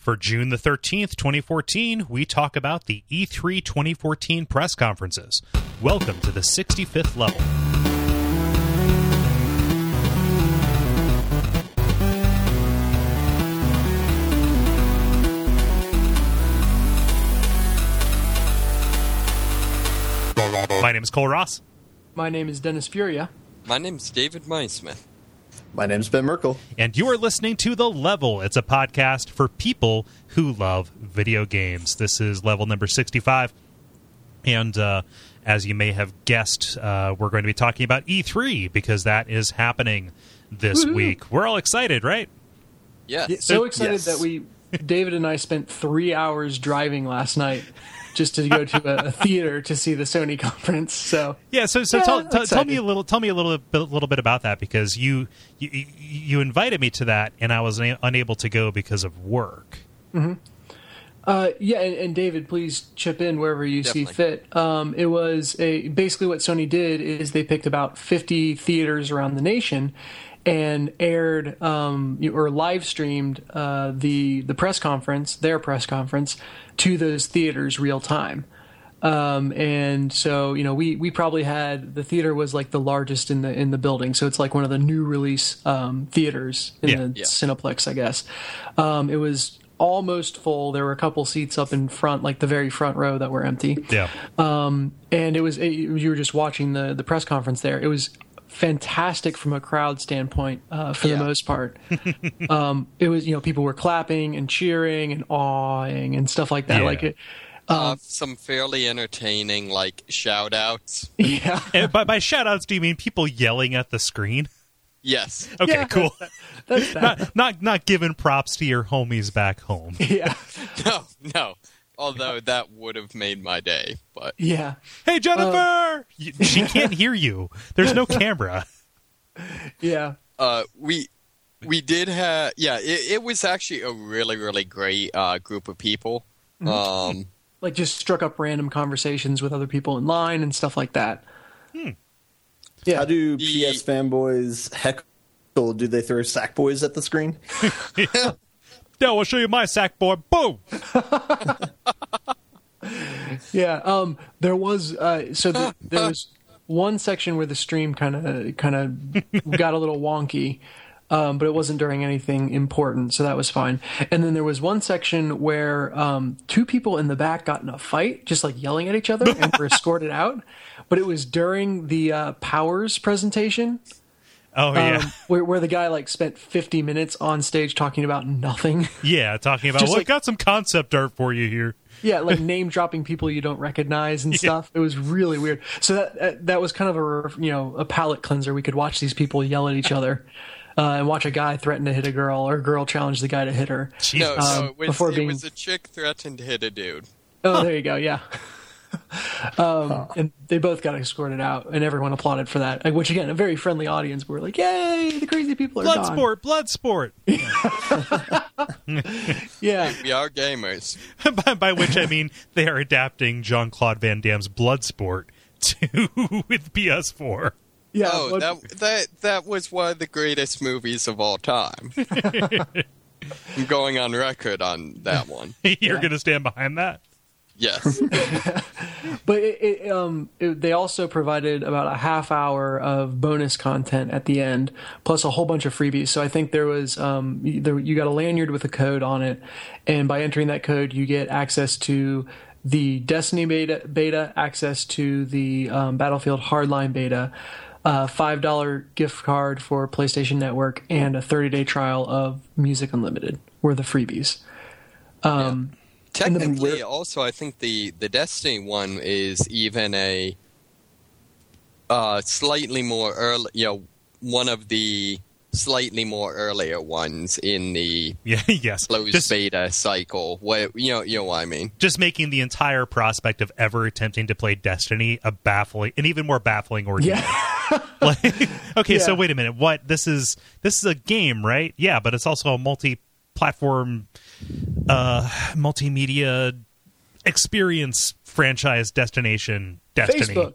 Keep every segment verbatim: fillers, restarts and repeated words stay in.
For June the thirteenth, twenty fourteen, we talk about the E three twenty fourteen press conferences. Welcome to the sixty-fifth level. My name is Cole Ross. My name is Dennis Furia. My name is David Meismith. My name's Ben Merkel. And you are listening to The Level. It's a podcast for people who love video games. This is level number sixty-five. And uh, as you may have guessed, uh, we're going to be talking about E three because that is happening this Woo-hoo. week. We're all excited, right? Yes. Yeah, so excited yes. that we, David and I spent three hours driving last night just to go to a, a theater to see the Sony conference. So yeah, so so yeah, tell, tell, tell me a excited. little tell me a little bit, little bit about that because you you, you invited me to that and I was una- unable to go because of work. Mm-hmm. Uh, yeah, and, and David, please chip in wherever you Definitely. see fit. Um, it was a basically what Sony did is they picked about fifty theaters around the nation and aired um, or live streamed uh, the the press conference, their press conference, to those theaters real time. Um, and so, you know, we, we probably had, the theater was like the largest in the in the building, so it's like one of the new release um, theaters in Yeah. the Yeah. Cineplex, I guess. Um, it was almost full. There were a couple seats up in front, like the very front row, that were empty. Yeah. Um, and it was, it, you were just watching the, the press conference there. It was fantastic from a crowd standpoint, uh, for Yeah. the most part. um, it was, you know, people were clapping and cheering and awing and stuff like that. Yeah. Like it, Uh, some fairly entertaining, like, shout-outs. yeah. And by by shout outs, do you mean people yelling at the screen? Yes. Okay, Yeah, cool. That's that. Not, not not giving props to your homies back home. Yeah. No, no. Although that would have made my day, but... Yeah. Hey, Jennifer! Y- she can't hear you. There's no camera. Yeah. Uh, we we did have... Yeah, it, it was actually a really, really great uh, group of people. Um, Like just struck up random conversations with other people in line and stuff like that. Hmm. Yeah. How do The- P S fanboys heckle? Do they throw Sackboys at the screen? No, I'll show you my sack boy. Boom! Yeah, um, there was uh, so the, there was one section where the stream kind of kind of got a little wonky, um, but it wasn't during anything important, so that was fine. And then there was one section where um, two people in the back got in a fight, just like yelling at each other, and were escorted out. But it was during the uh, Powers presentation. Oh, yeah. Um, where, where the guy like spent fifty minutes on stage talking about nothing. Yeah, talking about, Just well, like- I got some concept art for you here. Yeah, like name dropping people you don't recognize and stuff. It was really weird. So that uh, that was kind of a you know a palate cleanser. We could watch these people yell at each other, uh, and watch a guy threaten to hit a girl, or a girl challenge the guy to hit her. Jesus. no, Um, no, it was, before it being- was a chick threatened to hit a dude. Oh, there you go. Yeah. um, and they both got escorted out, and everyone applauded for that. Which again, a very friendly audience. We're like, "Yay, the crazy people are Blood gone." sport, blood sport. Yeah. We are gamers. by, by which I mean they are adapting Jean-Claude Van Damme's Bloodsport to with P S four. Yeah. Oh, but- that that that was one of the greatest movies of all time. I'm going on record on that one. You're Yeah. going to stand behind that? Yes. But it, it, um, it, they also provided about a half hour of bonus content at the end, plus a whole bunch of freebies. So I think there was um, you, there, you got a lanyard with a code on it, and by entering that code, you get access to the Destiny beta, beta access to the um, Battlefield Hardline beta, uh, five dollar gift card for PlayStation Network, and a thirty day trial of Music Unlimited were the freebies. Um, Technically, we're- also, I think the, the Destiny one is even a uh, slightly more early, you know, one of the slightly more earlier ones in the Yeah, yes. closed Just, beta cycle. What you know, you know what I mean? just making the entire prospect of ever attempting to play Destiny a baffling, an even more baffling ordeal. yeah. Like, okay, so Yeah. wait a minute. What this is? This is a game, right? Yeah, but it's also a multi-platform, uh, multimedia experience franchise destination. Destiny. Facebook.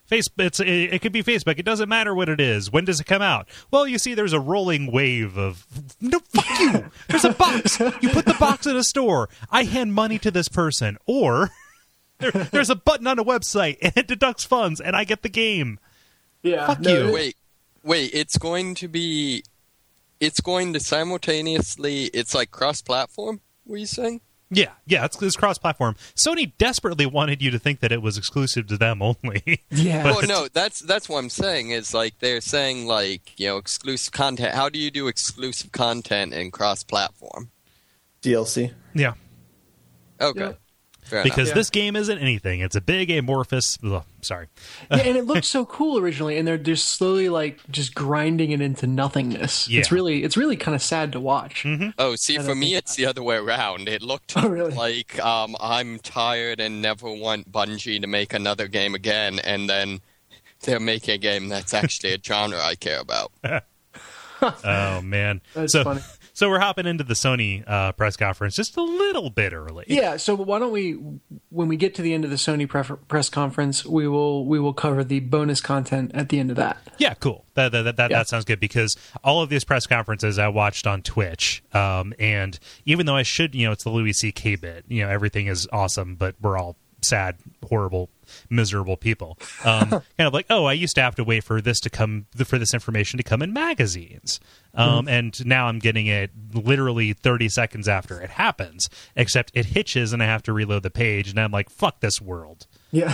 Face, it's it, it could be Facebook. It doesn't matter what it is. When does it come out? Well, you see, there's a rolling wave of no. Fuck you. There's a box. You put the box in a store. I hand money to this person, or there, there's a button on a website and it deducts funds, and I get the game. Yeah. Fuck no, you. it- Wait, wait. It's going to be. It's going to simultaneously. It's like cross-platform. Were you saying? Yeah, yeah, it's, it's cross-platform. Sony desperately wanted you to think that it was exclusive to them only. Yeah. Well, no, that's that's what I'm saying. Is like they're saying like you know exclusive content. How do you do exclusive content in cross-platform? D L C. Yeah, Okay, Yeah. fair because Yeah. this game isn't anything. It's a big amorphous. Ugh, sorry. Yeah, and it looked so cool originally, and they're just slowly like just grinding it into nothingness. Yeah. It's really, it's really kind of sad to watch. Mm-hmm. Oh, see, I for don't me, think- it's the other way around. It looked Oh, really? like um, I'm tired and never want Bungie to make another game again, and then they're making a game that's actually a genre I care about. Oh man, That's so funny. so we're hopping into the Sony uh, press conference just a little bit early. Yeah, so why don't we, when we get to the end of the Sony pref- press conference, we will we will cover the bonus content at the end of that. Yeah, cool. That that that, Yeah. that sounds good because all of these press conferences I watched on Twitch, um, and even though I should, you know, it's the Louis C K bit. You know, everything is awesome, but we're all sad, horrible, miserable people. Um, kind of like, oh, I used to have to wait for this to come, for this information to come in magazines, um, Mm-hmm. and now I'm getting it literally thirty seconds after it happens. Except it hitches, and I have to reload the page, and I'm like, fuck this world. Yeah.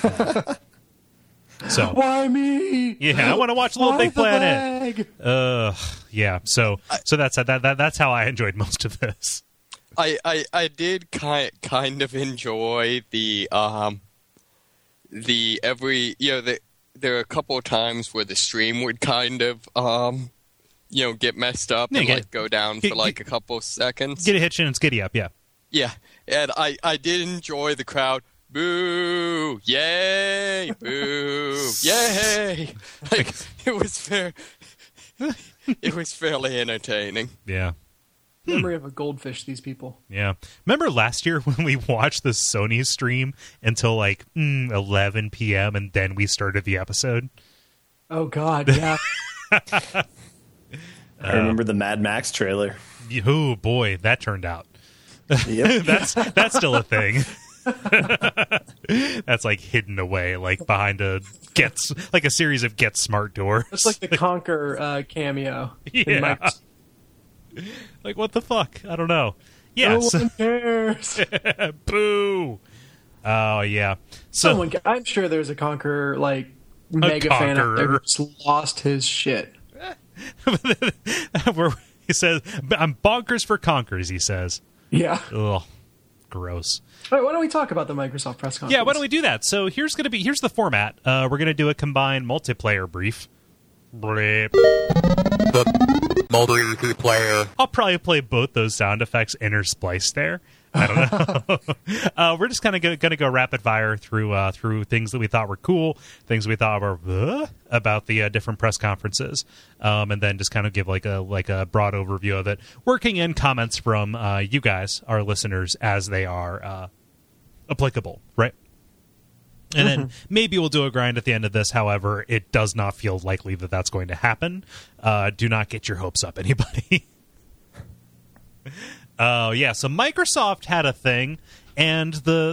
So. Why me? Yeah, I want to watch Little Why Big the Planet. lag? Uh, yeah. So, so that's that, that. That's how I enjoyed most of this. I, I, I did kind kind of enjoy the um the every you know the, there are a couple of times where the stream would kind of um you know get messed up Yeah, and get- like go down get- for like get- a couple seconds. Get a hitch and it's giddy up. Yeah. Yeah, and I, I did enjoy the crowd. Boo! Yay! Boo! Yay! Like it was fair. It was fairly entertaining. Yeah. Memory of a goldfish, these people. Yeah. Remember last year when we watched the Sony stream until like mm, eleven p.m. and then we started the episode? Oh, God, yeah. I remember the Mad Max trailer. Oh boy, that turned out. Yep. That's that's still a thing. That's like hidden away, like behind a get like a series of Get Smart doors. It's like the Conquer uh, cameo. in Yeah. Mike's- Like what the fuck? I don't know. No Yes. one cares. Boo. Oh yeah. So Someone, ca- I'm sure there's a Conquer like mega fan out there who Conqueror. just lost his shit. where he says, "I'm bonkers for conkers." He says, Yeah. "Ugh, gross." All right, why don't we talk about the Microsoft press conference? Yeah, why don't we do that? So here's gonna be here's the format. Uh, we're gonna do a combined multiplayer brief. Bleep. Multiplayer. I'll probably play both those sound effects interspliced there. I don't know. uh, we're just kind of going to go rapid fire through uh, through things that we thought were cool, things we thought were uh, about the uh, different press conferences, um, and then just kind of give like a like a broad overview of it, working in comments from uh, you guys, our listeners, as they are uh, applicable, right? And then maybe we'll do a grind at the end of this. However, it does not feel likely that that's going to happen. Uh, do not get your hopes up, anybody. Oh, yeah. So Microsoft had a thing, and the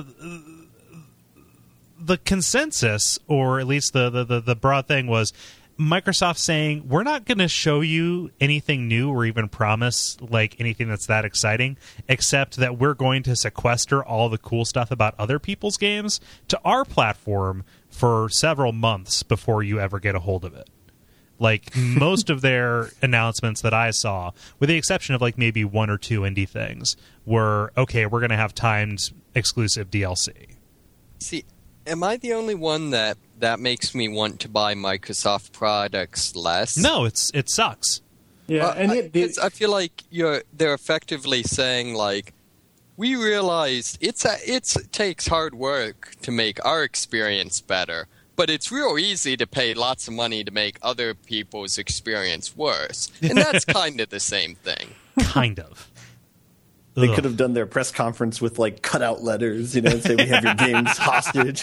the consensus, or at least the, the, the, the broad thing, was Microsoft saying, we're not going to show you anything new or even promise like anything that's that exciting, except that we're going to sequester all the cool stuff about other people's games to our platform for several months before you ever get a hold of it. Like, most of their announcements that I saw, with the exception of like maybe one or two indie things, were, okay, we're going to have timed exclusive D L C. See, am I the only one that that makes me want to buy Microsoft products less? No, it's it sucks. Yeah, Well, and I, it, the, it's- I feel like you're they're effectively saying like, we realize it's a, it's it takes hard work to make our experience better, but it's real easy to pay lots of money to make other people's experience worse, and that's kind of the same thing. Kind of. They Ugh. could have done their press conference with like cutout letters, you know, and say we have your games hostage.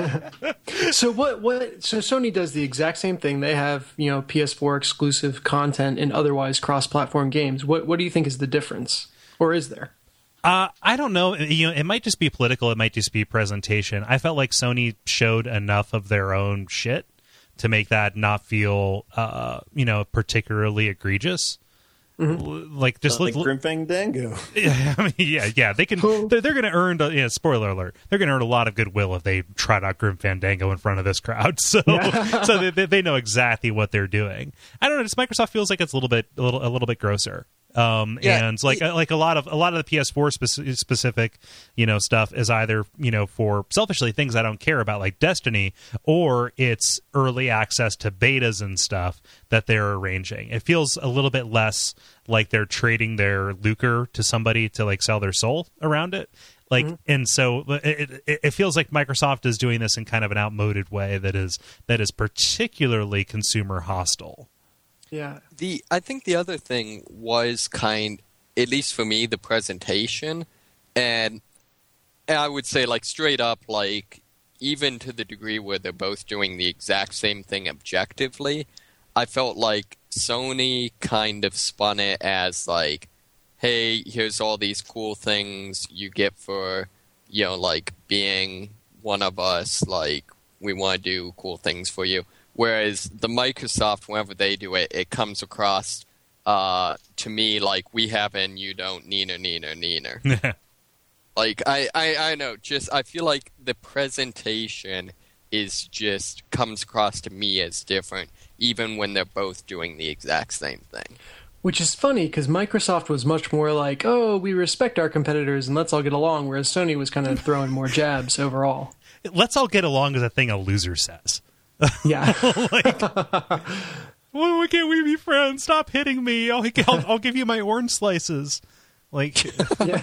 So what? What? So Sony does the exact same thing. They have, you know, P S four exclusive content and otherwise cross-platform games. What What do you think is the difference, or is there? Uh, I don't know. You know, it might just be political. It might just be presentation. I felt like Sony showed enough of their own shit to make that not feel, uh, you know, particularly egregious. Mm-hmm. Like just like look, Grim Fandango. Yeah, I mean, yeah, yeah. They can. They're, they're going to earn. You know, spoiler alert. They're going to earn a lot of goodwill if they trot out Grim Fandango in front of this crowd. So, yeah. so they, they know exactly what they're doing. I don't know. Just Microsoft feels like it's a little bit, a little, a little bit grosser. Um, Yeah. and like like a lot of a lot of the P S four speci- specific, you know, stuff is either, you know, for selfishly things I don't care about, like Destiny, or it's early access to betas and stuff that they're arranging. It feels a little bit less like they're trading their lucre to somebody to like sell their soul around it. Like, mm-hmm. and so it, it, it feels like Microsoft is doing this in kind of an outmoded way that is that is particularly consumer hostile. Yeah. The I think the other thing was kind, at least for me, the presentation, and, and I would say like straight up, like even to the degree where they're both doing the exact same thing objectively, I felt like Sony kind of spun it as like, hey, here's all these cool things you get for, you know, like being one of us, like we want to do cool things for you. Whereas the Microsoft, whenever they do it, it comes across uh, to me like we have and you don't, neener, neener, neener. Like, I, I, I know, just I feel like the presentation is just comes across to me as different, even when they're both doing the exact same thing. Which is funny, because Microsoft was much more like, oh, we respect our competitors and let's all get along, whereas Sony was kind of throwing more jabs overall. Let's all get along is a thing a loser says. Yeah. Like, well, why can't we be friends? Stop hitting me. I'll, I'll, I'll give you my orange slices. Like, yeah.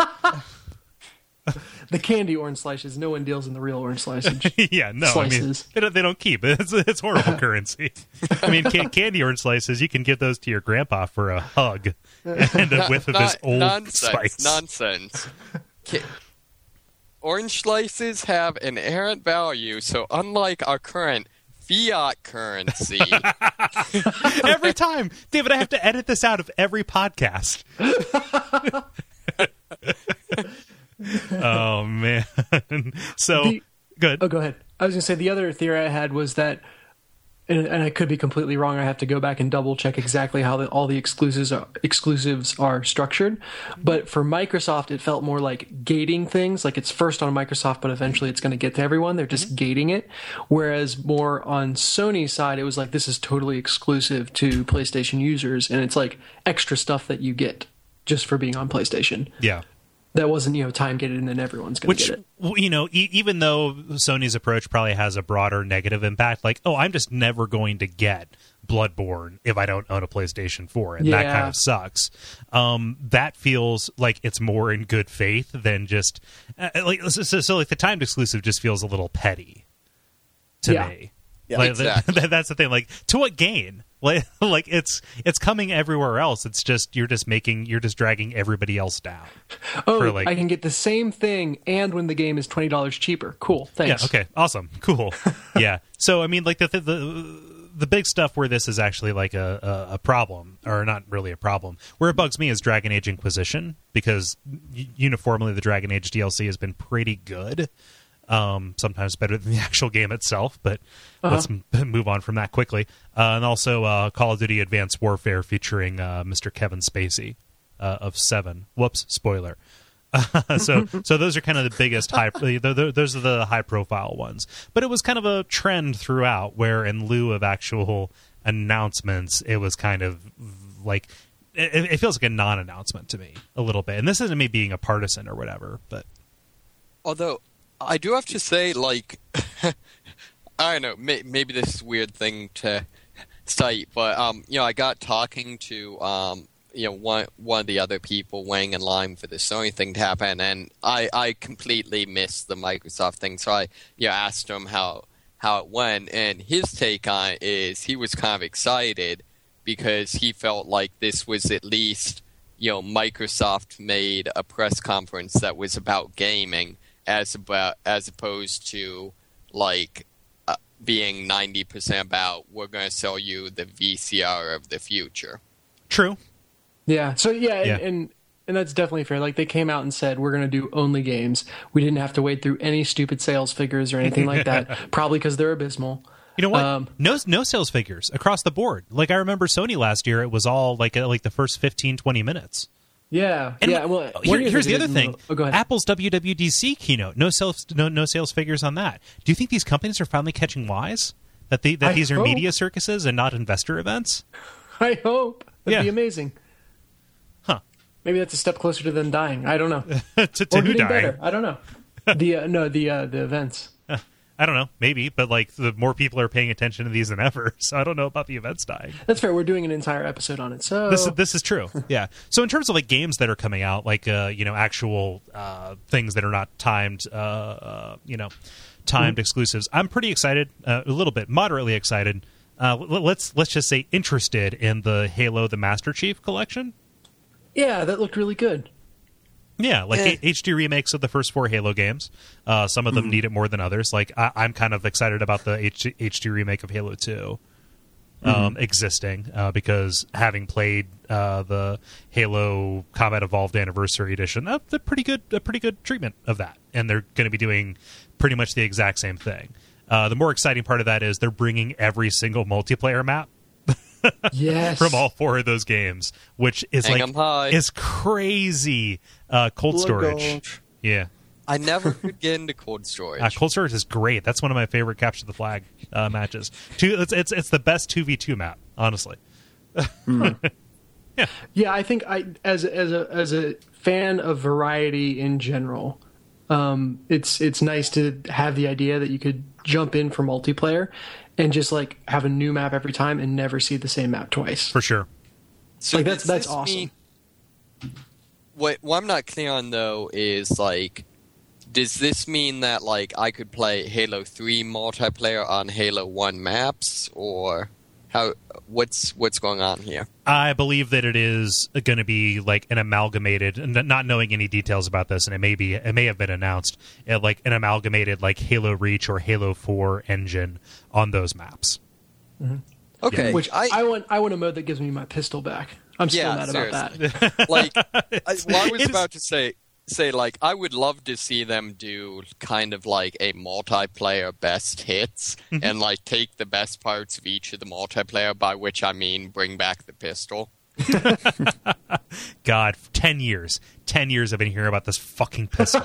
The candy orange slices. No one deals in the real orange slices. Yeah, no. Slices. I mean, they don't, they don't keep it. It's, it's horrible currency. I mean, can, candy orange slices, you can give those to your grandpa for a hug and a whiff of his old nonsense, spice. Nonsense. Ca- Orange slices have inherent value, so unlike our current fiat currency... Every time! David, I have to edit this out of every podcast. Oh, man. So, The, good. Oh, go ahead. I was going to say, the other theory I had was that, and, and I could be completely wrong, I have to go back and double check exactly how the, all the exclusives are, exclusives are structured, but for Microsoft it felt more like gating things, like it's first on Microsoft but eventually it's going to get to everyone, they're just mm-hmm. gating it, whereas more on Sony's side it was like, this is totally exclusive to PlayStation users, and it's like extra stuff that you get just for being on PlayStation. Yeah. That wasn't, you know, time gated and then everyone's going to get it. Which, you know, e- even though Sony's approach probably has a broader negative impact, like, oh, I'm just never going to get Bloodborne if I don't own a PlayStation four, and yeah. that kind of sucks. Um, that feels like it's more in good faith than just uh, like so, so. Like the timed exclusive just feels a little petty to yeah. me. Yeah, like, exactly. that, that's the thing. Like, to what gain? Like, like it's it's coming everywhere else. It's just you're just making you're just dragging everybody else down. Oh, for like, I can get the same thing, and when the game is twenty dollars cheaper. Cool, thanks. Yeah. Okay. Awesome. Cool. Yeah. So I mean, like the the. the The big stuff where this is actually like a, a, a problem, or not really a problem, where it bugs me is Dragon Age Inquisition, because uniformly the Dragon Age D L C has been pretty good. Um, sometimes better than the actual game itself, but uh-huh. let's m- move on from that quickly. Uh, and also uh, Call of Duty Advanced Warfare featuring uh, Mister Kevin Spacey uh, of Seven. Whoops, spoiler. Uh, so, so those are kind of the biggest high. Those are the high-profile ones. But it was kind of a trend throughout, where in lieu of actual announcements, it was kind of like it, it feels like a non-announcement to me a little bit. And this isn't me being a partisan or whatever, but although I do have to say, like, I don't know, may, maybe this is a weird thing to cite, but um, you know, I got talking to um. you know, one one of the other people weighing in line for the Sony thing to happen, and I, I completely missed the Microsoft thing, so I you know, asked him how how it went, and his take on it is he was kind of excited because he felt like this was at least, you know, Microsoft made a press conference that was about gaming as about as opposed to like uh, being ninety percent about we're going to sell you the V C R of the future. True. Yeah. So yeah, Yeah. And, and and that's definitely fair. Like they came out and said we're going to do only games. We didn't have to wade through any stupid sales figures or anything like that. Probably because they're abysmal. You know what? Um, no, no sales figures across the board. Like I remember Sony last year, it was all like uh, like the first fifteen, twenty minutes. Yeah. And yeah. Well, here- one year here's they the other didn't- thing: Oh, go ahead. Apple's W W D C keynote, no sales, no no sales figures on that. Do you think these companies are finally catching wise that they, that I these are hope. media circuses and not investor events? I hope. That'd Yeah. be amazing. Huh? Maybe that's a step closer to them dying. I don't know. to to Or who getting dying? better. I don't know. The uh, no, the uh, the events. I don't know, maybe, but like the more people are paying attention to these than ever, so I don't know about the events dying. That's fair. We're doing an entire episode on it. So This is this is true. Yeah. So in terms of like games that are coming out, like uh, you know, actual uh, things that are not timed, uh, uh, you know, timed Mm-hmm. exclusives, I'm pretty excited, uh, a little bit, moderately excited. Uh, l- let's let's just say interested in the Halo: The Master Chief Collection. yeah, that looked really good. Yeah, like Eh. H D remakes of the first four Halo games. Uh, some of them Mm-hmm. need it more than others. Like I- I'm kind of excited about the H- HD remake of Halo two um, Mm-hmm. existing uh, because having played uh, the Halo Combat Evolved Anniversary Edition, uh, a pretty good, a pretty good treatment of that, and they're going to be doing pretty much the exact same thing. Uh, the more exciting part of that is they're bringing every single multiplayer map Yes. from all four of those games, which is Hang like 'em high. is crazy. Uh, cold Blood storage, Gulch. yeah. I never could get into cold storage. Uh, cold storage is great. That's one of my favorite capture the flag uh, matches. Two, it's, it's it's the best two v two map, honestly. Yeah, I think I as as a as a fan of variety in general, um, it's it's nice to have the idea that you could jump in for multiplayer and just like have a new map every time and never see the same map twice. For sure. So Like, that's- does that's this awesome. mean- what what I'm not clear on though is like, does this mean that like I could play Halo three multiplayer on Halo one maps, or how? What's what's going on here? I believe that it is going to be like an amalgamated, and not knowing any details about this, and it may be, it may have been announced, uh, like an amalgamated like Halo Reach or Halo four engine on those maps. Okay, Which I, I, want I want a mode that gives me my pistol back. I'm still Yeah, mad about seriously. that. like I, well, I was It's- about to say say like I would love to see them do kind of like a multiplayer best hits Mm-hmm. and like take the best parts of each of the multiplayer, by which I mean bring back the pistol. God, ten years, ten years I've been hearing about this fucking pistol.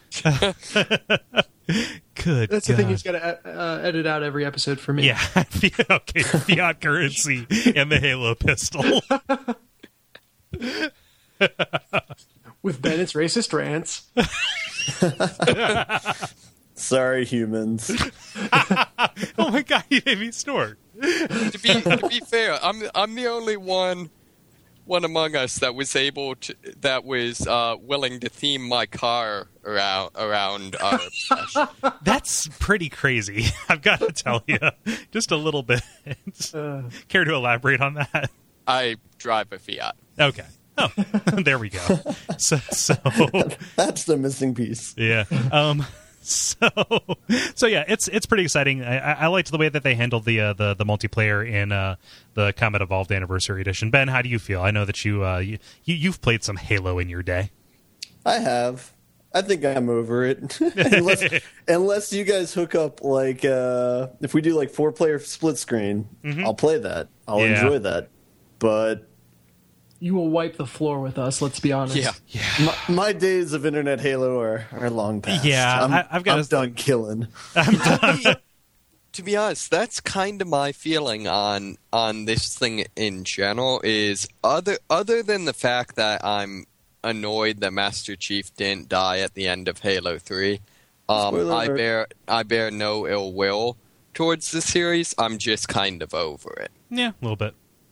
Good. That's the God. thing he's got to uh, edit out every episode for me. Yeah. Okay. Fiat currency and the Halo pistol. With Bennett's racist rants. Sorry, humans. Oh my God! You made me snort. to be to be fair, I'm I'm the only one one among us that was able to that was uh, willing to theme my car around around our obsession. That's pretty crazy. I've got to tell you, just a little bit. Uh, Care to elaborate on that? I drive a Fiat. Okay. Oh, there we go. So, so That's the missing piece. yeah. Um. So, so yeah, it's it's pretty exciting. I, I I liked the way that they handled the uh, the the multiplayer in uh, the Combat Evolved Anniversary Edition. Ben, how do you feel? I know that you uh, you you- you've played some Halo in your day. I have. I think I'm over it. unless, unless you guys hook up like uh, if we do like four player split screen, I'll play that. I'll Yeah. enjoy that. But you will wipe the floor with us, let's be honest. Yeah. my, my days of internet Halo are, are long past. Yeah, I'm, I- I've got I'm to- done killing. To be honest, that's kind of my feeling on on this thing in general. Is other other than the fact that I'm annoyed that Master Chief didn't die at the end of Halo three, um, Spoiler I alert. bear I bear no ill will towards the series. I'm just kind of over it. Yeah, a little bit.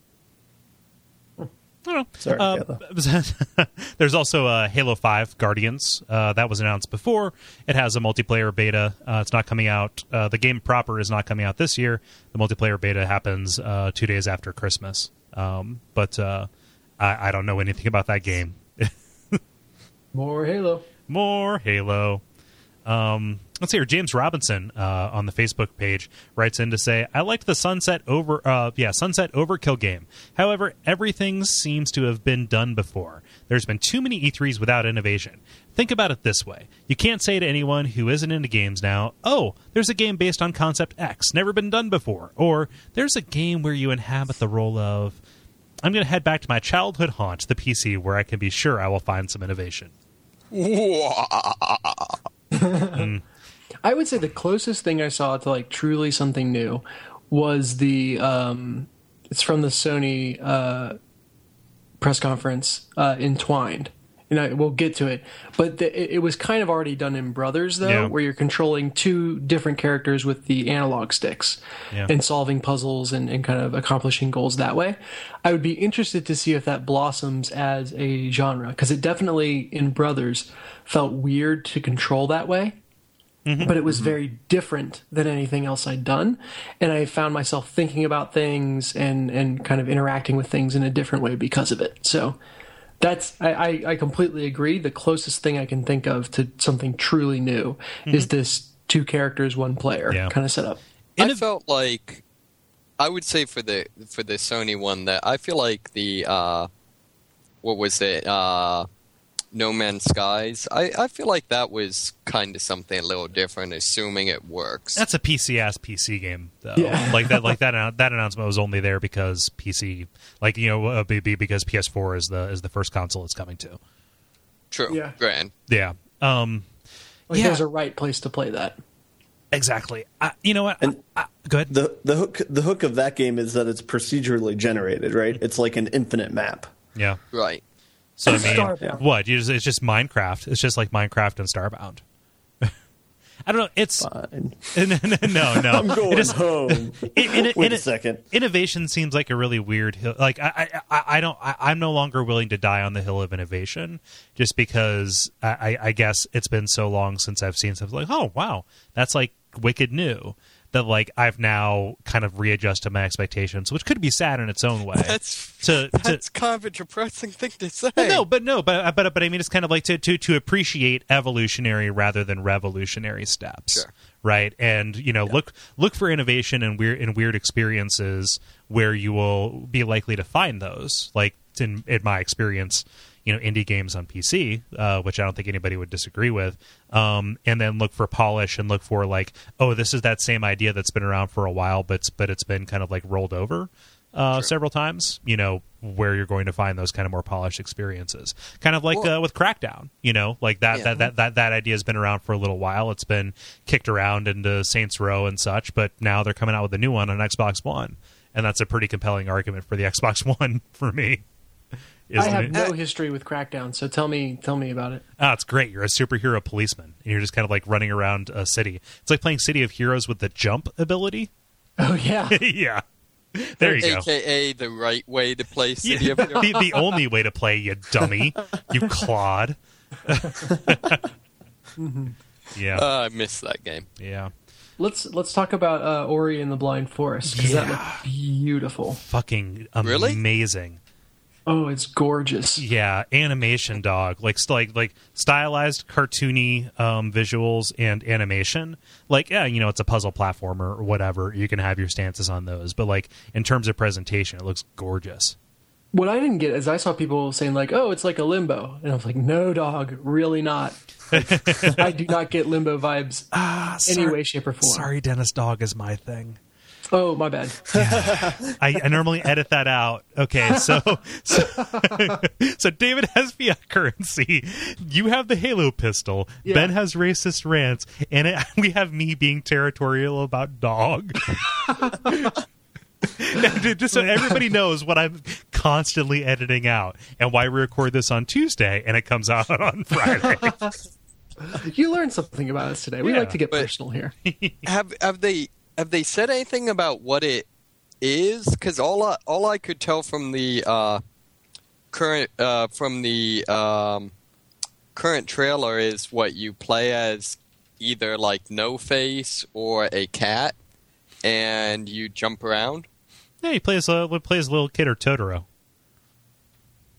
I don't know. Sorry, Um, there's also uh, Halo five Guardians. Uh, that was announced before. It has a multiplayer beta. Uh, it's not coming out. Uh, the game proper is not coming out this year. The multiplayer beta happens uh, two days after Christmas. Um, but uh, I, I don't know anything about that game. More Halo. More Halo. Um, let's see here. James Robinson uh, on the Facebook page writes in to say, I liked the Sunset over, uh, yeah, Sunset Overkill game. However, everything seems to have been done before. There's been too many E threes without innovation. Think about it this way. You can't say to anyone who isn't into games now, oh, there's a game based on Concept X, never been done before. Or, there's a game where you inhabit the role of, I'm going to head back to my childhood haunt, the P C, where I can be sure I will find some innovation. mm. I would say the closest thing I saw to like truly something new was the um, it's from the Sony uh, press conference, uh, Entwined. And I, we'll get to it, but the, it, it was kind of already done in Brothers, though, yeah. where you're controlling two different characters with the analog sticks yeah. and solving puzzles and, and kind of accomplishing goals that way. I would be interested to see if that blossoms as a genre, because it definitely, in Brothers, felt weird to control that way, mm-hmm. but it was mm-hmm. very different than anything else I'd done, and I found myself thinking about things and, and kind of interacting with things in a different way because of it. So... That's I, I, I completely agree. The closest thing I can think of to something truly new mm-hmm. is this two characters, one player yeah. kind of setup. I felt like I would say for the for the Sony one that I feel like the uh, what was it uh, No Man's Skies. I, I feel like that was kind of something a little different, assuming it works. That's a P C ass P C game, though. Yeah. like that, like that. That announcement was only there because P C, like you know, uh, because P S four is the is the first console it's coming to. True. Yeah. Grand. Yeah. Um, like yeah. There's a right place to play that. Exactly. I, you know what? And I, I, go ahead. The the hook the hook of that game is that it's procedurally generated, right? It's like an infinite map. Yeah. Right. So I mean, Starbound. what? You just, it's just Minecraft. It's just like Minecraft and Starbound. I don't know. It's Fine. no, no, no. I'm going it is, home. In, in, Wait in, a second. Innovation seems like a really weird hill. Like I, I, I don't. I, I'm no longer willing to die on the hill of innovation, just because I, I guess it's been so long since I've seen something like, oh wow, that's like wicked new. That like I've now kind of readjusted my expectations, which could be sad in its own way. That's to, that's to, kind of a depressing thing to say. But no, but no, but but but I mean, it's kind of like to to to appreciate evolutionary rather than revolutionary steps, sure. right? And you know, yeah. look look for innovation and weird in weird experiences where you will be likely to find those. Like in in my experience, you know, indie games on P C, uh, which I don't think anybody would disagree with, um, and then look for polish and look for like, oh, this is that same idea that's been around for a while, but it's, but it's been kind of like rolled over uh, sure. several times. You know, where you're going to find those kind of more polished experiences, kind of like well, uh, with Crackdown. You know, like that, yeah. that that that that idea has been around for a little while. It's been kicked around into Saints Row and such, but now they're coming out with a new one on Xbox One, and that's a pretty compelling argument for the Xbox One for me. I have it? no history with Crackdown, so tell me tell me about it. Oh, it's great. You're a superhero policeman, and you're just kind of like running around a city. It's like playing City of Heroes with the jump ability. Oh, yeah. yeah. There you A K A go. A K A the right way to play City yeah. of Heroes. the, the only way to play, you dummy. You clod. mm-hmm. Yeah. Uh, I missed that game. Yeah. Let's let's talk about uh, Ori and the Blind Forest, because yeah. that looked beautiful. Fucking really? amazing. Oh, it's gorgeous. Yeah, animation dog, like like like stylized, cartoony um, visuals and animation. Like, yeah, you know, it's a puzzle platformer or whatever. You can have your stances on those, but like in terms of presentation, it looks gorgeous. What I didn't get is I saw people saying like, "Oh, it's like a Limbo," and I was like, "No, dog, really not." Like, I do not get Limbo vibes ah, any sorry, way, shape, or form. Sorry, Dennis, dog is my thing. Oh, my bad. Yeah. I, I normally edit that out. Okay, so so, so David has fiat currency. You have the Halo pistol. Yeah. Ben has racist rants, and it, we have me being territorial about dog. Just so everybody knows what I'm constantly editing out, and why we record this on Tuesday and it comes out on Friday. You learned something about us today. We Yeah, like to get but- personal here. have have they have they said anything about what it is? Because all I all I could tell from the uh, current uh, from the um, current trailer is what you play as either like No Face or a cat, and you jump around. Yeah, he plays a plays a little kid or Totoro.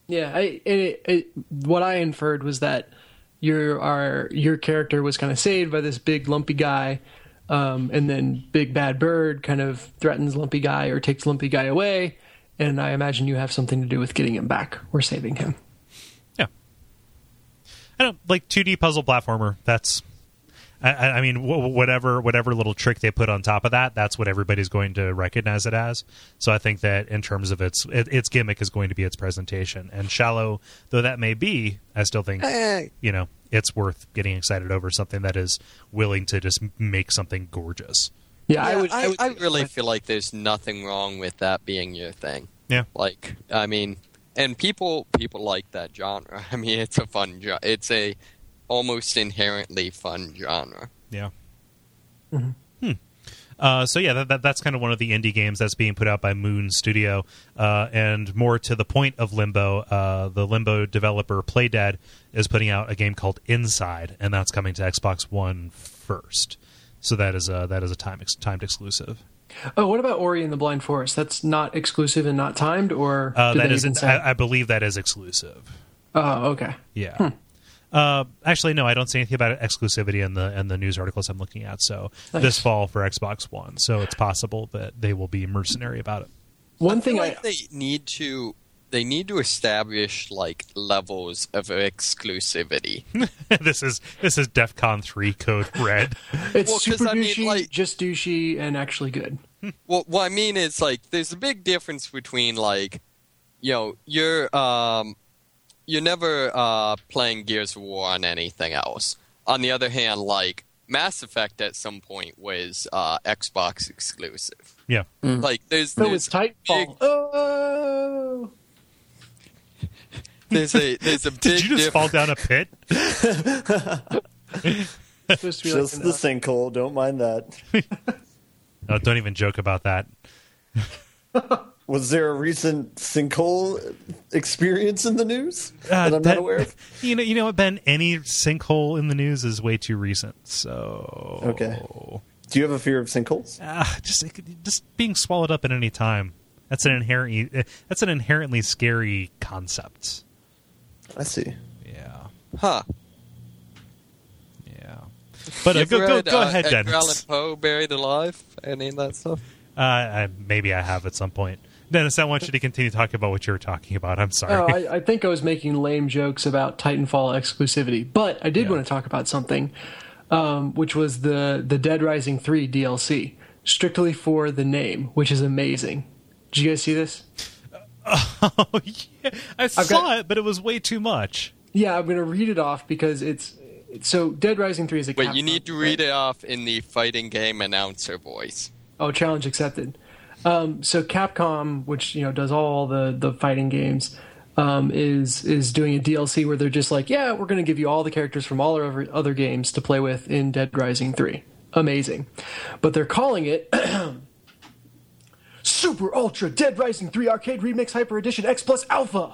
Yeah, I, it, it, what I inferred was that your our your character was kind of saved by this big lumpy guy, um, and then Big Bad Bird kind of threatens Lumpy Guy or takes Lumpy Guy away, and I imagine you have something to do with getting him back or saving him. Yeah, I don't like two D puzzle platformer. That's I, I mean, whatever whatever little trick they put on top of that, that's what everybody's going to recognize it as. So I think that in terms of its it, its gimmick is going to be its presentation. And shallow though that may be, I still think you know it's worth getting excited over something that is willing to just make something gorgeous. Yeah, yeah I would. I, I, would, I really feel like there's nothing wrong with that being your thing. Yeah, like I mean, and people people like that genre. I mean, it's a fun genre. It's a almost inherently fun genre. Yeah. Mm-hmm. Hmm. Uh, so yeah, that, that, that's kind of one of the indie games that's being put out by Moon Studio, uh, and more to the point of Limbo, uh, the Limbo developer Playdead is putting out a game called Inside, and that's coming to Xbox One first. So that is a that is a time ex- timed exclusive. Oh, what about Ori and the Blind Forest? That's not exclusive and not timed, or uh, do that they is, even say? I, I believe that is exclusive. Oh, okay. Yeah. Hmm. Uh, actually, no, I don't see anything about exclusivity in the in the news articles I'm looking at. So Nice. this fall for Xbox One. So it's possible that they will be mercenary about it. One I thing feel I like they need to they need to establish like levels of exclusivity. this is this is DEFCON three code red. it's Well, 'cause super I mean, douchey, like- just douchey, and actually good. Well, what I mean is like there's a big difference between like you know you're um you're never uh, playing Gears of War on anything else. On the other hand, like Mass Effect at some point was uh, Xbox exclusive. Yeah. Like there's So there's it's Titanfall. big- Oh, there's a there's a big Did you just diff- fall down a pit? it's supposed to be Just like the an, uh, sinkhole. Don't mind that. No, don't even joke about that. Was there a recent sinkhole experience in the news Uh, that I'm that- not aware of? You know, you know what, Ben? Any sinkhole in the news is way too recent. So Okay. Do you have a fear of sinkholes? Ah, just just being swallowed up at any time. That's an inherently that's an inherently scary concept. I see. Yeah, Huh. yeah. But uh, You go ever go read, go uh, ahead, Edgar Allan Dennis. Poe, Buried Alive? Any of that stuff? Uh, I, maybe I have at some point. Dennis, I want you to continue talking about what you were talking about. I'm sorry. Oh, I, I think I was making lame jokes about Titanfall exclusivity, but I did Yeah. want to talk about something, um, which was the the Dead Rising three D L C, strictly for the name, which is amazing. Did you guys see this? Oh, yeah. I saw got- it, but it was way too much. Yeah, I'm going to read it off because it's so Dead Rising three is a Wait, Capcom, you need to right? read it off in the fighting game announcer voice. Oh, challenge accepted. Um, so Capcom, which you know does all the the fighting games, um, is is doing a D L C where they're just like, yeah, we're going to give you all the characters from all our other, other games to play with in Dead Rising three. Amazing, but they're calling it Super Ultra Dead Rising three Arcade Remix Hyper Edition X Plus Alpha.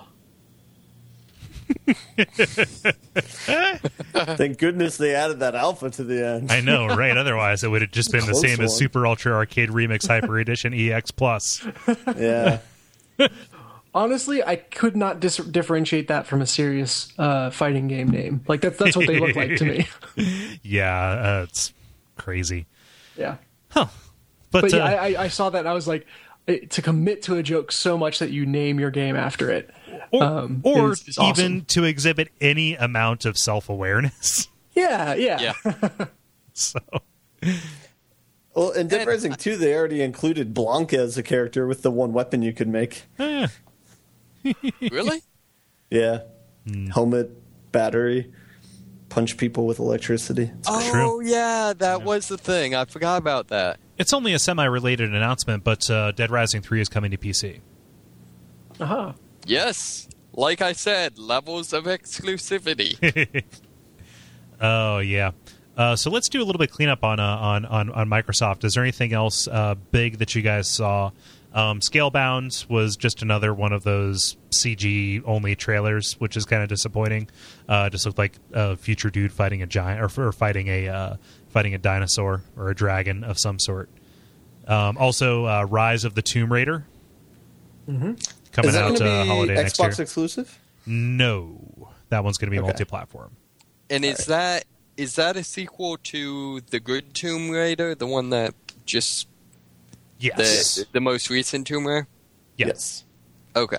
Thank goodness they added that alpha to the end. I know, right? Otherwise, it would have just been the Close same as one. Super Ultra Arcade Remix Hyper Edition E X Plus. Yeah. Honestly, I could not dis- differentiate that from a serious uh, fighting game name. Like that's that's what they look like to me. Yeah, uh, it's crazy. Yeah. Huh. But, But yeah, uh, I, I- I saw that and I was like, it, to commit to a joke so much that you name your game after it. or, um, or is- is even awesome. to exhibit any amount of self-awareness. Yeah, yeah. Yeah. So, Well, in Dead And Rising two, they already included Blanca as a character with the one weapon you could make. eh, Really? Yeah. Hmm. Helmet, battery, punch people with electricity. Oh, true. yeah, that was the thing. I forgot about that. it's only a semi-related announcement, but uh, Dead Rising three is coming to P C. Uh-huh. Yes. Like I said, levels of exclusivity. Oh yeah. Uh, so let's do a little bit cleanup on uh, on, on on Microsoft. Is there anything else uh, big that you guys saw? Um, Scalebound was just another one of those C G only trailers, which is kind of disappointing. Uh, just looked like a future dude fighting a giant or, or fighting a uh, fighting a dinosaur or a dragon of some sort. Um, also, uh, Rise of the Tomb Raider Mm-hmm. coming Is that out going to uh, be holiday next Xbox year. exclusive? No, that one's going to be Okay. multi-platform. And is that is that a sequel to the good Tomb Raider, the one that just Yes. the the most recent Tomb Raider? Yeah. Yes. Okay.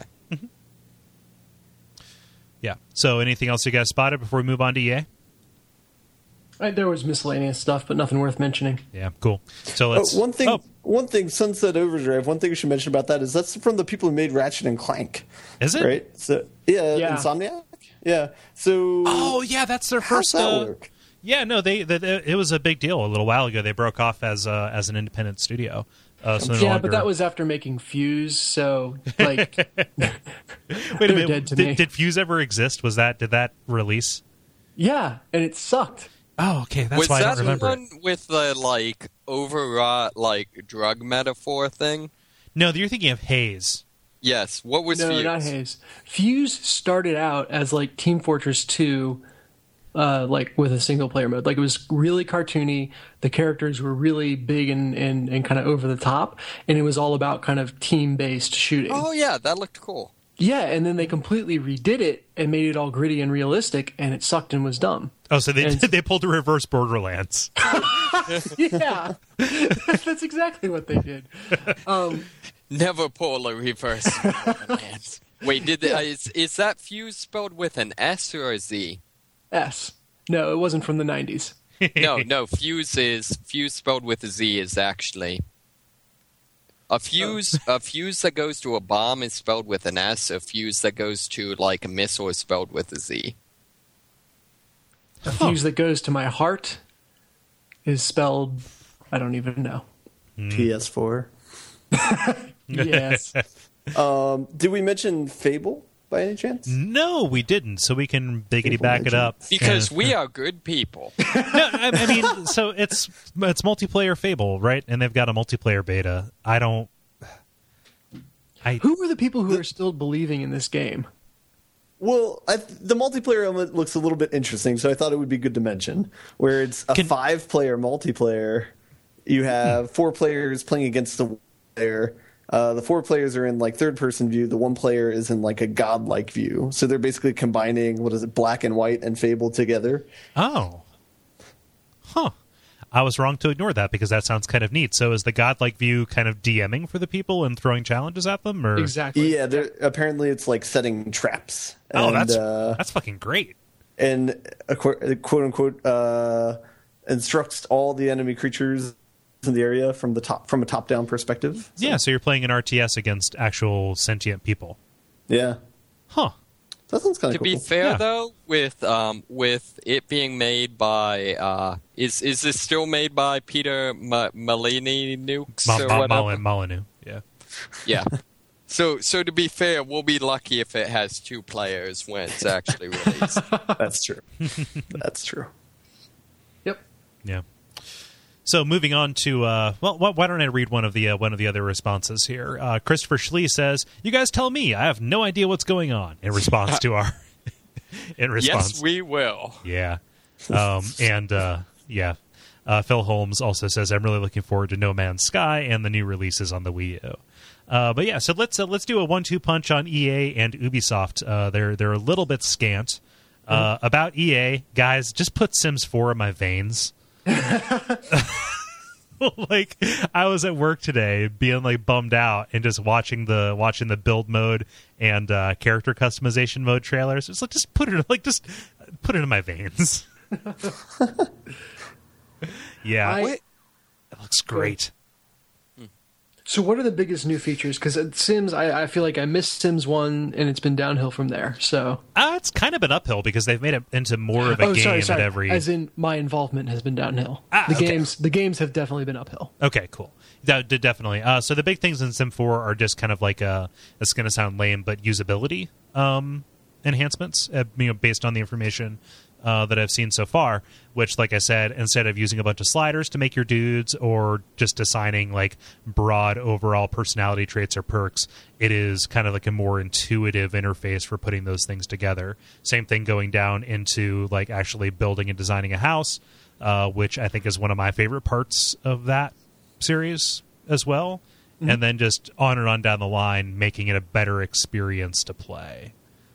Yeah. So anything else you guys spotted before we move on to E A? Right, there was miscellaneous stuff, but nothing worth mentioning. Yeah, cool. So Oh, let's one thing, Oh, one thing, Sunset Overdrive. One thing we should mention about that is that's from the people who made Ratchet and Clank, is it? right? So yeah, Yeah. Insomniac. Yeah. So Oh, yeah, that's their how's first that uh, work? Yeah, no, they, they, they it was a big deal a little while ago. They broke off as uh, as an independent studio. Uh, so no Yeah, longer- but that was after making Fuse, so like Wait a they're minute. dead to did, me. did Fuse ever exist? Was that did that release? yeah, and it sucked. Oh, okay, that's Was why I that don't the remember. one with the like overwrought like drug metaphor thing? No, you're thinking of Haze. Yes. What was No, Fuse? not Haze. Fuse started out as like Team Fortress two, uh, like with a single player mode. Like it was really cartoony. The characters were really big and, and, and kind of over the top, and it was all about kind of team based shooting. Oh yeah, that looked cool. Yeah, and then they completely redid it and made it all gritty and realistic, and it sucked and was dumb. Oh, so they And- they pulled a reverse Borderlands. Yeah, that's exactly what they did. Um, Never pull a reverse. Borderlands. Wait, did they, uh, is is that Fuse spelled with an S or a Z? S. No, it wasn't from the nineties. No, no. Fuse is Fuse spelled with a Z is actually a fuse. A fuse that goes to a bomb is spelled with an S. A fuse that goes to like a missile is spelled with a Z. A fuse that goes to my heart is spelled. I don't even know. P S four. Yes. Um, did we mention Fable by any chance? No, we didn't. So we can biggity Fable back it Legends. up Because and- we are good people. no, I, I mean, so it's it's multiplayer Fable, right? And they've got a multiplayer beta. I don't. I Who are the people who are still believing in this game? Well, I, the multiplayer element looks a little bit interesting, so I thought it would be good to mention. Where it's a Can- five-player multiplayer, you have four players playing against the one player. Uh, the four players are in like third-person view. The one player is in like a godlike view. So they're basically combining what is it, Black and White and Fable together. oh, huh. I was wrong to ignore that because that sounds kind of neat. So is the godlike view kind of DMing for the people and throwing challenges at them, or Exactly. Yeah, they're, apparently it's like setting traps. Oh, and, that's uh, that's fucking great. and a quote, quote unquote uh, instructs all the enemy creatures in the area from the top from a top down perspective. So, Yeah, so you're playing an R T S against actual sentient people. yeah, Huh. that sounds kind To of cool. be fair, Yeah. though, with um, with it being made by uh, is is this still made by Peter M- Molyneux Nukes Mo- or Mo- whatever? Molyn- Molyneux. Yeah. Yeah. So so to be fair, we'll be lucky if it has two players when it's actually released. That's true. That's true. Yep. Yeah. So moving on to uh, well, wh- why don't I read one of the uh, one of the other responses here? Uh, Christopher Schlee says, "You guys tell me. I have no idea what's going on." In response to our, in response, Yes, we will. yeah, um, and uh, yeah, uh, Phil Holmes also says, "I'm really looking forward to No Man's Sky and the new releases on the Wii U." Uh, but yeah, so let's uh, let's do a one-two punch on E A and Ubisoft. Uh, they're they're a little bit scant. Uh, about E A, guys, just put Sims four in my veins. Like, I was at work today being like bummed out and just watching the watching the build mode and uh, character customization mode trailers. It's like, just put it like just put it in my veins. Yeah, I- it looks great. So, what are the biggest new features? Because Sims, I, I feel like I missed Sims one, and it's been downhill from there. So, Uh, it's kind of been uphill because they've made it into more of a oh, game sorry, sorry. at every. As in, my involvement has been downhill. Ah, the okay. games, the games have definitely been uphill. Okay, cool. That did definitely. Uh, so the big things in Sim four are just kind of like uh it's going to sound lame, but usability um, enhancements, uh, you know, based on the information uh, that I've seen so far. Which, like I said, instead of using a bunch of sliders to make your dudes or just assigning like broad overall personality traits or perks, it is kind of like a more intuitive interface for putting those things together. Same thing going down into like actually building and designing a house, uh, which I think is one of my favorite parts of that series as well. And then just on and on down the line, making it a better experience to play.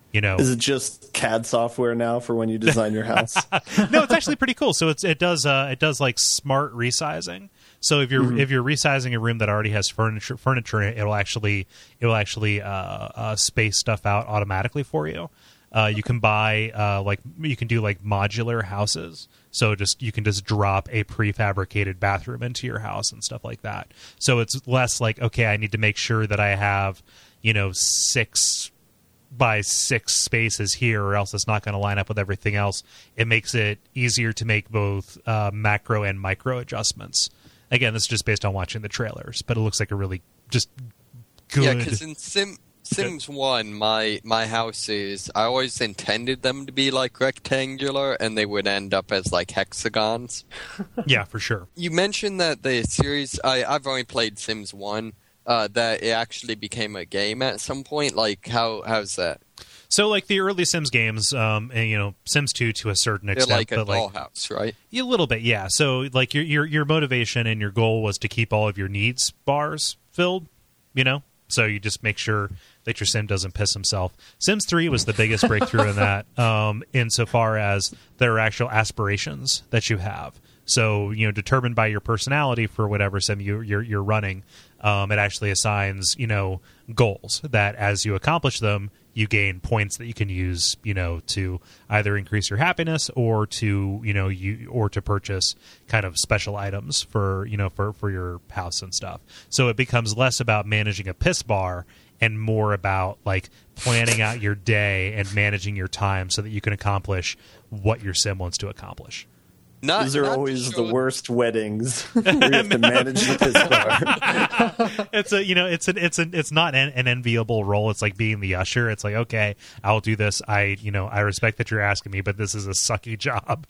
You know, Is it just C A D software now for when you design your house? no, it's actually pretty cool. So it's it does uh, it does like smart resizing. So if you're Mm-hmm. if you're resizing a room that already has furniture furniture in it, it'll actually it will actually uh, uh, space stuff out automatically for you. Uh, you can buy uh, like you can do like modular houses. So just you can just drop a prefabricated bathroom into your house and stuff like that. So it's less like, okay, I need to make sure that I have, you know, six by six spaces here, or else it's not going to line up with everything else. It makes it easier to make both uh, macro and micro adjustments. Again, this is just based on watching the trailers, but it looks like a really just good. Yeah, because in Sim Sims One, my my houses, I always intended them to be like rectangular, and they would end up as like hexagons. Yeah, for sure. You mentioned that the series. I I've only played Sims One. Uh, that it actually became a game at some point. Like how how's that? So, like the early Sims games, um, and you know, Sims two to a certain They're extent, like a but like dollhouse, right? a little bit, yeah. So, like your your your motivation and your goal was to keep all of your needs bars filled, you know. So you just make sure that your sim doesn't piss himself. Sims three was the biggest breakthrough in that, um, insofar as there are actual aspirations that you have. So, you know, determined by your personality for whatever sim you, you're, you're running, um, it actually assigns, you know, goals that as you accomplish them, you gain points that you can use, you know, to either increase your happiness or to, you know, you or to purchase kind of special items for, you know, for, for your house and stuff. So it becomes less about managing a piss bar and more about like planning out your day and managing your time so that you can accomplish what your sim wants to accomplish. Not, These are not always to show- the worst weddings where you have to manage the piss bar. It's a, you know, it's an, it's an, it's not an, an enviable role. It's like being the usher. It's like, okay, I'll do this. I, you know, I respect that you're asking me, but this is a sucky job.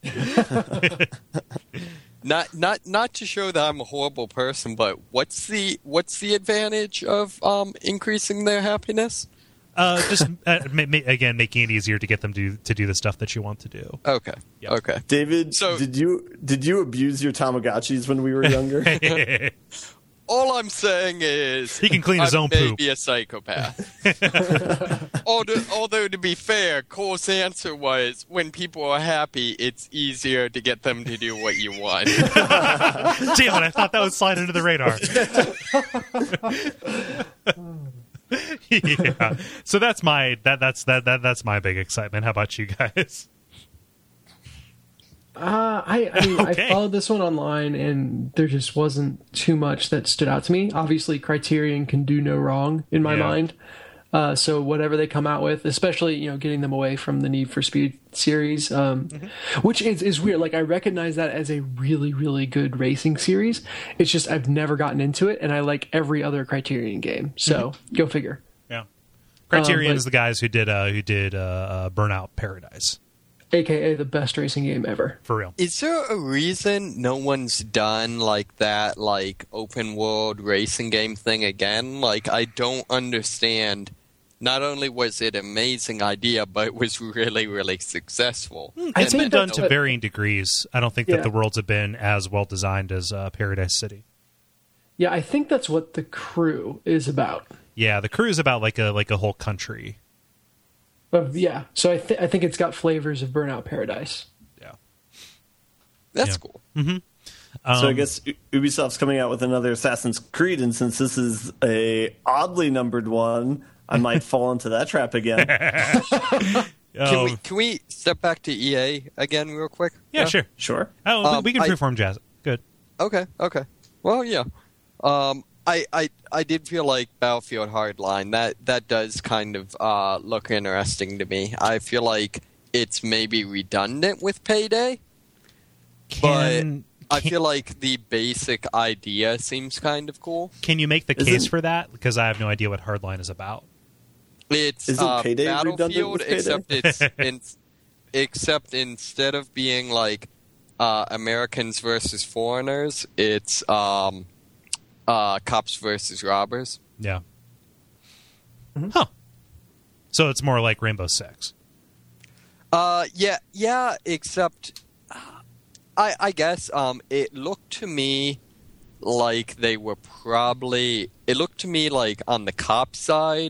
Not not not to show that I'm a horrible person, but what's the what's the advantage of um increasing their happiness? Uh, just uh, ma- ma- again, making it easier to get them to to do the stuff that you want to do. Okay. Yep. Okay. David, So- did you did you abuse your Tamagotchis when we were younger? All I'm saying is He can clean his I'm own poop. maybe a psychopath. although, although to be fair, Cole's answer was when people are happy, it's easier to get them to do what you want. Damn it! I thought that would slide under the radar. Yeah. So that's my that that's that, that that's my big excitement. How about you guys? Uh, I, I mean, Okay. I followed this one online, and there just wasn't too much that stood out to me. Obviously, Criterion can do no wrong in my Yeah. mind. Uh, so whatever they come out with, especially you know getting them away from the Need for Speed series, um, Mm-hmm. which is is weird. Like I recognize that as a really really good racing series. It's just I've never gotten into it, and I like every other Criterion game. So go figure. Yeah. Criterion but- is the guys who did uh, who did uh, uh, Burnout Paradise. A K A the best racing game ever. For real. Is there a reason no one's done like that, like open world racing game thing again? Like I don't understand. Not only was it an amazing idea, but it was really, really successful. I It's think been done that's to what- varying degrees. I don't think Yeah. that the worlds have been as well designed as uh, Paradise City. Yeah, I think that's what the crew is about. Yeah, the crew is about like a like a whole country. But yeah, so I, th- I think it's got flavors of Burnout Paradise. Yeah. That's Yeah. cool. Um, So I guess U- Ubisoft's coming out with another Assassin's Creed, and since this is a oddly numbered one, I might fall into that trap again. Can oh, we can we step back to E A again real quick? yeah, sure. Sure. Oh, we- Um, we can I- freeform jazz. Good. Okay, okay. Well, yeah. Um, I, I, I did feel like Battlefield Hardline, that, that does kind of uh, look interesting to me. I feel like it's maybe redundant with Payday, Can but I can, feel like the basic idea seems kind of cool. can you make the Isn't- case for that? Because I have no idea what Hardline is about. It's Isn't uh, Payday redundant Battlefield, with Payday? except it's in, except instead of being like uh, Americans versus foreigners, it's um, uh, cops versus robbers. Yeah. Huh. So it's more like Rainbow Six. Uh, yeah, yeah. Except, uh, I, I guess, um, it looked to me like they were probably. It looked to me like on the cop side,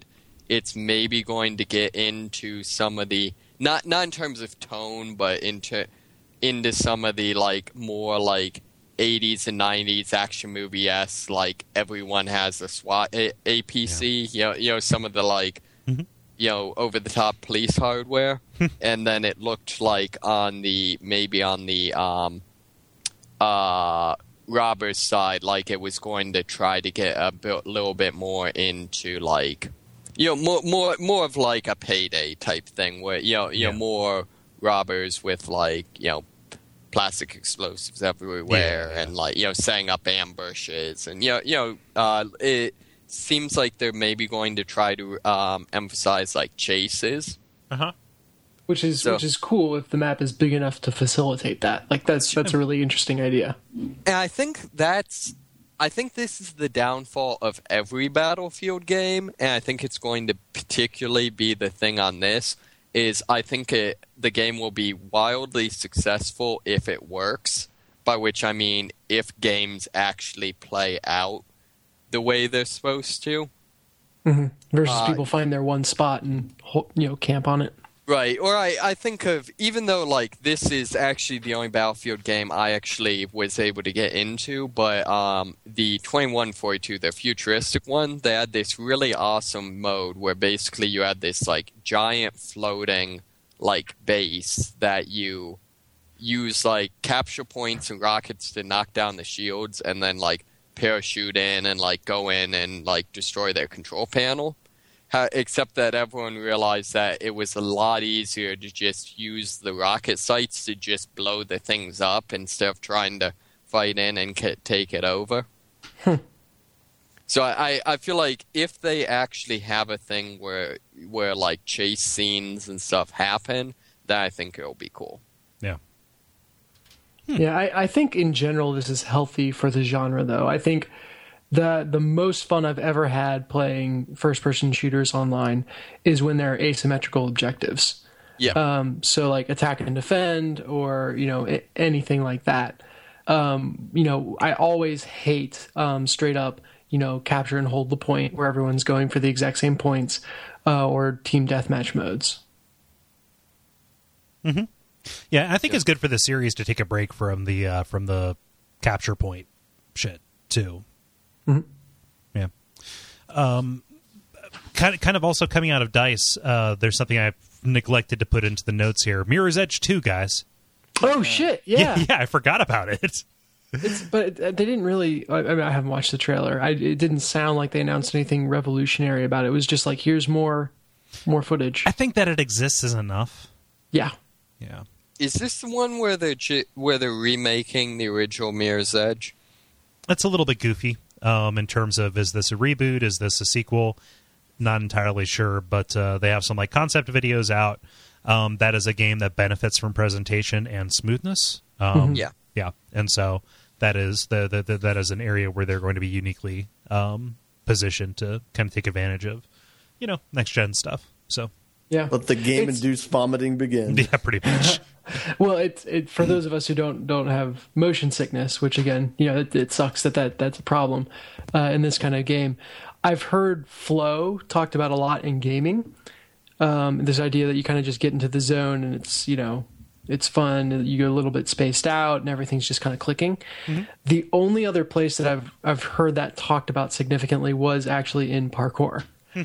it's maybe going to get into some of the not not in terms of tone, but into into some of the like more like eighties and nineties action movie esque, like everyone has a SWAT a- APC, yeah. you know, you know, some of the like, mm-hmm. you know, over the top police hardware, and then it looked like on the maybe on the um, uh, robbers side, like it was going to try to get a bit, little bit more into like, you know, more more more of like a Payday type thing, where you know, you yeah. know, more robbers with like, you know, plastic explosives everywhere, yeah. and like, you know, setting up ambushes, and you know, you know, uh, it seems like they're maybe going to try to um, emphasize like chases. Uh huh. Which is So- which is cool if the map is big enough to facilitate that. Like that's that's a really interesting idea. And I think that's, I think this is the downfall of every Battlefield game, and I think it's going to particularly be the thing on this, is I think it, the game will be wildly successful if it works, by which I mean if games actually play out the way they're supposed to. Mm-hmm. Versus Uh, people find their one spot and ho- you know camp on it. Right, or I, I think of, even though like this is actually the only Battlefield game I actually was able to get into, but um, the twenty-one forty-two, the futuristic one, they had this really awesome mode where basically you had this like giant floating like base that you use like capture points and rockets to knock down the shields, and then like parachute in and like go in and like destroy their control panel. How, except that everyone realized that it was a lot easier to just use the rocket sites to just blow the things up instead of trying to fight in and ca- take it over. So I, I feel like if they actually have a thing where where like chase scenes and stuff happen, then I think it'll be cool. Yeah. Yeah, I, I think in general this is healthy for the genre, though. I think the the most fun I've ever had playing first person shooters online is when there are asymmetrical objectives. Yeah. Um, so like attack and defend, or you know a- anything like that. Um, you know, I always hate um, straight up, you know, capture and hold the point where everyone's going for the exact same points, uh, or team deathmatch modes. Mm-hmm. Yeah, I think it's good for the series to take a break from the uh, from the capture point shit too. Mm-hmm. Yeah. Um, kind of, kind of also coming out of DICE, uh, there's something I've neglected to put into the notes here. Mirror's Edge two, guys. Oh shit! Yeah, yeah, yeah, I forgot about it. It's, but they didn't really. I, I mean, I haven't watched the trailer. I, it didn't sound like they announced anything revolutionary about it. It was just like, here's more, more footage. I think that it exists is enough. Yeah. Yeah. Is this the one where they're j- where they're remaking the original Mirror's Edge? It's a little bit goofy um, in terms of, is this a reboot? Is this a sequel? Not entirely sure, but uh, they have some like concept videos out. Um, that is a game that benefits from presentation and smoothness. Um, Mm-hmm. Yeah. Yeah, and so that is the, the, the that is an area where they're going to be uniquely um, positioned to kind of take advantage of, you know, next gen stuff. So Yeah. Let the game-induced vomiting begin. yeah, pretty much. Well, it's it for those of us who don't don't have motion sickness, which again, you know, it, it sucks that, that that's a problem uh, in this kind of game. I've heard flow talked about a lot in gaming. Um, this idea that you kind of just get into the zone and it's, you know, it's fun. You get a little bit spaced out and everything's just kind of clicking. Mm-hmm. The only other place that I've I've heard that talked about significantly was actually in parkour.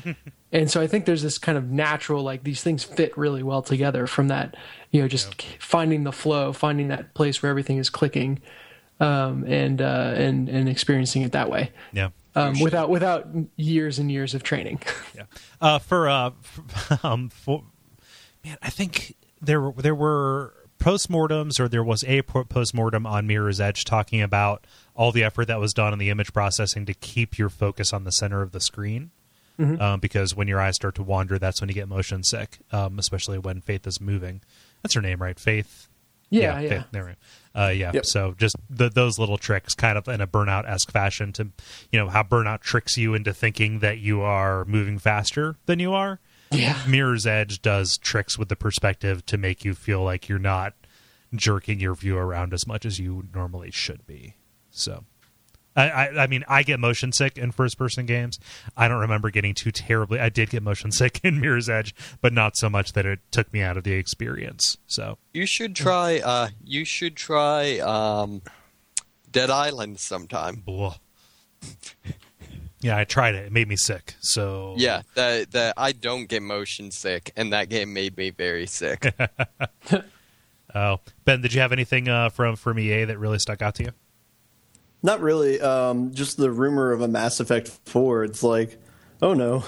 And so I think there's this kind of natural, like these things fit really well together from that, you know, just yeah. finding the flow, finding that place where everything is clicking, um, and uh, and and experiencing it that way. Yeah. Um, without without years and years of training. Yeah. Uh, for uh, for, um, for man, I think there were there were postmortems, or there was a postmortem on Mirror's Edge talking about all the effort that was done in the image processing to keep your focus on the center of the screen. Mm-hmm. Um, because when your eyes start to wander, that's when you get motion sick, um, especially when Faith is moving. That's her name, right? Faith? Yeah, yeah. Faith, there we uh, yeah. Yep. So just the, those little tricks, kind of in a Burnout-esque fashion, to, you know, how Burnout tricks you into thinking that you are moving faster than you are. Yeah. Mirror's Edge does tricks with the perspective to make you feel like you're not jerking your view around as much as you normally should be. So, I, I, I mean, I get motion sick in first-person games. I don't remember getting too terribly. I did get motion sick in Mirror's Edge, but not so much that it took me out of the experience. So you should try. Uh, you should try um, Dead Island sometime. Blah. Yeah, I tried it. It made me sick. So yeah, that that I don't get motion sick, and that game made me very sick. Oh, Ben, did you have anything uh, from from E A that really stuck out to you? Not really. Um, just the rumor of a Mass Effect four. It's like, oh no,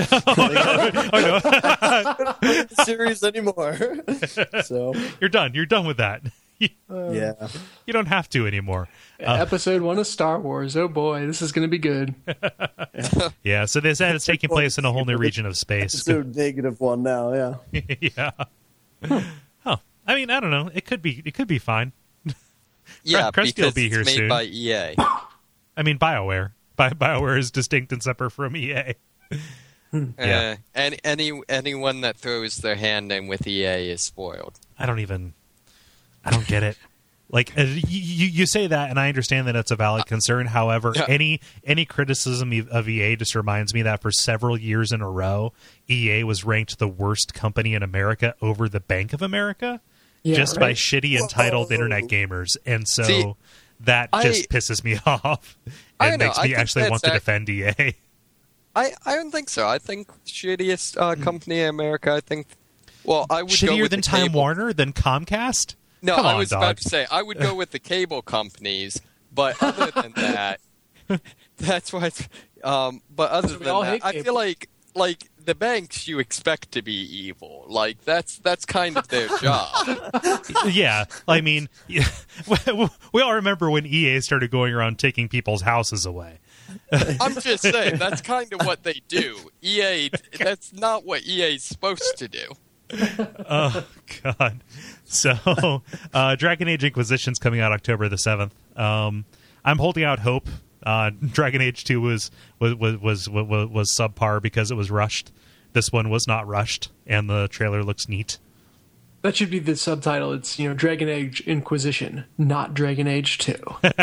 oh no, series anymore. So you're done. You're done with that. uh, yeah, you don't have to anymore. Uh, Episode one of Star Wars. Oh boy, this is going to be good. Yeah. So they said it's taking place in a whole new region of space. Episode negative one now. Yeah. Yeah. Huh. Oh, I mean, I don't know. It could be. It could be fine. Yeah, Krusty because will be here it's made soon. by E A. I mean, BioWare. Bi- BioWare is distinct and separate from E A. Yeah. Uh, any any anyone that throws their hand in with E A is spoiled. I don't even. I don't get it. Like uh, you, you say that, and I understand that it's a valid concern. However, Yeah. any any criticism of E A just reminds me that for several years in a row, E A was ranked the worst company in America over the Bank of America, Yeah, just by right. shitty entitled Whoa. internet gamers, and so See, that I- just pisses me off I and know, makes I me think actually that's want to ac- defend E A. I, I don't think so. I think shittiest uh, company in America. I think. Well, I would go Shittier with than the Time cable. Warner, than Comcast. No, Come I on, was dog. about to say I would go with the cable companies, but other than that, that's why. It's, um, but other We than all that, hate I cable. feel like like the banks you expect to be evil. Like that's that's kind of their job. Yeah, I mean, yeah, we all remember when E A started going around taking people's houses away. I'm just saying that's kind of what they do. E A, that's not what E A's supposed to do. Oh God! So, uh, Dragon Age Inquisition's coming out October the seventh. Um, I'm holding out hope. Uh, Dragon Age two was was was was was, was subpar because it was rushed. This one was not rushed, and the trailer looks neat. That should be the subtitle. It's, you know, Dragon Age Inquisition, not Dragon Age two.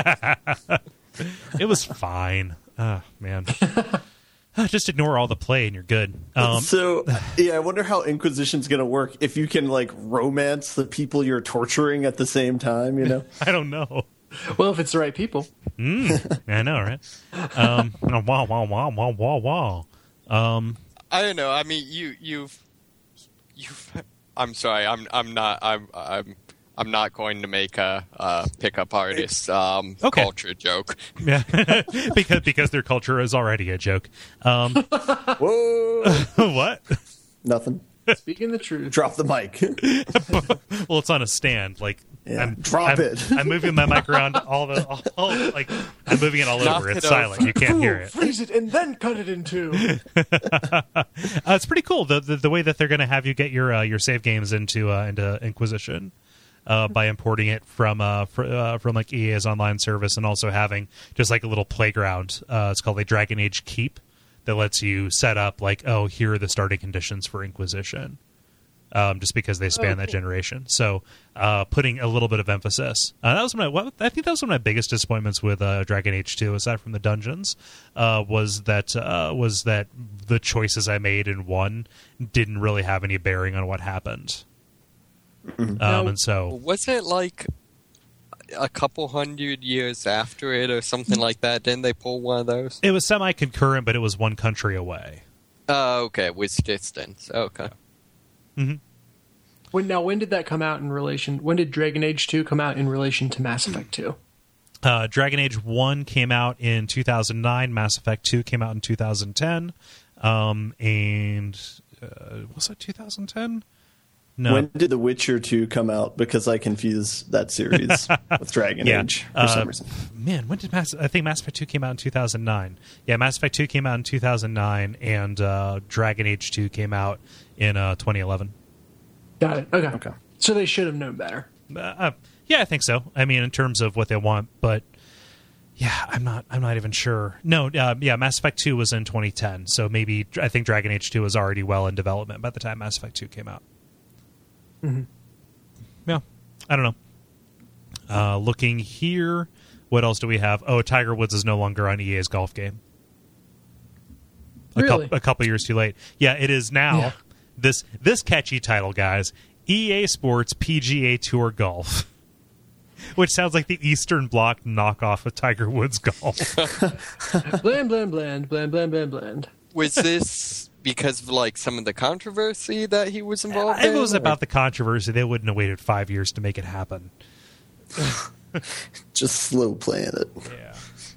It was fine. Oh man. Just ignore all the play and you're good. Um, so yeah, I wonder how Inquisition's gonna work if you can like romance the people you're torturing at the same time. You know, I don't know. Well, if it's the right people. Mm, I know, right? Um, wow, wow, wow, wow, wow, wow. Um, I don't know. I mean, you you've you've. I'm sorry. I'm I'm not. I'm I'm. I'm not going to make a, a pickup artist um, Okay. culture joke. yeah, because because their culture is already a joke. Um, whoa, what? nothing. Speaking the truth. Drop the mic. Well, it's on a stand. Like, Yeah, I'm, drop I'm, it. I'm moving my mic around all the all, all like I'm moving it all Knock over. it It's over. silent. You can't hear it. Freeze it and then cut it in two. Uh, it's pretty cool the, the the way that they're going to have you get your uh, your save games into uh, into Inquisition. Uh, by importing it from uh, fr- uh, from like E A's online service, and also having just like a little playground. Uh, it's called a Dragon Age Keep that lets you set up like, oh, here are the starting conditions for Inquisition, um, just because they span Oh, that cool. generation. So uh, putting a little bit of emphasis. Uh, that was my. What, I think that was one of my biggest disappointments with uh, Dragon Age two, aside from the dungeons, uh, was that uh, was that the choices I made in one didn't really have any bearing on what happened. Um, Now- and so Was it like a couple hundred years after it or something like that? Didn't they pull one of those? it was semi-concurrent, but it was one country away. Oh, okay, with distance. Okay. When now, when did that come out in relation? When did Dragon Age two come out in relation to Mass Effect two? Uh, Dragon Age one came out in two thousand nine. Mass Effect two came out in two thousand ten. Um, and uh, was it two thousand ten? No. When did The Witcher two come out? Because I confuse that series with Dragon Yeah. Age for Uh, some reason. Man, when did Mass? I think Mass Effect two came out in two thousand nine. Yeah, Mass Effect two came out in two thousand nine, and uh, Dragon Age two came out in uh, twenty eleven. Got it. Okay. Okay. So they should have known better. Uh, uh, yeah, I think so. I mean, in terms of what they want, but yeah, I'm not. I'm not even sure. No, uh, yeah, Mass Effect two was in twenty ten, so maybe I think Dragon Age two was already well in development by the time Mass Effect two came out. Mm-hmm. Yeah, I don't know. Uh, looking here, What else do we have? Oh, Tiger Woods is no longer on E A's golf game. A, Really? couple, a couple years too late. Yeah, it is now. Yeah. This this catchy title, guys. E A Sports P G A Tour Golf. Which sounds like the Eastern Bloc knockoff of Tiger Woods Golf. Bland, bland, bland, bland, bland, bland, bland. Was this because of like some of the controversy that he was involved If in? it was or- about the controversy, they wouldn't have waited five years to make it happen. Just slow playing it. Yeah.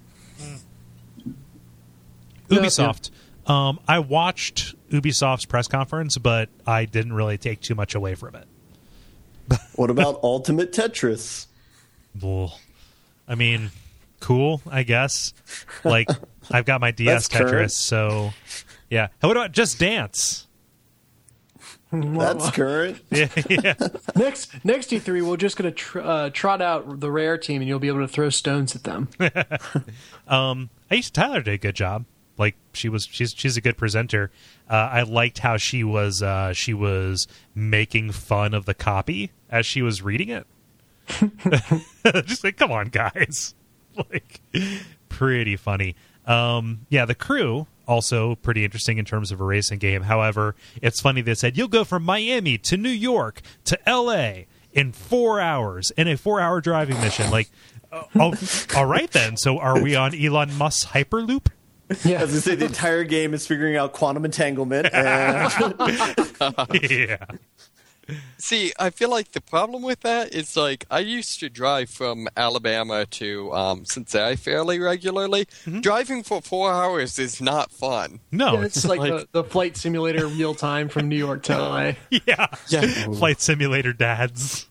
Yeah, Ubisoft. Um, I watched Ubisoft's press conference, but I didn't really take too much away from it. What about Ultimate Tetris? Ugh. I mean, cool, I guess. Like, I've got my D S That's Tetris, current. so yeah. How about Just Dance? That's current. Yeah, yeah. Next, next E three, we're just going to tr- uh, trot out the Rare team, and you'll be able to throw stones at them. Um, I used Tyler did a good job. Like she was, she's she's a good presenter. Uh, I liked how she was uh, she was making fun of the copy as she was reading it. Just like, come on, guys! Like, pretty funny. Um, yeah, the crew also pretty interesting in terms of a racing game. However, it's funny they said you'll go from Miami to New York to L A in four hours in a four-hour driving mission. Like, oh, oh, all right then. So, are we on Elon Musk's Hyperloop? Yeah, As I say, the entire game is figuring out quantum entanglement. And Yeah. See, I feel like the problem with that is like I used to drive from Alabama to um, Cincinnati fairly regularly. Driving for four hours is not fun. No, yeah it's it's like, like- the, the flight simulator real time from New York to L A. yeah, Yeah. Flight Simulator dads.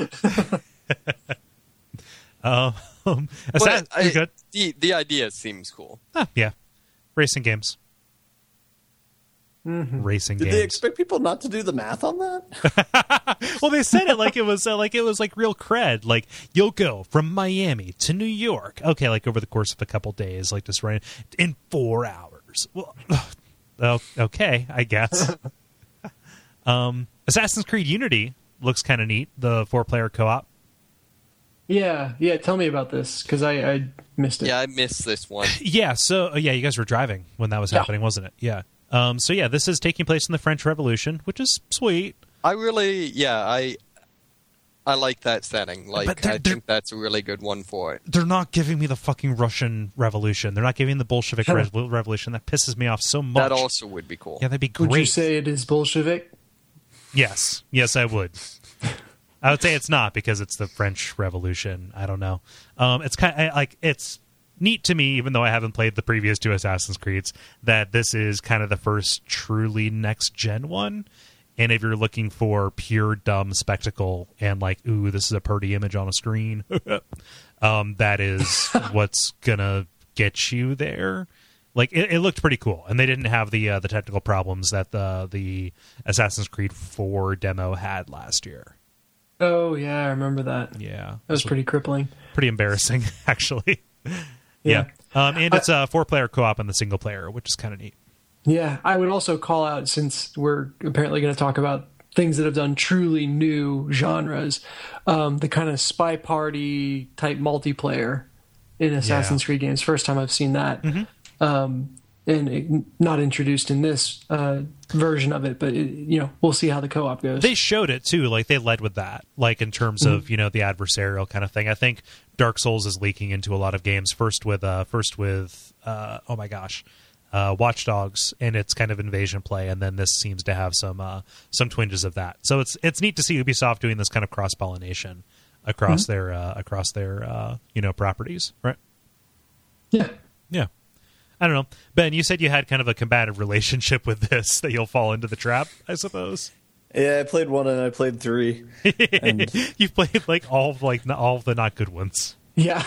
um, But Assassin, I- you're good. The the idea seems cool. Ah, yeah, racing games. Racing did games. they expect people not to do the math on that? Well, they said it like it was uh, like it was like real cred. Like you'll go from Miami to New York. Okay, like over the course of a couple days, like just running in four hours. Well, oh, okay, I guess. um, Assassin's Creed Unity looks kind of neat. The four-player co-op. Yeah, yeah. Tell me about this because I, I missed it. Yeah, I missed this one. Yeah. So uh, yeah, you guys were driving when that was Yeah. happening, wasn't it? Yeah. Um, so yeah, this is taking place in the French Revolution, which is sweet. I really, yeah, I I like that setting. Like, But they're- I they're- think that's a really good one for it. They're not giving me the fucking Russian Revolution. They're not giving the Bolshevik re- Revolution. That pisses me off so much. That also would be cool. yeah, that'd be great. Would you say it is Bolshevik? Yes, yes, I would. I would say it's not because it's the French Revolution. I don't know. Um, it's kind of like it's neat to me, even though I haven't played the previous two Assassin's Creeds, that this is kind of the first truly next gen one. And if you're looking for pure dumb spectacle and like, ooh, this is a pretty image on a screen, um, that is what's gonna get you there. Like it, it looked pretty cool, and they didn't have the uh, the technical problems that the the Assassin's Creed four demo had last year. Oh yeah, I remember that. Yeah, That was pretty crippling. pretty embarrassing, actually. yeah, Yeah. Um, and it's a four player co op and the single player, which is kind of neat. Yeah, I would also call out, since we're apparently going to talk about things that have done truly new genres, um, the kind of spy party type multiplayer in Assassin's Yeah. Creed games. First time I've seen that. Um, and it, not introduced in this uh, version of it, but it, you know, we'll see how the co-op goes. They showed it too, like they led with that, like in terms of you know the adversarial kind of thing. I think Dark Souls is leaking into a lot of games. First with uh, first with uh, oh my gosh. Uh, Watch Dogs and its kind of invasion play, and then this seems to have some uh, some twinges of that. So it's it's neat to see Ubisoft doing this kind of cross pollination across Mm-hmm. their uh, across their uh, you know properties, right? yeah. Yeah, I don't know. Ben, you said you had kind of a combative relationship with this, that you'll fall into the trap, I suppose. Yeah, I played one and I played three. And You've played like all of, like not- all of the not good ones. Yeah.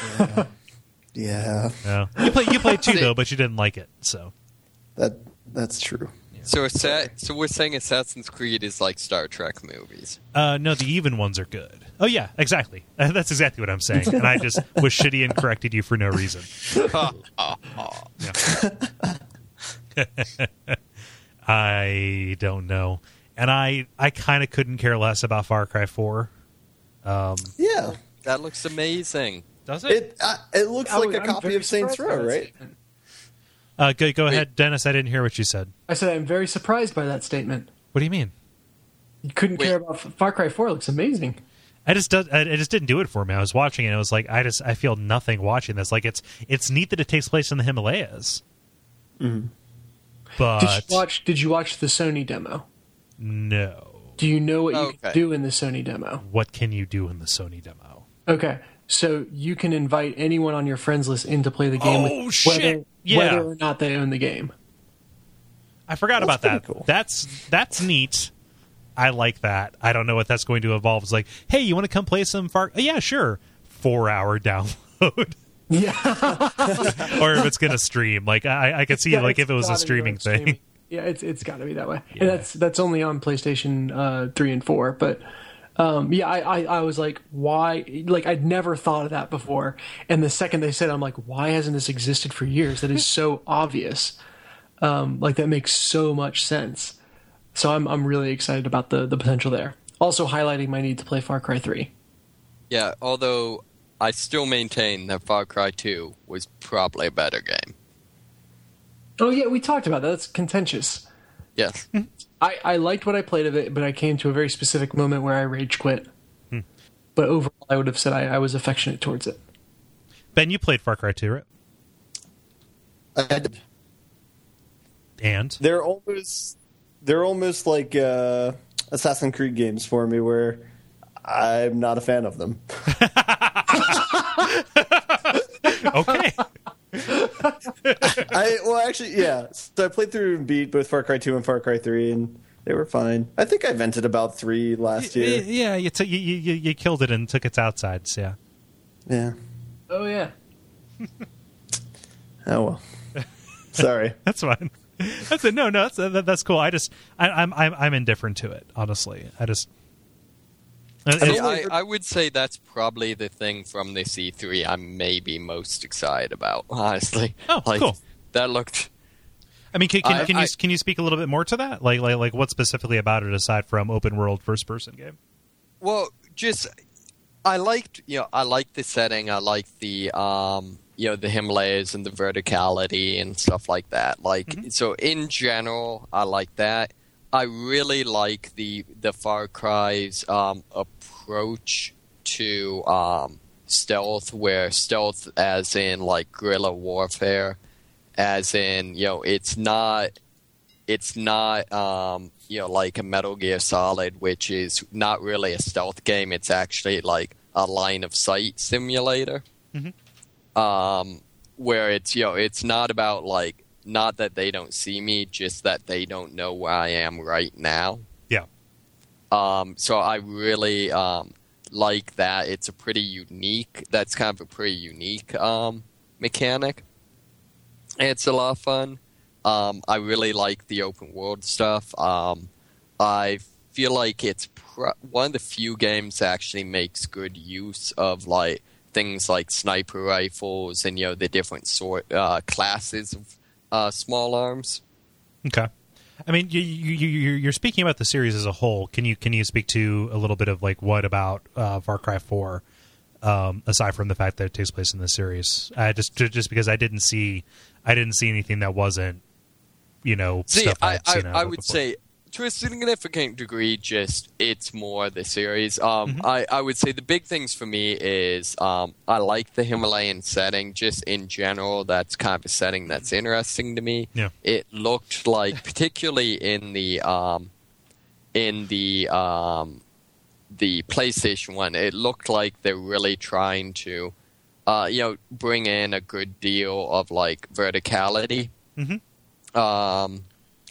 yeah, Yeah, you play you played two though, but you didn't like it. So that that's true. So, Assa- so we're saying Assassin's Creed is like Star Trek movies. uh, no, the even ones are good. Oh yeah, exactly. That's exactly what I'm saying, and I just was shitty and corrected you for no reason. Yeah. I don't know, and I I kind of couldn't care less about Far Cry four. Um, Yeah, That looks amazing. Does it? It uh, it looks I like would- a I'm copy very of Saints surprised by Row, that right? statement. Uh, go go ahead, Dennis. I didn't hear what you said. I said I'm very surprised by that statement. What do you mean? You couldn't Wait. care about Far Cry four. It looks amazing. I just does I, it just didn't do it for me. I was watching it. And I was like, I just I feel nothing watching this. Like it's it's neat that it takes place in the Himalayas. Mm-hmm. But Did you watch? Did you watch the Sony demo? no. Do you know what you Okay. can do in the Sony demo? What can you do in the Sony demo? Okay, so you can invite anyone on your friends list in to play the game, Oh, with, shit. whether Yeah. whether or not they own the game. I forgot That's about that. pretty cool. That's that's neat. I like that. I don't know what that's going to evolve. It's like, hey, you want to come play some Far? Yeah, sure. Four hour download. Yeah, Or if it's going to stream. Like I, I could see Yeah, like it's if it was a gotta be streaming like thing. streaming. Yeah, it's it's got to be that way. Yeah. And that's that's only on PlayStation uh, three and four. But um, yeah, I, I I was like, why? Like I'd never thought of that before. And the second they said, it, I'm like, why hasn't this existed for years? That is so obvious. Um, like that makes so much sense. So I'm I'm really excited about the the potential there. Also highlighting my need to play Far Cry three. Yeah, although I still maintain that Far Cry two was probably a better game. Oh yeah, we talked about that. That's contentious. Yes. I, I liked what I played of it, but I came to a very specific moment where I rage quit. Hmm. But overall, I would have said I, I was affectionate towards it. Ben, you played Far Cry two, right? I did. And They're almost they're almost like uh, Assassin's Creed games for me, where I'm not a fan of them. okay. I well, actually, yeah. So I played through and beat both Far Cry two and Far Cry three, and they were fine. I think I vented about three last year. Yeah, you, t- you you you killed it and took its outsides. Yeah. Yeah. Oh yeah. Oh well. Sorry. That's fine. That's it. No, no, that's that, that's cool. I just I, I'm I'm I'm indifferent to it. Honestly, I just. See, I, I would say that's probably the thing from the C three I'm maybe most excited about, honestly. Oh, like, cool. That looked... I mean, can, can, I- can you I- can you speak a little bit more to that? Like like like what specifically about it aside from open world first person game? Well, just... I liked, you know, I liked the setting. I liked the, um, you know, the Himalayas and the verticality and stuff like that. Like, Mhm. so in general, I like that. I really like the the Far Cry's um, approach to um, stealth, where stealth, as in like guerrilla warfare, as in you know, it's not it's not um, you know like a Metal Gear Solid, which is not really a stealth game. It's actually like a line of sight simulator, Mhm. um, where it's you know it's not about like. Not that they don't see me, just that they don't know where I am right now. Yeah. Um, so I really um, like that. It's a pretty unique. That's kind of a pretty unique um, mechanic. It's a lot of fun. Um, I really like the open world stuff. Um, I feel like it's pro- one of the few games that actually makes good use of like things like sniper rifles and you know the different sort uh, classes of Uh, small arms. Okay. I mean, you, you, you, you're speaking about the series as a whole. Can you can you speak to a little bit of like what about uh, Far Cry four, um, aside from the fact that it takes place in the series? Uh, just just because I didn't see I didn't see anything that wasn't you know See, stuff I, I've I, seen out I of would before. say to a significant degree, just it's more the series. Um, Mhm. I, I would say the big things for me is um, I like the Himalayan setting. Just in general, that's kind of a setting that's interesting to me. Yeah. It looked like, particularly in the um, in the um, the PlayStation one, it looked like they're really trying to, uh, you know, bring in a good deal of like verticality. Mhm. Um,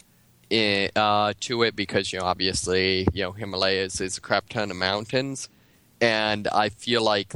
in, uh, to it because you know obviously you know Himalayas is a crap ton of mountains, and I feel like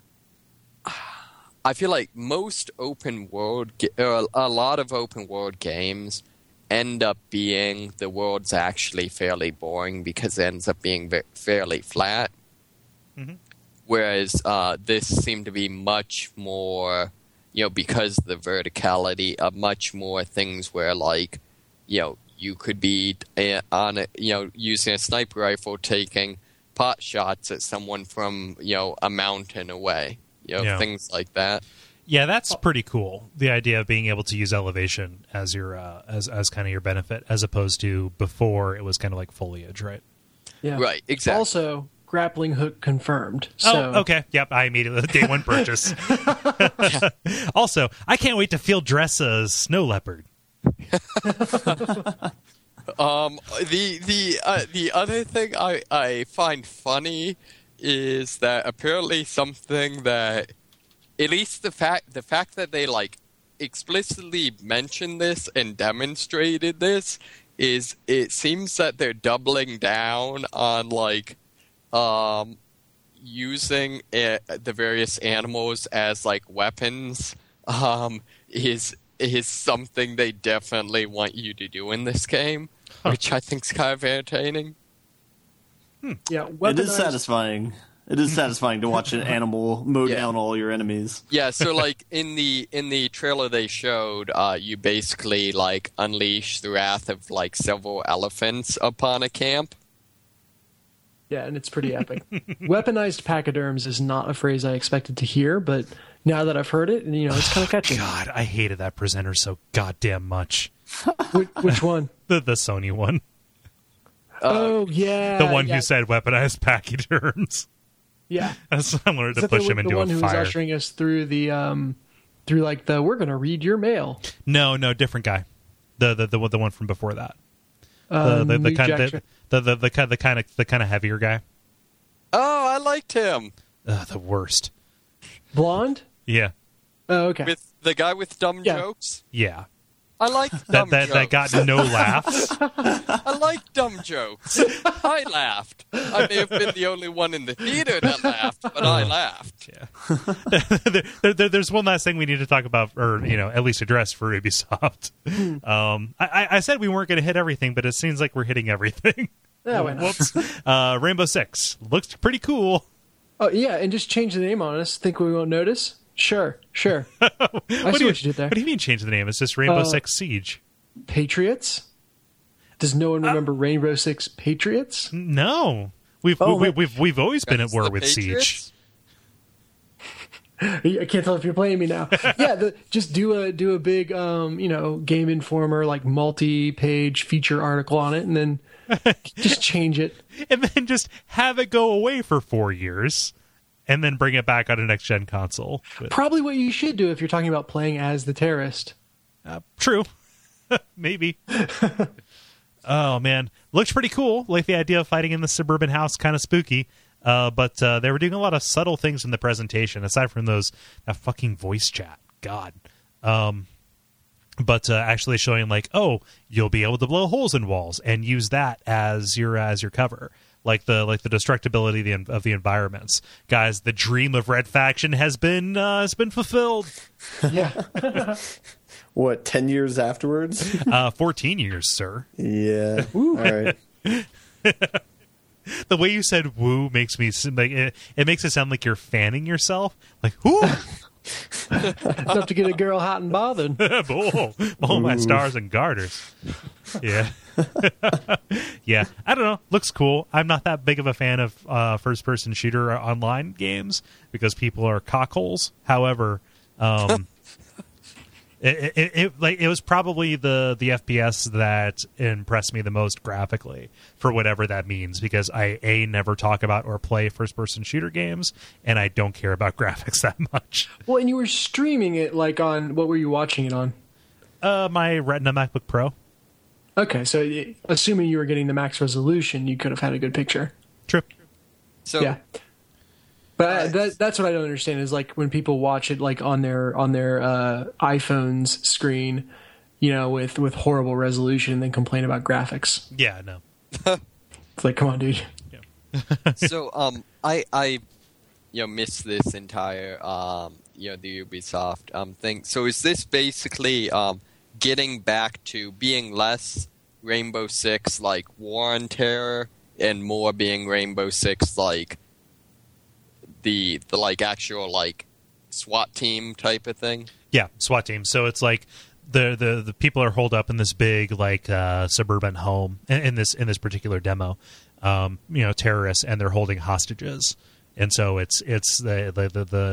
I feel like most open world ga- or a lot of open world games end up being the world's actually fairly boring because it ends up being ve- fairly flat. Mhm. Whereas uh, this seemed to be much more, you know, because of the verticality, of much more things where like, you know, you could be uh, on a, you know, using a sniper rifle taking pot shots at someone from, you know, a mountain away. you know, Yeah. things like that. Yeah, that's pretty cool. The idea of being able to use elevation as your uh, as as kind of your benefit, as opposed to before it was kind of like foliage, right? Yeah. Right, exactly. Also, grappling hook confirmed. So, Oh, okay. Yep, I immediately day one purchase. Also, I can't wait to field dress a snow leopard. Um, the the uh, the other thing I, I find funny is that apparently something that, at least the fact the fact that they like explicitly mentioned this and demonstrated this, is it seems that they're doubling down on like um using uh the various animals as like weapons. Um, is is something they definitely want you to do in this game. Which I think is kind of entertaining. Yeah, It is weaponized- satisfying. It is satisfying to watch an animal mow Yeah. down all your enemies. Yeah, so like in the in the trailer they showed, uh, you basically like unleash the wrath of like several elephants upon a camp. Yeah, and it's pretty epic. Weaponized pachyderms is not a phrase I expected to hear, but now that I've heard it, you know, it's kind of catchy. God, I hated that presenter so goddamn much. Which, which one? The the Sony one, oh yeah, the one yeah, who said weaponized pachyderms. yeah. That's I wanted Is to that push the, him the into one a who was fire. ushering us through the um, through like the we're gonna read your mail. No, no, different guy. The the the, the one from before that. Uh, The the, the New kind Jack the, Tra- the, the, the, kind the kind of the kind of heavier guy. Oh, I liked him Ugh, the worst. Blonde. Yeah, Oh, okay. with the guy with dumb Yeah. jokes. yeah. I like That dumb that, jokes. that got no laughs. I like dumb jokes. I laughed. I may have been the only one in the theater that laughed, but I laughed. there, there, there- there's one last thing we need to talk about, or you know, at least address for Ubisoft. um, I, I- I said we weren't going to hit everything, but it seems like we're hitting everything. Yeah, why not? Whoops. Uh, Rainbow Six looks pretty cool. Oh yeah, and just change the name on us. Think we won't notice? Sure, sure. I what, see do you, what you did there. what do you mean change the name? It's just Rainbow Uh, Six Siege. Patriots. Does no one remember Rainbow Six Patriots? No, we've Oh, we, wait. we've we've always been at Guys, war the with Siege. Patriots? I can't tell if you're playing me now. Yeah, the, just do a do a big um, you know, Game Informer like multi-page feature article on it, and then just change it. And then just have it go away for four years, and then bring it back on a next gen console. But, Probably what you should do if you're talking about playing as the terrorist. uh, true, maybe. Oh man, looks pretty cool. Like the idea of fighting in the suburban house, kind of spooky. Uh, but uh, they were doing a lot of subtle things in the presentation, aside from those that fucking voice chat. God. Um, but uh, actually showing like, oh, you'll be able to blow holes in walls and use that as your as your cover, like the like the destructibility of the, of the environments. Guys, the dream of Red Faction has been uh, has been fulfilled. Yeah. What, ten years afterwards? Uh, Fourteen years, sir. Yeah. All right. The way you said "woo" makes me seem like it, it makes it sound like you're fanning yourself. Like, whoo, Enough to get a girl hot and bothered. oh, oh, my stars and garters. Yeah, yeah. I don't know. Looks cool. I'm not that big of a fan of uh, first-person shooter online games because people are cockholes. However, um, it, it, it like it was probably the the F P S that impressed me the most graphically, for whatever that means, because I a never talk about or play first person shooter games, and I don't care about graphics that much. Well, and you were streaming it like on what were you watching it on? Uh, my Retina MacBook Pro. Okay, so y- assuming you were getting the max resolution, you could have had a good picture. True. So Yeah. But Uh, that, that's what I don't understand is like when people watch it like on their on their uh, iPhone's screen, you know, with, with horrible resolution, and then complain about graphics. Yeah. No. It's like, come on, dude. so um I I you know missed this entire um you know the Ubisoft um thing. So is this basically um getting back to being less Rainbow Six like War on Terror and more being Rainbow Six like the the like actual like SWAT team type of thing? Yeah, SWAT team. So it's like the the, the people are holed up in this big like uh, suburban home in, in this in this particular demo. Um, you know, terrorists, and they're holding hostages, and so it's it's the the the, the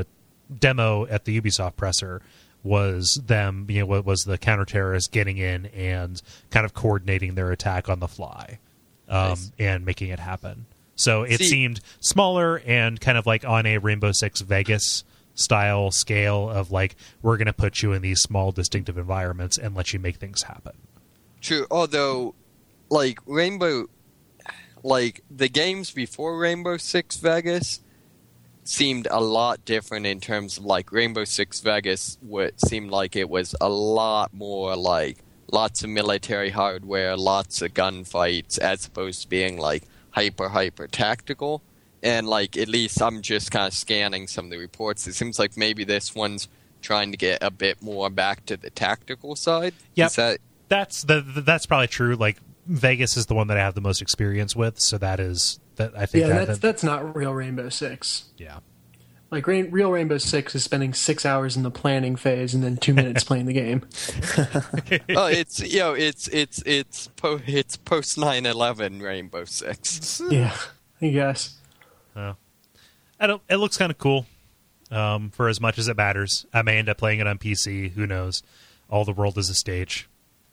demo at the Ubisoft presser was them, you know, what was the counter-terrorists getting in and kind of coordinating their attack on the fly, um, Nice. and making it happen. So it See- seemed smaller and kind of like on a Rainbow Six Vegas style scale of like, we're going to put you in these small distinctive environments and let you make things happen. True, although, like, Rainbow, like, the games before Rainbow Six Vegas seemed a lot different in terms of, like, Rainbow Six Vegas what seemed like it was a lot more, like, lots of military hardware, lots of gunfights, as opposed to being, like, hyper, hyper tactical. And, like, at least I'm just kind of scanning some of the reports. It seems like maybe this one's trying to get a bit more back to the tactical side. Yep. Is that... That's the, the that's probably true. Like Vegas is the one that I have the most experience with, so that is that I think Yeah, that, that's that that's not real Rainbow Six. yeah. Like Rain, real Rainbow Six is spending six hours in the planning phase and then two minutes playing the game. Oh, it's you know, it's it's it's po- it's post nine eleven Rainbow Six. Yeah, I guess. I don't. It looks kind of cool. Um, for as much as it matters, I may end up playing it on P C. Who knows? All the world is a stage.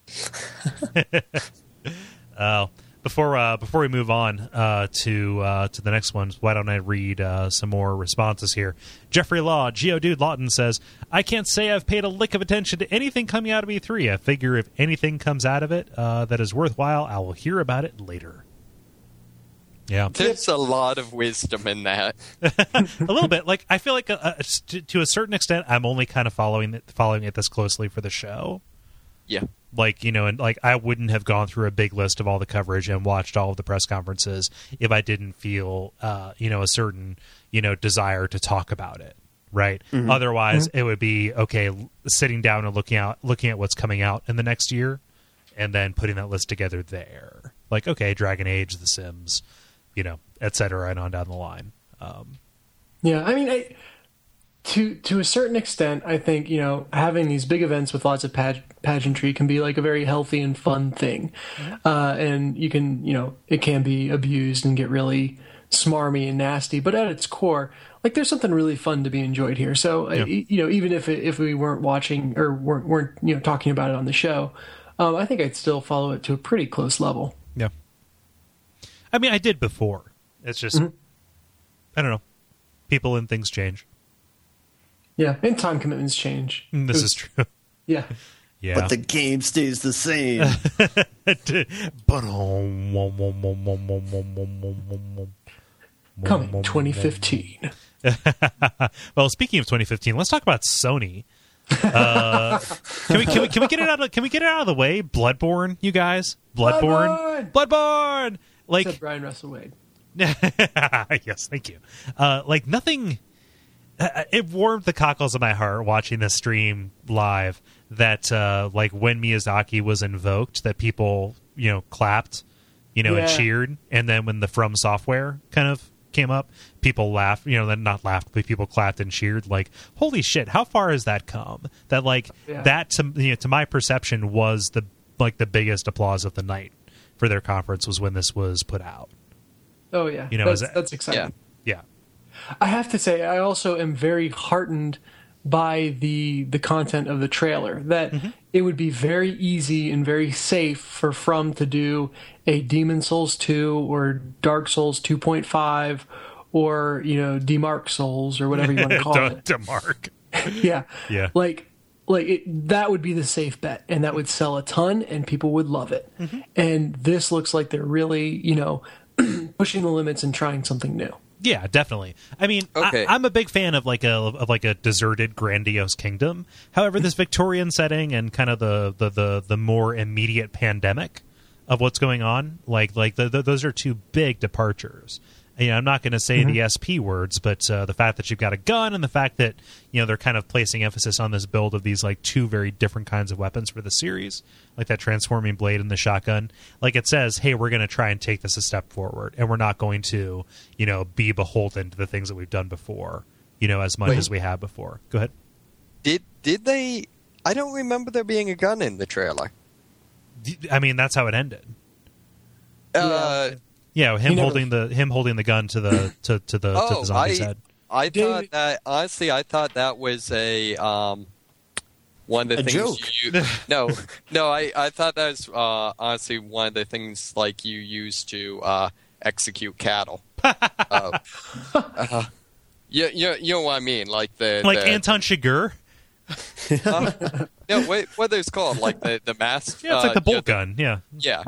uh, before uh, before we move on uh, to uh, to the next ones, why don't I read uh, some more responses here? Jeffrey Law, Geodude Lawton says, "I can't say I've paid a lick of attention to anything coming out of E three. I figure if anything comes out of it uh, that is worthwhile, I will hear about it later." Yeah, There's a lot of wisdom in that. a little bit. Like I feel like uh, uh, to, to a certain extent, I'm only kind of following it, following it this closely for the show. Yeah. Like, you know, and like I wouldn't have gone through a big list of all the coverage and watched all of the press conferences if I didn't feel, uh, you know, a certain, you know, desire to talk about it. Right. Mm-hmm. Otherwise, mm-hmm. it would be okay sitting down and looking out, looking at what's coming out in the next year, and then putting that list together there. Like, okay, Dragon Age, The Sims, you know, et cetera, and on down the line. Um, yeah, I mean, I, to to a certain extent, I think, you know, having these big events with lots of pag- pageantry can be like a very healthy and fun thing. Mm-hmm. Uh, and you can, you know, it can be abused and get really smarmy and nasty. But at its core, like, there's something really fun to be enjoyed here. So, yeah. uh, you know, even if it, if we weren't watching or weren't, weren't, you know, talking about it on the show, um, I think I'd still follow it to a pretty close level. Yeah. I mean, I did before. It's just, mm-hmm. I don't know. People and things change. Yeah, and time commitments change. This was, is true. Yeah. Yeah. But the game stays the same. Coming twenty fifteen. Well, speaking of twenty fifteen, let's talk about Sony. Uh, can we can we can we get it out of can we get it out of the way? Bloodborne, you guys. Bloodborne. Bloodborne. Bloodborne. Like Except Brian Russell Wade. Yes, thank you. Uh, like nothing. Uh, it warmed the cockles of my heart watching this stream live. That uh, like when Miyazaki was invoked, that people you know clapped, you know, yeah. and cheered, and then when the From Software kind of came up, people laughed. You know, then not laughed, but people clapped and cheered. Like, holy shit! How far has that come? That like yeah. that to you know, to my perception was the like the biggest applause of the night for their conference was when this was put out. Oh yeah, you know, that's, it, that's exciting. Yeah. yeah, I have to say, I also am very heartened by the the content of the trailer. That mm-hmm. it would be very easy and very safe for From to do a Demon Souls two or Dark Souls two point five or you know Demark Souls or whatever you want to call it. Demark. yeah, yeah. Like. Like it, that would be the safe bet, and that would sell a ton, and people would love it. Mm-hmm. And this looks like they're really, you know, pushing the limits and trying something new. Yeah, definitely. I mean, okay. I, I'm a big fan of like a of like a deserted, grandiose kingdom. However, this Victorian setting and kind of the the the, the more immediate pandemic of what's going on, like like the, the, those are two big departures. You know, I'm not going to say mm-hmm. the S P words, but uh, the fact that you've got a gun and the fact that, you know, they're kind of placing emphasis on this build of these, like, two very different kinds of weapons for the series, like that transforming blade and the shotgun. Like, it says, hey, we're going to try and take this a step forward, and we're not going to, you know, be beholden to the things that we've done before, you know, as much Wait. as we have before. Go ahead. Did did they... I don't remember there being a gun in the trailer. I mean, that's how it ended. Uh... Yeah, him holding the him holding the gun to the to, to the oh, to the zombie's I, head. I David- thought that honestly, I thought that was a um, one of the A things. joke. You, no, no, I, I thought that was uh, honestly one of the things like you use to uh, execute cattle. uh, uh, you, you, you know what I mean? Like the Like the, Anton Chigurh? uh, no, wait, what it's called? Like the the mass. Yeah, it's uh, like the bolt yeah, gun. Yeah. Yeah.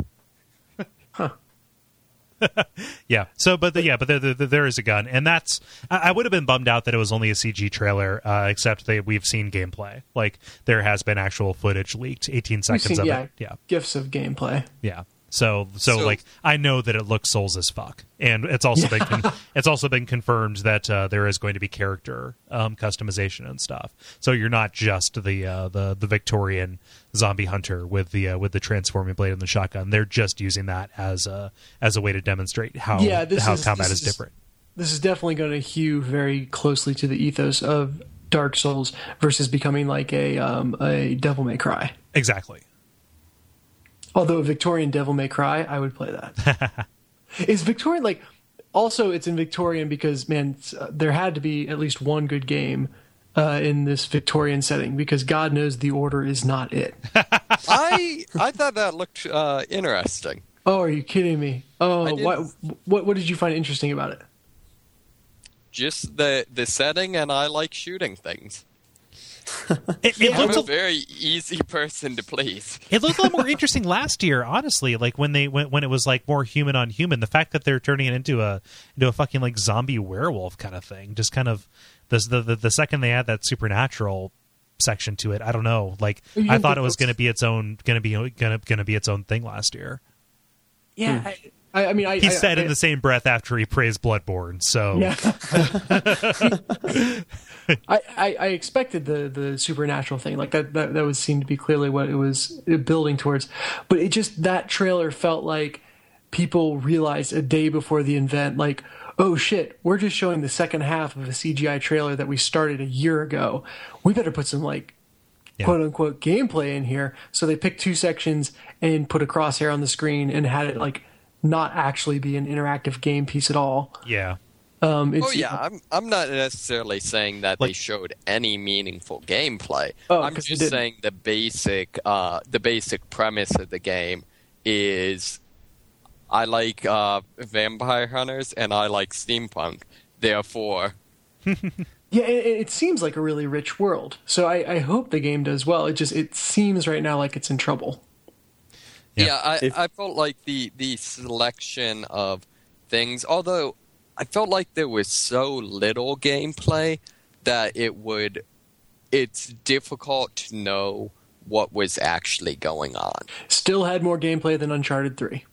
Yeah. So, but the, yeah, but there, there, there is a gun, and that's. I, I would have been bummed out that it was only a C G trailer, uh, except that we've seen gameplay. Like there has been actual footage leaked, eighteen We've seconds seen, of yeah, it. Yeah, gifs of gameplay. yeah. So, so, So- like I know that it looks Souls as fuck, and it's also been con- it's also been confirmed that uh, there is going to be character um, customization and stuff. So you're not just the uh, the the Victorian zombie hunter with the uh, with the transforming blade and the shotgun. They're just using that as a as a way to demonstrate how Yeah, this how is- combat this is is- different. This is definitely going to hew very closely to the ethos of Dark Souls versus becoming like a um, a Devil May Cry. Exactly. Although a Victorian Devil May Cry, I would play that. Is Victorian like? Also, it's in Victorian because man, it's, uh, there had to be at least one good game uh, in this Victorian setting because God knows the Order is not it. I I thought that looked uh, interesting. Oh, are you kidding me? Oh, I did- what what what did you find interesting about it? Just the the setting, and I like shooting things. It, it I'm looked a a, very easy person to please. it looked a lot more interesting last year, honestly. Like when they when, when it was like more human on human. The fact that they're turning it into a into a fucking like zombie werewolf kind of thing, just kind of the the the, the second they add that supernatural section to it, I don't know. Like You I don't thought think it was that's- going to be its own going to be going to going to be its own thing last year. Yeah, I, I mean, I He I, said I, in the same breath after he praised Bloodborne. So Yeah. I, I, I expected the, the supernatural thing like that, that that would seem to be clearly what it was building towards, but it just that trailer felt like people realized a day before the event like, oh shit, we're just showing the second half of a C G I trailer that we started a year ago. We better put some like Yeah. quote unquote gameplay in here. So they picked two sections and put a crosshair on the screen and had it like not actually be an interactive game piece at all. yeah. Um, it's, Oh yeah, I'm I'm not necessarily saying that they Like- showed any meaningful gameplay. Oh, I'm 'cause they just didn't. saying the basic uh, the basic premise of the game is I like uh, vampire hunters and I like steampunk. Therefore, Yeah, it, it seems like a really rich world. So I, I hope the game does well. It just it seems right now like it's in trouble. Yeah. yeah, I, If- I felt like the the selection of things, although I felt like there was so little gameplay that it would it's difficult to know what was actually going on. Still had more gameplay than Uncharted three.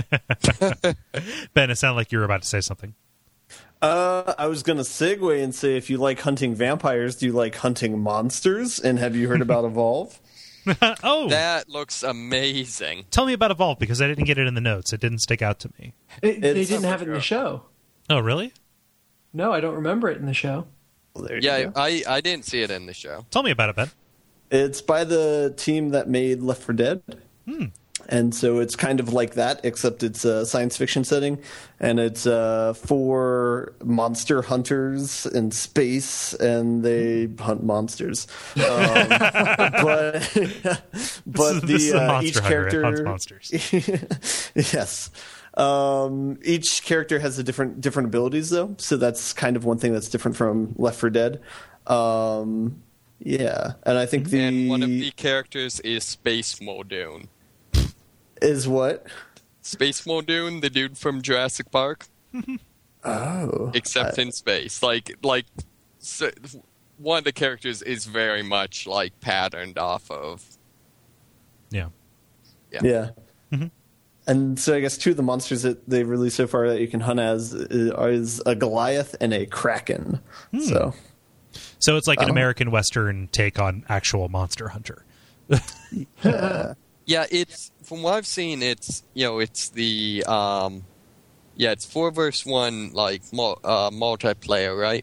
Ben, it sounded like you were about to say something. Uh, I was gonna segue and say, if you like hunting vampires, do you like hunting monsters? And have you heard about Evolve? Oh, That looks amazing. tell me about Evolve because I didn't get it in the notes. It didn't stick out to me. It, they It's- didn't have it in the show. Oh, really? No, I don't remember it in the show. Well, there you Yeah, go. I, I didn't see it in the show. Tell me about it, Ben. It's by the team that made Left four Dead. And so it's kind of like that, except it's a science fiction setting, and it's uh, for monster hunters in space, and they hunt monsters. Um, but but This is the a uh, monster each hunter. It character hunts monsters. yes. Um, each character has a different different abilities though, so that's kind of one thing that's different from Left four Dead. Um, yeah, and I think the And one of the characters is Space Muldoon. is what. Space Muldoon, the dude from Jurassic Park, Oh, except in space. Like, like so, one of the characters is very much like patterned off of. Yeah. Yeah. yeah. Mhm. And so I guess two of the monsters that they've released so far that you can hunt as is a Goliath and a Kraken. So So it's like an Oh. American Western take on actual Monster Hunter. Yeah, it's from what I've seen. It's you know, it's the um, yeah, it's four versus one like mul- uh, multiplayer, right?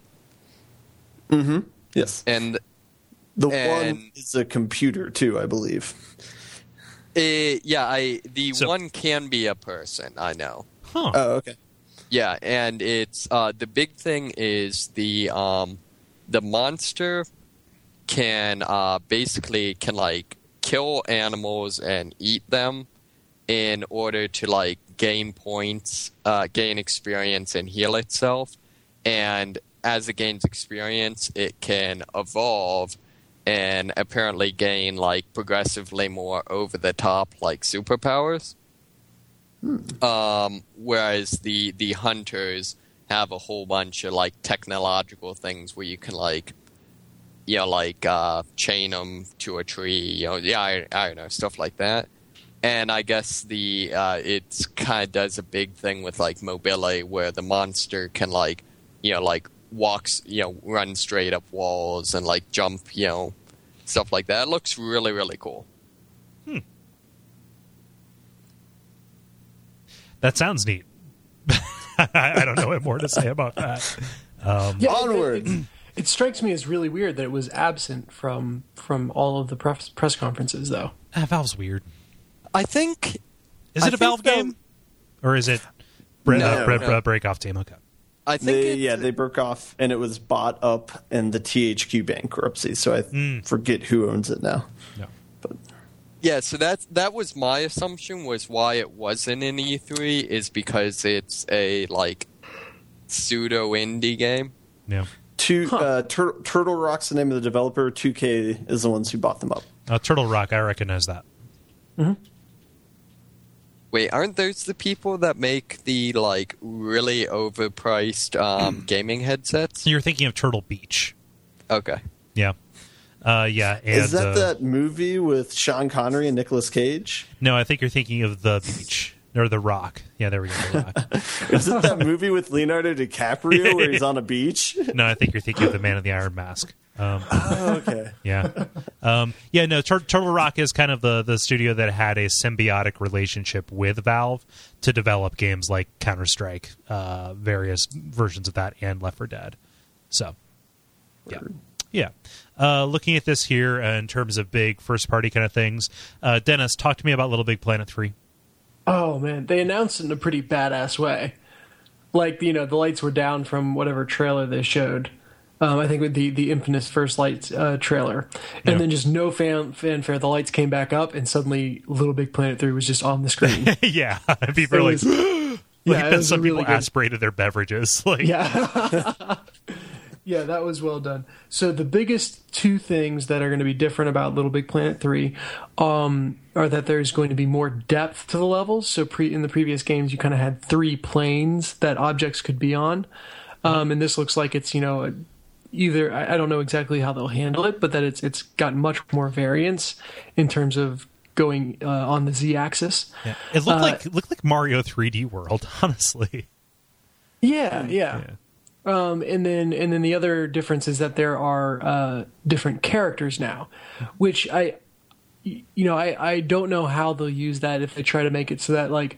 yes, And the and- one is a computer too, I believe. uh, yeah, I the So- one can be a person. I know. Huh. Oh, okay. Yeah, and it's uh, the big thing is the um, the monster can uh, basically can like kill animals and eat them in order to like gain points, uh, gain experience, and heal itself. And as it gains experience, it can evolve and apparently gain like progressively more over the top like superpowers. Hmm. Um, whereas the the hunters have a whole bunch of like technological things where you can like, you know, like uh, chain them to a tree, you know, yeah, I, I don't know, stuff like that. And I guess the uh, it kind of does a big thing with like mobility, where the monster can like, you know, like walks, you know, run straight up walls and like jump, you know, stuff like that. It looks really, really cool. Hmm. That sounds neat. I don't know what more to say about that. Um, Yeah, Onward. It, it, it strikes me as really weird that it was absent from from all of the press, press conferences, though. ah, Valve's weird. I think. Is I it a think Valve that- game? Or is it bre- No, uh, bre- no. uh, break-off team? Okay. I think. They, it's, yeah, they broke off, and it was bought up in the T H Q bankruptcy. So I Mm. forget who owns it now. No. But Yeah, so that that was my assumption, was why it wasn't in E three is because it's a like pseudo indie game. Yeah. two uh, Tur- Turtle Rock's the name of the developer. two K is the ones who bought them up. Uh, Turtle Rock, I recognize that. Wait, aren't those the people that make the like really overpriced um, gaming headsets? You're thinking of Turtle Beach. Okay. Yeah. Uh, yeah. And, Is that uh, that movie with Sean Connery and Nicolas Cage? No, I think you're thinking of The Beach. Or The Rock. Yeah, there we go. The Rock. Is it that movie with Leonardo DiCaprio where he's on a beach? No, I think you're thinking of The Man in the Iron Mask. Um, Oh, okay. yeah. Um, yeah, no, Tur- Turtle Rock is kind of the, the studio that had a symbiotic relationship with Valve to develop games like Counter-Strike, uh, various versions of that, and Left four Dead. So, yeah. Yeah. Uh, looking at this here uh, in terms of big first-party kind of things, uh, Dennis, talk to me about Little Big Planet three. Oh man, they announced it in a pretty badass way. Like, you know, the lights were down from whatever trailer they showed. Um, I think with the the infamous First Light uh, trailer, and Yeah. then just no fan fanfare. The lights came back up, and suddenly Little Big Planet three was just on the screen. yeah. People are like, was- like yeah, it was some really people good. aspirated their beverages. Like, Yeah. Yeah, that was well done. So the biggest two things that are going to be different about Little Big Planet three um, are that there's going to be more depth to the levels. So pre- in the previous games, you kind of had three planes that objects could be on. Um, and this looks like it's, you know, either, I, I don't know exactly how they'll handle it, but that it's it's got much more variance in terms of going uh, on the Z-axis. Yeah. It looked Uh, like it looked like Mario three D World, honestly. Yeah, yeah. Yeah. Um, and then and then the other difference is that there are uh, different characters now, which I, you know, I, I don't know how they'll use that if they try to make it so that like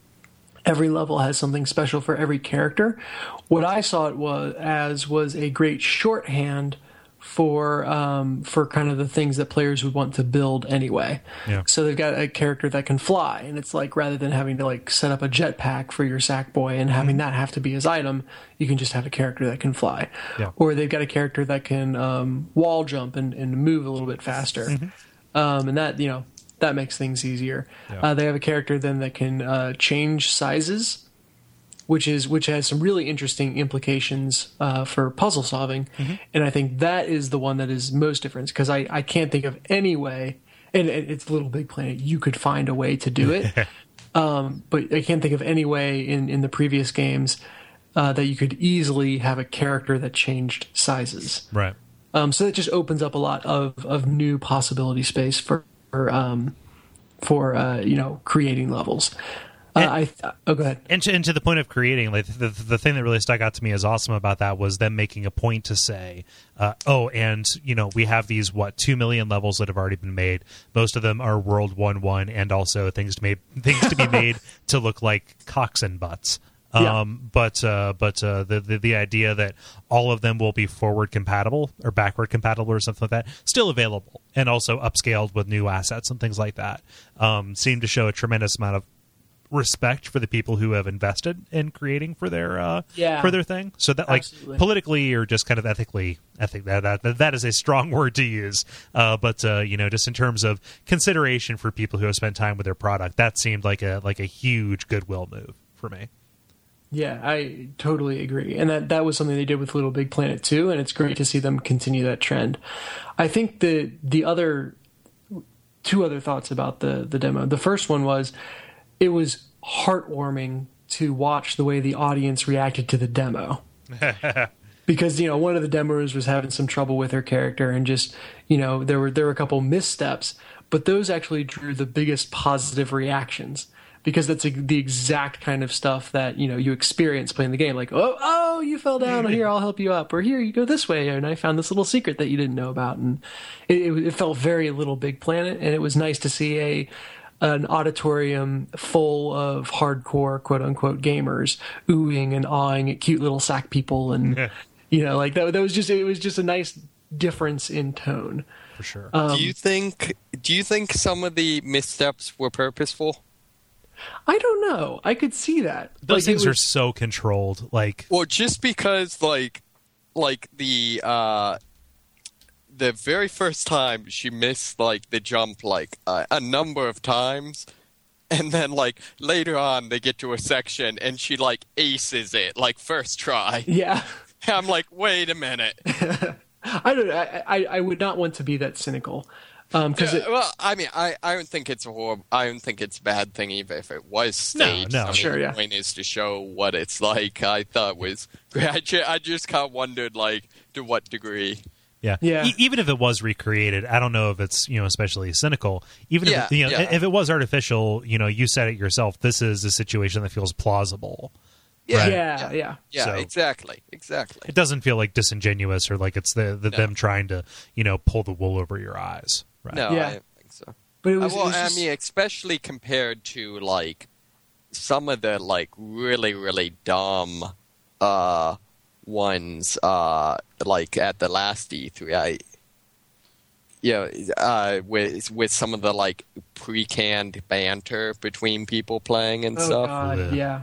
every level has something special for every character. What I saw it was as was a great shorthand for um, for kind of the things that players would want to build anyway. Yeah. So they've got a character that can fly, and it's like rather than having to like set up a jetpack for your Sackboy and having that have to be his item, you can just have a character that can fly. Yeah. Or they've got a character that can um, wall jump and, and move a little bit faster, um, and that you know that makes things easier. Yeah. Uh, they have a character then that can uh, change sizes, which is which has some really interesting implications uh, for puzzle solving, and I think that is the one that is most different because I, I can't think of any way, and it- it's Little Big Planet. You could find a way to do it, um, but I can't think of any way in, in the previous games uh, that you could easily have a character that changed sizes. Right. Um, so that just opens up a lot of, of new possibility space for for, um, for uh, you know creating levels. Uh, I th- oh, go ahead. And to, and to the point of creating, like the the thing that really stuck out to me as awesome about that was them making a point to say, uh, "Oh, and you know, we have these what two million levels that have already been made. Most of them are World One One, and also things to made things to be made to look like cocks and butts." Yeah. Um, but uh, but uh, the, the the idea that all of them will be forward compatible or backward compatible or something like that, still available, and also upscaled with new assets and things like that, um, seemed to show a tremendous amount of respect for the people who have invested in creating for their uh, Yeah. for their thing. So that like Absolutely. politically or just kind of ethically, I think that that that is a strong word to use. Uh, but uh, you know, just in terms of consideration for people who have spent time with their product, that seemed like a like a huge goodwill move for me. Yeah, I totally agree. And that, that was something they did with Little Big Planet too, and it's great to see them continue that trend. I think the the other two other thoughts about the the demo. The first one was it was heartwarming to watch the way the audience reacted to the demo. Because, you know, one of the demoers was having some trouble with her character and just, you know, there were there were a couple missteps, but those actually drew the biggest positive reactions. Because that's the exact kind of stuff that, you know, you experience playing the game. Like, oh, oh, you fell down. Here, I'll help you up. Or here, you go this way. And I found this little secret that you didn't know about. And it, it, it felt very Little Big Planet. And it was nice to see a an auditorium full of hardcore, quote unquote, gamers oohing and awing at cute little sack people. And, Yeah. you know, like that, that was just, it was just a nice difference in tone. For sure. Um, do you think? Do you think some of the missteps were purposeful? I don't know. I could see that. Those Like, it things are was- so controlled. Like, Well, just because, like, like the uh, the very first time she missed like the jump like uh, a number of times, and then like later on they get to a section and she like aces it like first try. Yeah. I'm like, wait a minute. I don't. I, I I would not want to be that cynical, because Yeah, well, I mean, I, I don't think it's a horrible. I don't think it's a bad thing either if it was staged. no, I mean, sure, the yeah. point is to show what it's like. I thought was great. I just, I just kind of wondered, like, to what degree. yeah, Yeah. E- even if it was recreated, I don't know if it's you know especially cynical. Even Yeah, if it, you know yeah. if it was artificial, you know, you said it yourself. This is a situation that feels plausible. Yeah, Right. yeah, yeah. yeah, So- exactly, exactly. It doesn't feel like disingenuous or like it's the, the No. them trying to you know pull the wool over your eyes. Right. No, Yeah. I don't think so. But it Uh, was. well, it was I just- mean, especially compared to like some of the like really, really dumb uh, ones, uh, like at the last E three. I, you know, uh, with with some of the like pre-canned banter between people playing and oh stuff. God, Yeah. yeah.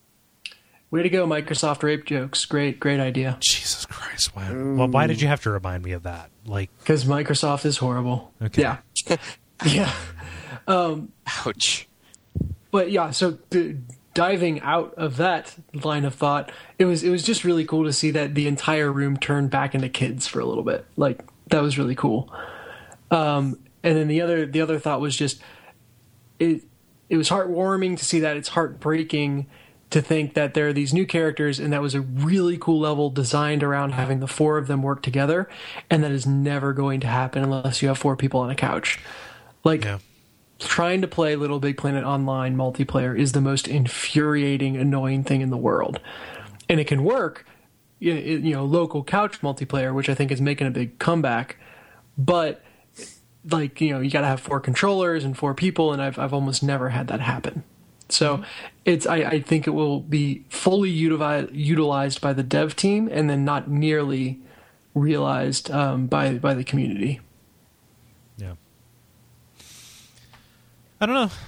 Way to go, Microsoft rape jokes. Great, great idea. Jesus Christ! Why? Well, why did you have to remind me of that? Like, Because Microsoft is horrible. Okay. Yeah. Yeah. Ouch. But yeah, so d- diving out of that line of thought, it was it was just really cool to see that the entire room turned back into kids for a little bit. Like that was really cool. Um, and then the other the other thought was just it it was heartwarming to see that. It's heartbreaking to think that there are these new characters, and that was a really cool level designed around having the four of them work together, and that is never going to happen unless you have four people on a couch. Like yeah, trying to play Little Big Planet online multiplayer is the most infuriating, annoying thing in the world. And it can work, you you know, local couch multiplayer, which I think is making a big comeback. But like, you know, you got to have four controllers and four people, and I've I've almost never had that happen. So it's I, I think it will be fully utilized utilized by the dev team, and then not nearly realized um, by by the community. yeah. I don't know.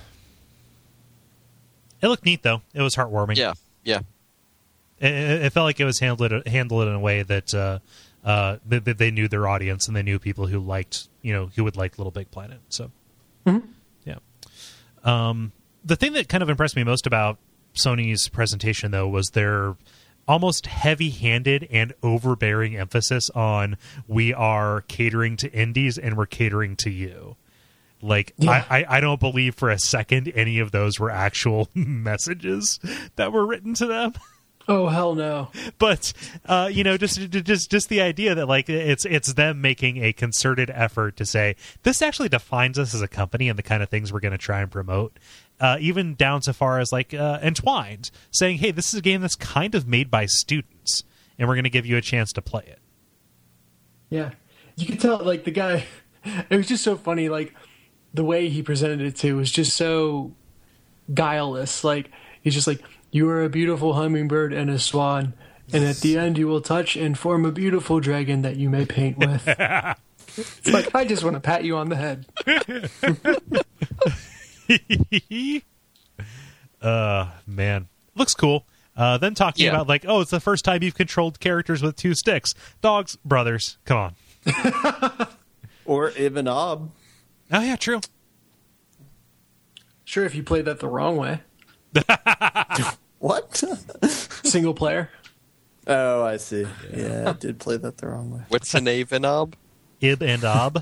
It looked neat though. It was heartwarming. Yeah, yeah. It, it it felt like it was handled handled in a way that uh, uh, that, that they knew their audience and they knew people who liked you know who would like Little Big Planet. So yeah. Um, the thing that kind of impressed me most about Sony's presentation though was their almost heavy-handed and overbearing emphasis on we are catering to indies and we're catering to you. Like, Yeah. I, I, I don't believe for a second any of those were actual messages that were written to them. Oh hell no! But uh, you know, just just just the idea that like it's it's them making a concerted effort to say this actually defines us as a company and the kind of things we're going to try and promote. Uh, even down so far as like uh, Entwined saying, "Hey, this is a game that's kind of made by students, and we're going to give you a chance to play it." Yeah, you could tell like the guy. It was just so funny. Like the way he presented it too was just so guileless. Like he's just like, "You are a beautiful hummingbird and a swan, and at the end you will touch and form a beautiful dragon that you may paint with." It's like I just want to pat you on the head. Uh, man. Looks cool. Uh, then talking Yeah. about, like, oh, it's the first time you've controlled characters with two sticks. Dogs, brothers. Come on. Or Ibn Ob. Oh, yeah, true. Sure, if you played that the wrong way. What? Single player. Oh, I see. Yeah, I did play that the wrong way. What's an Avenob? Ib and Ob.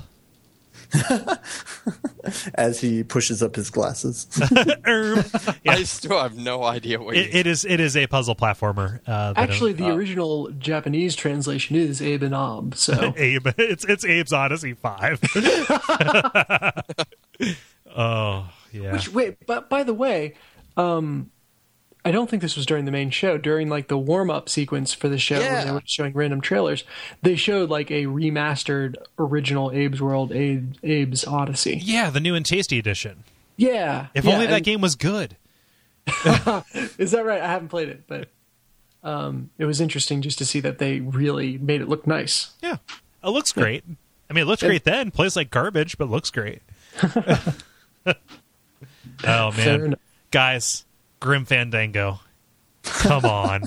As he pushes up his glasses. Erm. Yeah. I still have no idea what It, you it is it is a puzzle platformer. Uh, that Actually, the uh, original Japanese translation is Abe and Ob. So Abe. It's it's Abe's Odyssey five. Oh yeah. Which wait, but by the way, um, I don't think this was during the main show. During like the warm up sequence for the show, Yeah. when they were showing random trailers, they showed like a remastered original Abe's World, Abe, Abe's Odyssey. Yeah, the new and tasty edition. Yeah, If yeah, only that and- game was good. Is that right? I haven't played it, but um, it was interesting just to see that they really made it look nice. Yeah, it looks great. I mean, it looks And- great then. Plays like garbage, but looks great. Oh Fair man, enough. guys, Grim Fandango, come on.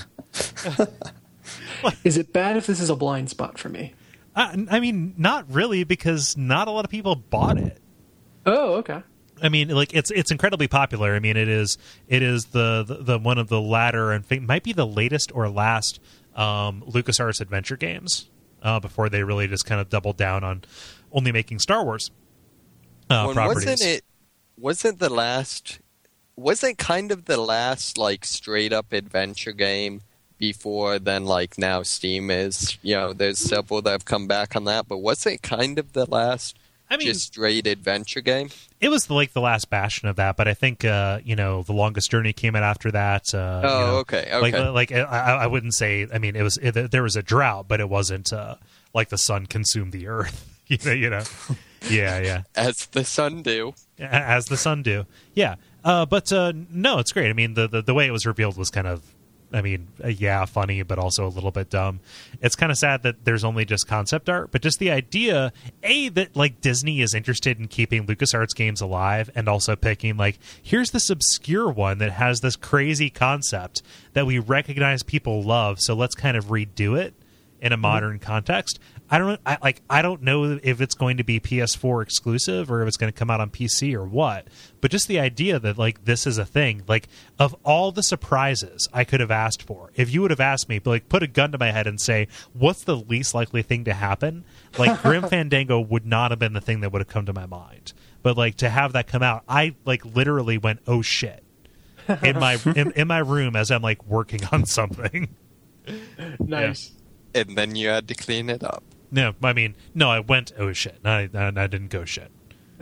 Is it bad if this is a blind spot for me? Uh, I mean, not really, because not a lot of people bought it. Oh, okay. I mean, like it's it's incredibly popular. I mean, it is it is the the, the one of the latter and think might be the latest or last um, LucasArts adventure games uh, before they really just kind of doubled down on only making Star Wars uh, Well, properties. wasn't it? Wasn't the last? Wasn't kind of the last like straight up adventure game before then? Like now, Steam is. You know, there's several that have come back on that, but wasn't it kind of the last? I mean, just straight adventure game. it was like the last bastion of that, but I think uh, you know the Longest Journey came out after that. Uh, Oh, you know, okay, Like, okay. like I, I wouldn't say. I mean, it was it, there was a drought, but it wasn't uh, like the sun consumed the earth. you know, you know. Yeah, yeah. As the sun do. As the sun do. Yeah. Uh, but uh, no, it's great. I mean, the, the the way it was revealed was kind of, I mean, uh, yeah, funny, but also a little bit dumb. It's kind of sad that there's only just concept art, but just the idea, A, that like Disney is interested in keeping LucasArts games alive and also picking like, here's this obscure one that has this crazy concept that we recognize people love, so let's kind of redo it in a modern context. I don't I, like. I don't know if it's going to be P S four exclusive or if it's going to come out on P C or what. But just the idea that like this is a thing. Like of all the surprises I could have asked for, if you would have asked me, like put a gun to my head and say, "What's the least likely thing to happen?" Like Grim Fandango would not have been the thing that would have come to my mind. But like to have that come out, I like literally went, "Oh shit!" in my in, in my room as I'm like working on something. Nice. And then you had to clean it up. No, I mean, no, I went, oh shit. I, I, I didn't go shit.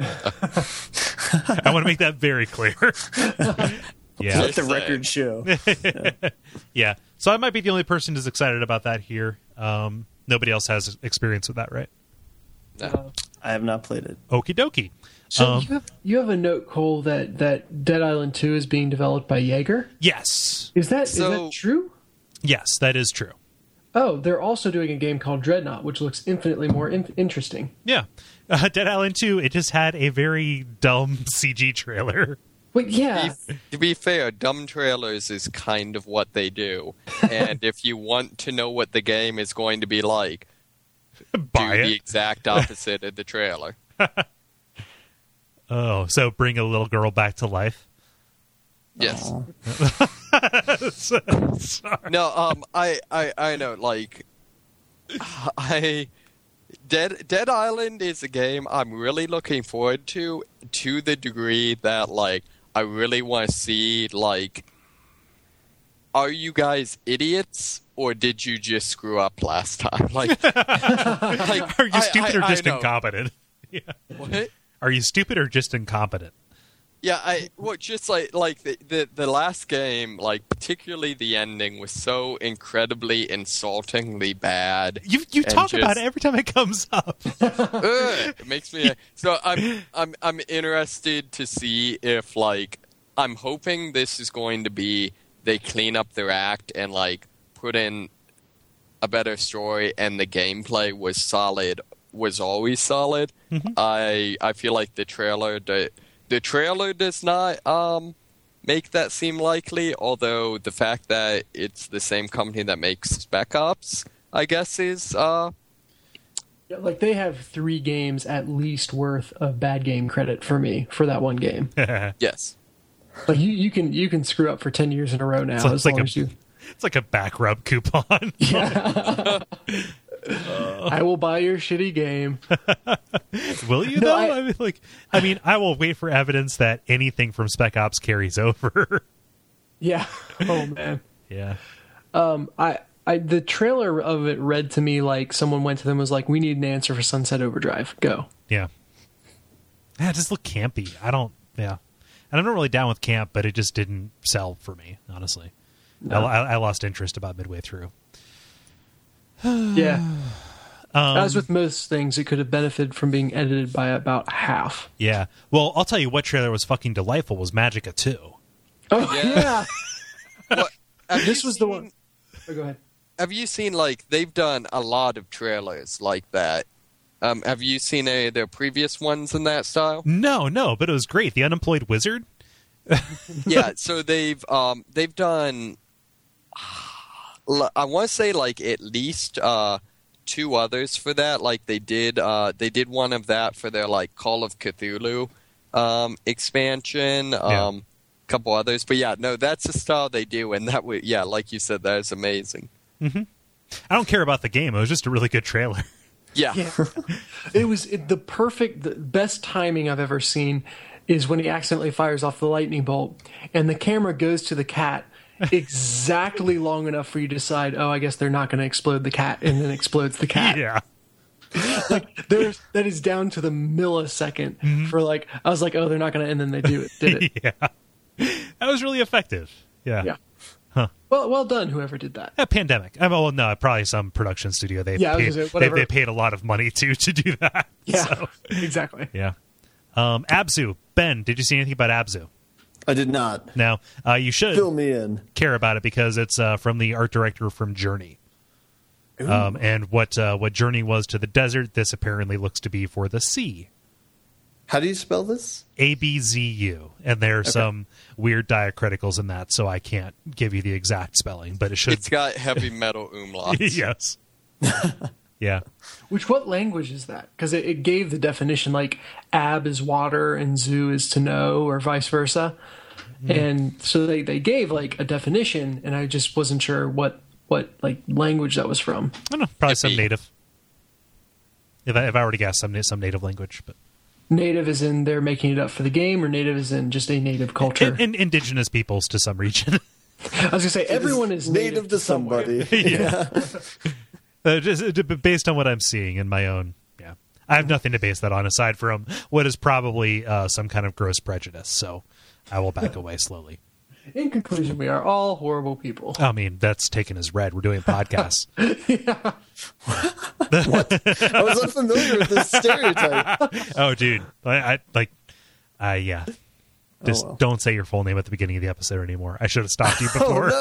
I want to make that very clear. Yeah. Let the record show. Yeah. So I might be the only person who's excited about that here. Um, nobody else has experience with that, right? No. I have not played it. Okie dokie. So Um, you have you have a note, Cole, that, that Dead Island two is being developed by Jaeger. Yes. Is that So- is that true? Yes, that is true. Oh, they're also doing a game called Dreadnought, which looks infinitely more in- interesting. Yeah. Uh, Dead Island two, it just had a very dumb C G trailer. But yeah, Be- to be fair, dumb trailers is kind of what they do. And if you want to know what the game is going to be like, Buy do it. the exact opposite of the trailer. Oh, so bring a little girl back to life? Yes. Aw. Sorry. No, um, I, I, I know, like, I, Dead, Dead Island is a game I'm really looking forward to, to the degree that, like, I really want to see, like, are you guys idiots, or did you just screw up last time? Like, like Are you I- stupid I- or I just know. incompetent? Yeah. What? Are you stupid or just incompetent? Yeah, I well, just like like the, the the last game, like particularly the ending was so incredibly insultingly bad. You you And talk just- about it every time it comes up. Ugh, it makes me so I'm I'm I'm interested to see if like I'm hoping this is going to be they clean up their act and like put in a better story and the gameplay was solid was always solid. Mm-hmm. I I feel like the trailer the the trailer does not um make that seem likely, although the fact that it's the same company that makes Spec Ops, I guess, is... Uh, Yeah, like they have three games at least worth of bad game credit for me for that one game. yes. Like you, you can you can screw up for ten years in a row now So as it's like long a- as you. It's like a back rub coupon. I will buy your shitty game. Will you No, though? I- I mean, like, I mean, I will wait for evidence that anything from Spec Ops carries over. Yeah. Oh man. yeah. I, I the trailer of it read to me like someone went to them and was like, "We need an answer for Sunset Overdrive. Go." Yeah. Yeah, it just looked campy. I don't. Yeah, and I'm not really down with camp, but it just didn't sell for me. Honestly, No. I, I lost interest about midway through. Yeah. Um, As with most things, it could have benefited from being edited by about half. Yeah. Well, I'll tell you what trailer was fucking delightful was Magicka two. Oh Yeah. yeah. What, have This you was the seen- one. Oh, go ahead. Have you seen, like, they've done a lot of trailers like that. Um, have you seen any of their previous ones in that style? No, no, but it was great. The Unemployed Wizard. Yeah, so they've um, they've done, I want to say, like, at least uh, two others for that. Like, they did uh, they did one of that for their, like, Call of Cthulhu um, expansion. Um, Yeah. couple others, but yeah, no, that's the style they do, and that would, yeah, like you said, that is amazing. I don't care about the game. It was just a really good trailer. Yeah, Yeah. It was it, the perfect, the best timing I've ever seen is when he accidentally fires off the lightning bolt and the camera goes to the cat exactly long enough for you to decide, oh, I guess they're not going to explode the cat, and then explodes the cat. Yeah. Like there's that is down to the millisecond for like I was like, oh, they're not going to, and then they do it. Did it? Yeah. That was really effective. Yeah. Yeah. Well, well done, whoever did that. A pandemic. I mean, well, no, probably some production studio. They Yeah, I was paid, gonna say, they, whatever. they paid a lot of money to to do that. Yeah, So, exactly. yeah. Um, Abzu. Ben, did you see anything about Abzu? I did not. Now, uh, you should Fill me in. care about it because it's uh, from the art director from Journey. Um, and what uh, what Journey was to the desert, this apparently looks to be for the sea. How do you spell this? A B Z U. And there are some weird diacriticals in that, so I can't give you the exact spelling, but it should. it's got heavy metal umlauts. Yes. Yeah. Which what language is that? Because it, it gave the definition like ab is water and zoo is to know, or vice versa. And so they, they gave like a definition, and I just wasn't sure what what like language that was from. I don't know. Probably some Hippie. native. If I, if I were to guess, some some native language, but Native is in they're making it up for the game, or native is in just a native culture. in, in, indigenous peoples to some region. I was gonna say everyone is native, native to somewhere. somebody. Yeah. uh, just, uh, based on what I'm seeing in my own, yeah, I have nothing to base that on aside from what is probably uh, some kind of gross prejudice. So I will back away slowly. In conclusion, we are all horrible people. I mean, that's taken as read. We're doing podcasts. I was unfamiliar with this stereotype. Oh, dude, I, I like, I yeah. Just well. don't say your full name at the beginning of the episode anymore. I should have stopped you Oh before.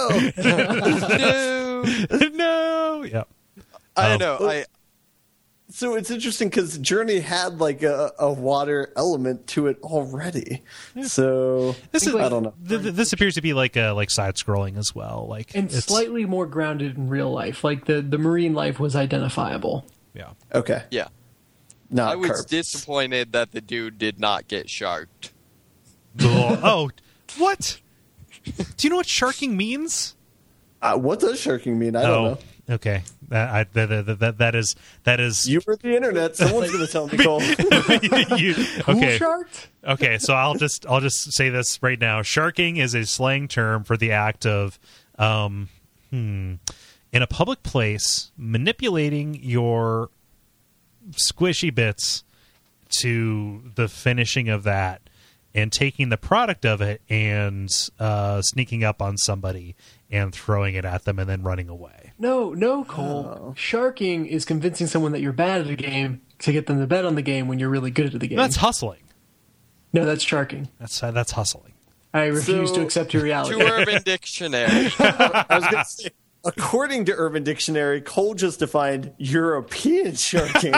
no! no. Yeah. I Um, don't know. I So it's interesting because Journey had like a, a water element to it already. So This is. I don't know. Th- th- this appears to be like a like side scrolling as well. Like And it's- slightly more grounded in real life. Like the, the marine life was identifiable. Yeah. Okay, yeah, not I was carp. disappointed that the dude did not get sharked. Oh, what? Do you know what sharking means? Uh, what does sharking mean? I don't know. Okay. That, I, that, that, that, that is that is You were the internet. Someone's going to tell me, Cole. you, Pool okay. sharked? Okay, so I'll just I'll just say this right now. Sharking is a slang term for the act of um hmm, in a public place manipulating your squishy bits to the finishing of that and taking the product of it and uh, sneaking up on somebody and throwing it at them and then running away. No, no, Cole. Sharking is convincing someone that you're bad at a game to get them to bet on the game when you're really good at the game. That's hustling. no, that's sharking. That's uh, that's hustling. I refuse So- to accept your To reality. Urban Dictionary. I was going to say, according to Urban Dictionary, Cole just defined European sharking.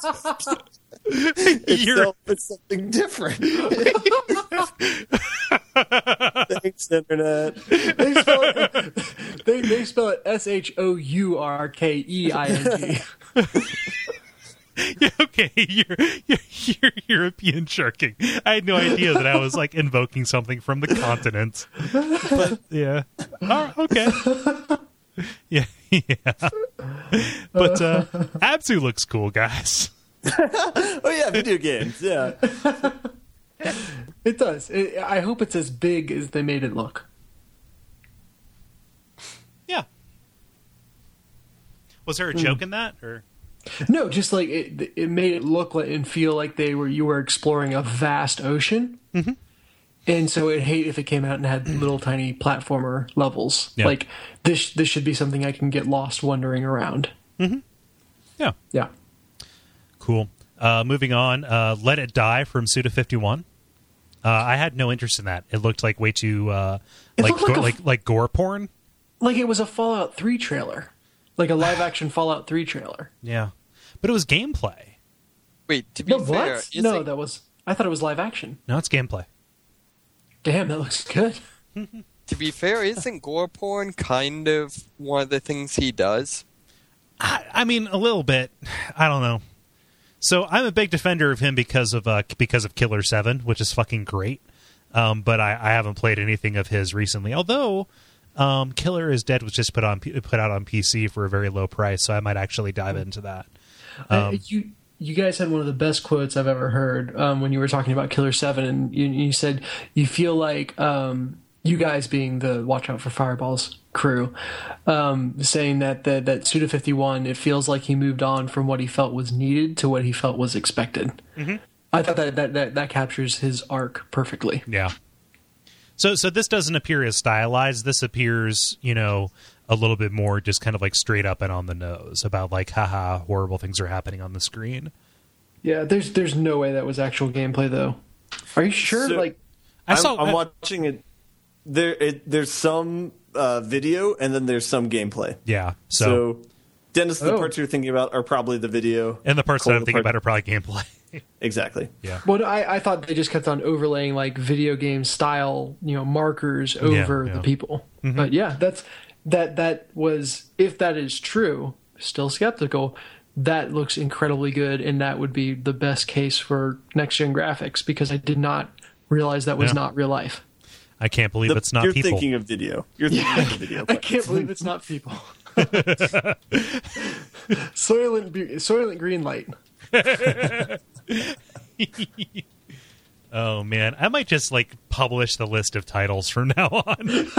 You're- Itself is something different. Thanks, internet. They spell it, they, they spell it S H O U R K E I N G. Yeah, okay, you're, you're, you're European sharking. I had no idea that I was like invoking something from the continent. But yeah, oh, okay, yeah, yeah. But uh, Abzu looks cool, guys. Oh yeah, video games. Yeah. It does. It, I hope it's as big as they made it look. Yeah. Was there a joke in that, or? No, just like it, it made it look like and feel like they were you were exploring a vast ocean, mm-hmm. and so I'd hate if it came out and had little tiny platformer levels. Yeah. Like this, this should be something I can get lost wandering around. Mm-hmm. Yeah, yeah, cool. Uh, moving on, uh, Let It Die from Suda fifty-one. Uh, I had no interest in that. It looked like way too uh, like looked like go- a- like like gore porn. like it was a Fallout three trailer, like a live action Fallout three trailer. Yeah, but it was gameplay. Wait, to be No, fair, what? is No, it- that was. I thought it was live action. No, it's gameplay. Damn, that looks good. to be fair, isn't gore porn kind of one of the things he does? I, I mean, a little bit. I don't know. So I'm a big defender of him because of uh, because of Killer seven, which is fucking great. Um, but I, I haven't played anything of his recently. Although um, Killer is Dead was just put on put out on P C for a very low price, so I might actually dive into that. Um, uh, you you guys had one of the best quotes I've ever heard um, when you were talking about Killer seven, and you, you said you feel like um, you guys being the Watch Out for Fireballs crew, um, saying that that, that Suda fifty-one, it feels like he moved on from what he felt was needed to what he felt was expected. Mm-hmm. I thought that, that that that captures his arc perfectly. Yeah. So so this doesn't appear as stylized. This appears, you know, a little bit more just kind of like straight up and on the nose about like, haha, horrible things are happening on the screen. Yeah, there's there's no way that was actual gameplay though. Are you sure? So- like, I I'm, saw. I'm watching it. There, it, there's some uh, video, and then there's some gameplay. Yeah. So, So, Dennis, the Oh. parts you're thinking about are probably the video, and the parts that Cole, I'm the thinking part- about are probably gameplay. Exactly. Yeah. well, I, I thought they just kept on overlaying like video game style, you know, markers over yeah. the people. But yeah, that's that that was if that is true. Still skeptical. That looks incredibly good, and that would be the best case for next gen graphics because I did not realize that was Yeah. not real life. I can't believe The- it's not you're people. thinking of video. You're thinking of the video. I part. can't believe it's not people. Soylent, Bu- Soylent Green Light. Oh man, I might just like publish the list of titles from now on.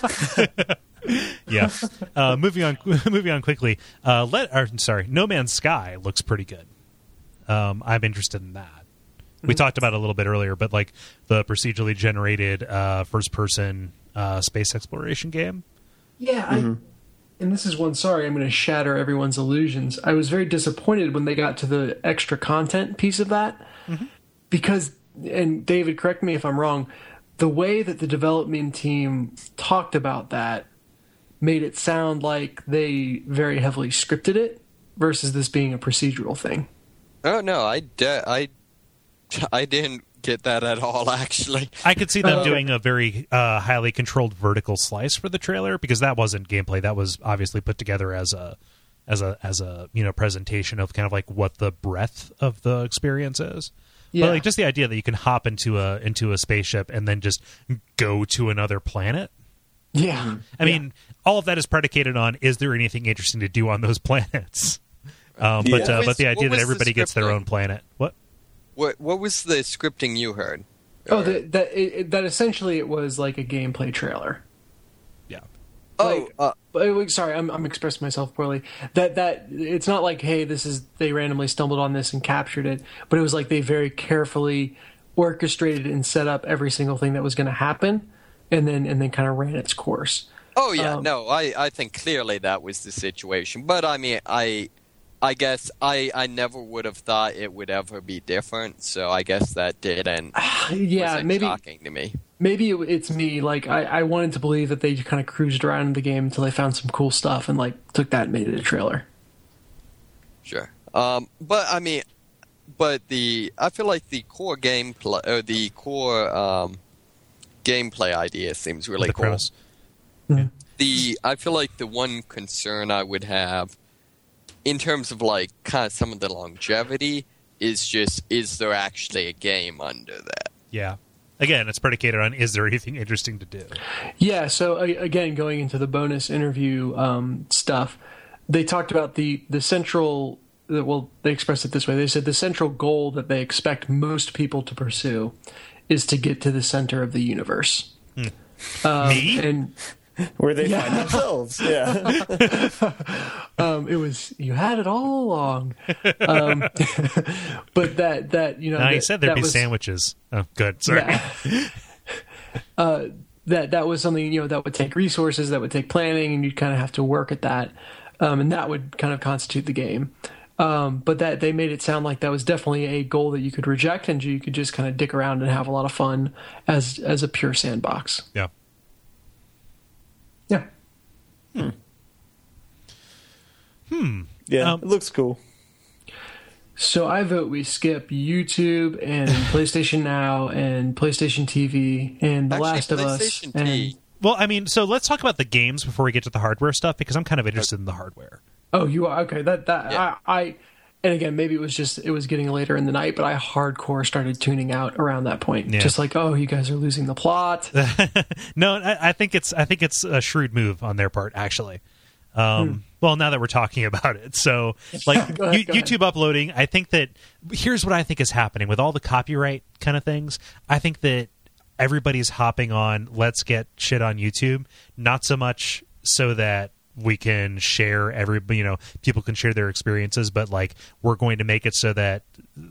Yeah. Uh, moving on. Moving on quickly. Uh, let. Or, sorry, No Man's Sky looks pretty good. Um, I'm interested in that. We talked about it a little bit earlier, but like the procedurally generated uh, first-person uh, space exploration game. Yeah, I, and this is one. Sorry, I'm going to shatter everyone's illusions. I was very disappointed when they got to the extra content piece of that because, and David, correct me if I'm wrong, the way that the development team talked about that made it sound like they very heavily scripted it versus this being a procedural thing. Oh no, I de- I I didn't get that at all. Actually, I could see them Oh. doing a very uh, highly controlled vertical slice for the trailer because that wasn't gameplay. That was obviously put together as a as a as a you know presentation of kind of like what the breadth of the experience is. Yeah. But like just the idea that you can hop into a into a spaceship and then just go to another planet. Yeah. I mean, all of that is predicated on is there anything interesting to do on those planets? Um, but Yeah. uh, What but was- the what idea that was the everybody gets their scripting? own planet. What? what what was the scripting you heard? Oh, that that it, it- that essentially it was like a gameplay trailer. Yeah. Oh, like- uh, But uh, sorry, I'm I'm expressing myself poorly. That that it's not like hey, this is they randomly stumbled on this and captured it, but it was like they very carefully orchestrated and set up every single thing that was going to happen, and then and then kind of ran its course. oh yeah, um, no, I, I think clearly that was the situation. But I mean, I I guess I, I never would have thought it would ever be different. So I guess that didn't. Yeah, wasn't maybe shocking to me. maybe it, it's me. Like I, I wanted to believe that they kind of cruised around in the game until they found some cool stuff and like took that and made it a trailer. Sure. Um, but I mean, but the I feel like the core gameplay or the core um, gameplay idea seems really the cool. premise. The I feel like the one concern I would have in terms of like kind of some of the longevity is just is there actually a game under that? Yeah. Again, it's predicated on is there anything interesting to do? Yeah, so uh, again, going into the bonus interview um, stuff, they talked about the, the central, well, they expressed it this way. They said the central goal that they expect most people to pursue is to get to the center of the universe. Hmm. Um, Me? And Where they Yeah. find themselves. Yeah. um, it was, you had it all along. Um, but that, that, you know, No, that, he said there'd that be was, sandwiches. Oh, good. Sorry. Yeah. uh, that that was something, you know, that would take resources, that would take planning, and you'd kind of have to work at that, um, and that would kind of constitute the game. Um, but that they made it sound like that was definitely a goal that you could reject, and you could just kind of dick around and have a lot of fun as as a pure sandbox. Yeah. Yeah. Yeah. Um, it looks cool. So I vote we skip YouTube and PlayStation Now and PlayStation T V and The Actually, Last of Us. PlayStation And, T. Well, I mean, so let's talk about the games before we get to the hardware stuff because I'm kind of interested in the hardware. oh, you are okay. That that Yeah. I, I and again maybe it was just it was getting later in the night, but I hardcore started tuning out around that point. Yeah. Just like, oh, you guys are losing the plot. No, I, I think it's I think it's a shrewd move on their part, actually. Um, Well, now that we're talking about it, so like Go ahead, you, go ahead. YouTube uploading, I think that here's what I think is happening with all the copyright kind of things. I think that everybody's hopping on. Let's get shit on YouTube, not so much so that we can share every you know people can share their experiences, but like we're going to make it so that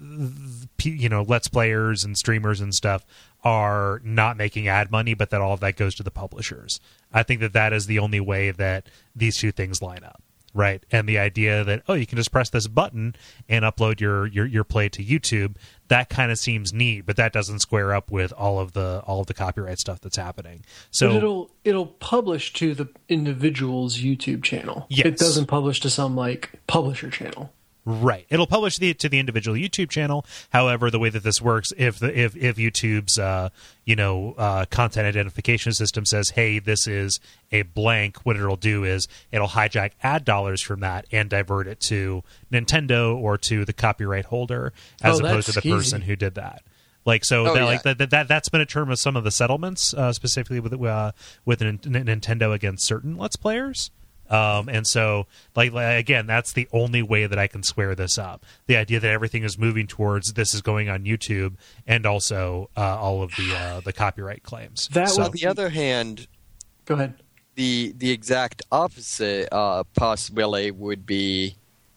you know let's players and streamers and stuff are not making ad money, but that all of that goes to the publishers. I think that that is the only way that these two things line up, right? And the idea that oh you can just press this button and upload your your, your play to YouTube, that kind of seems neat, but that doesn't square up with all of the all of the copyright stuff that's happening. So but it'll it'll publish to the individual's YouTube channel. Yes. It doesn't publish to some like publisher channel. right, it'll publish the, to the individual YouTube channel. However, the way that this works, if the if if YouTube's uh, you know uh, content identification system says, "Hey, this is a blank," what it'll do is it'll hijack ad dollars from that and divert it to Nintendo or to the copyright holder, as Oh, opposed to that's the person skeezy. who did that. Like so, Oh, that, yeah. like that, that that's been a term of some of the settlements, uh, specifically with uh, with N- N- Nintendo against certain Let's Players. Um, and so, like, like again, that's the only way that I can square this up. The idea that everything is moving towards this is going on YouTube, and also uh, all of the uh, the copyright claims. That So- On the other hand, Go ahead. the the exact opposite uh, possibility would be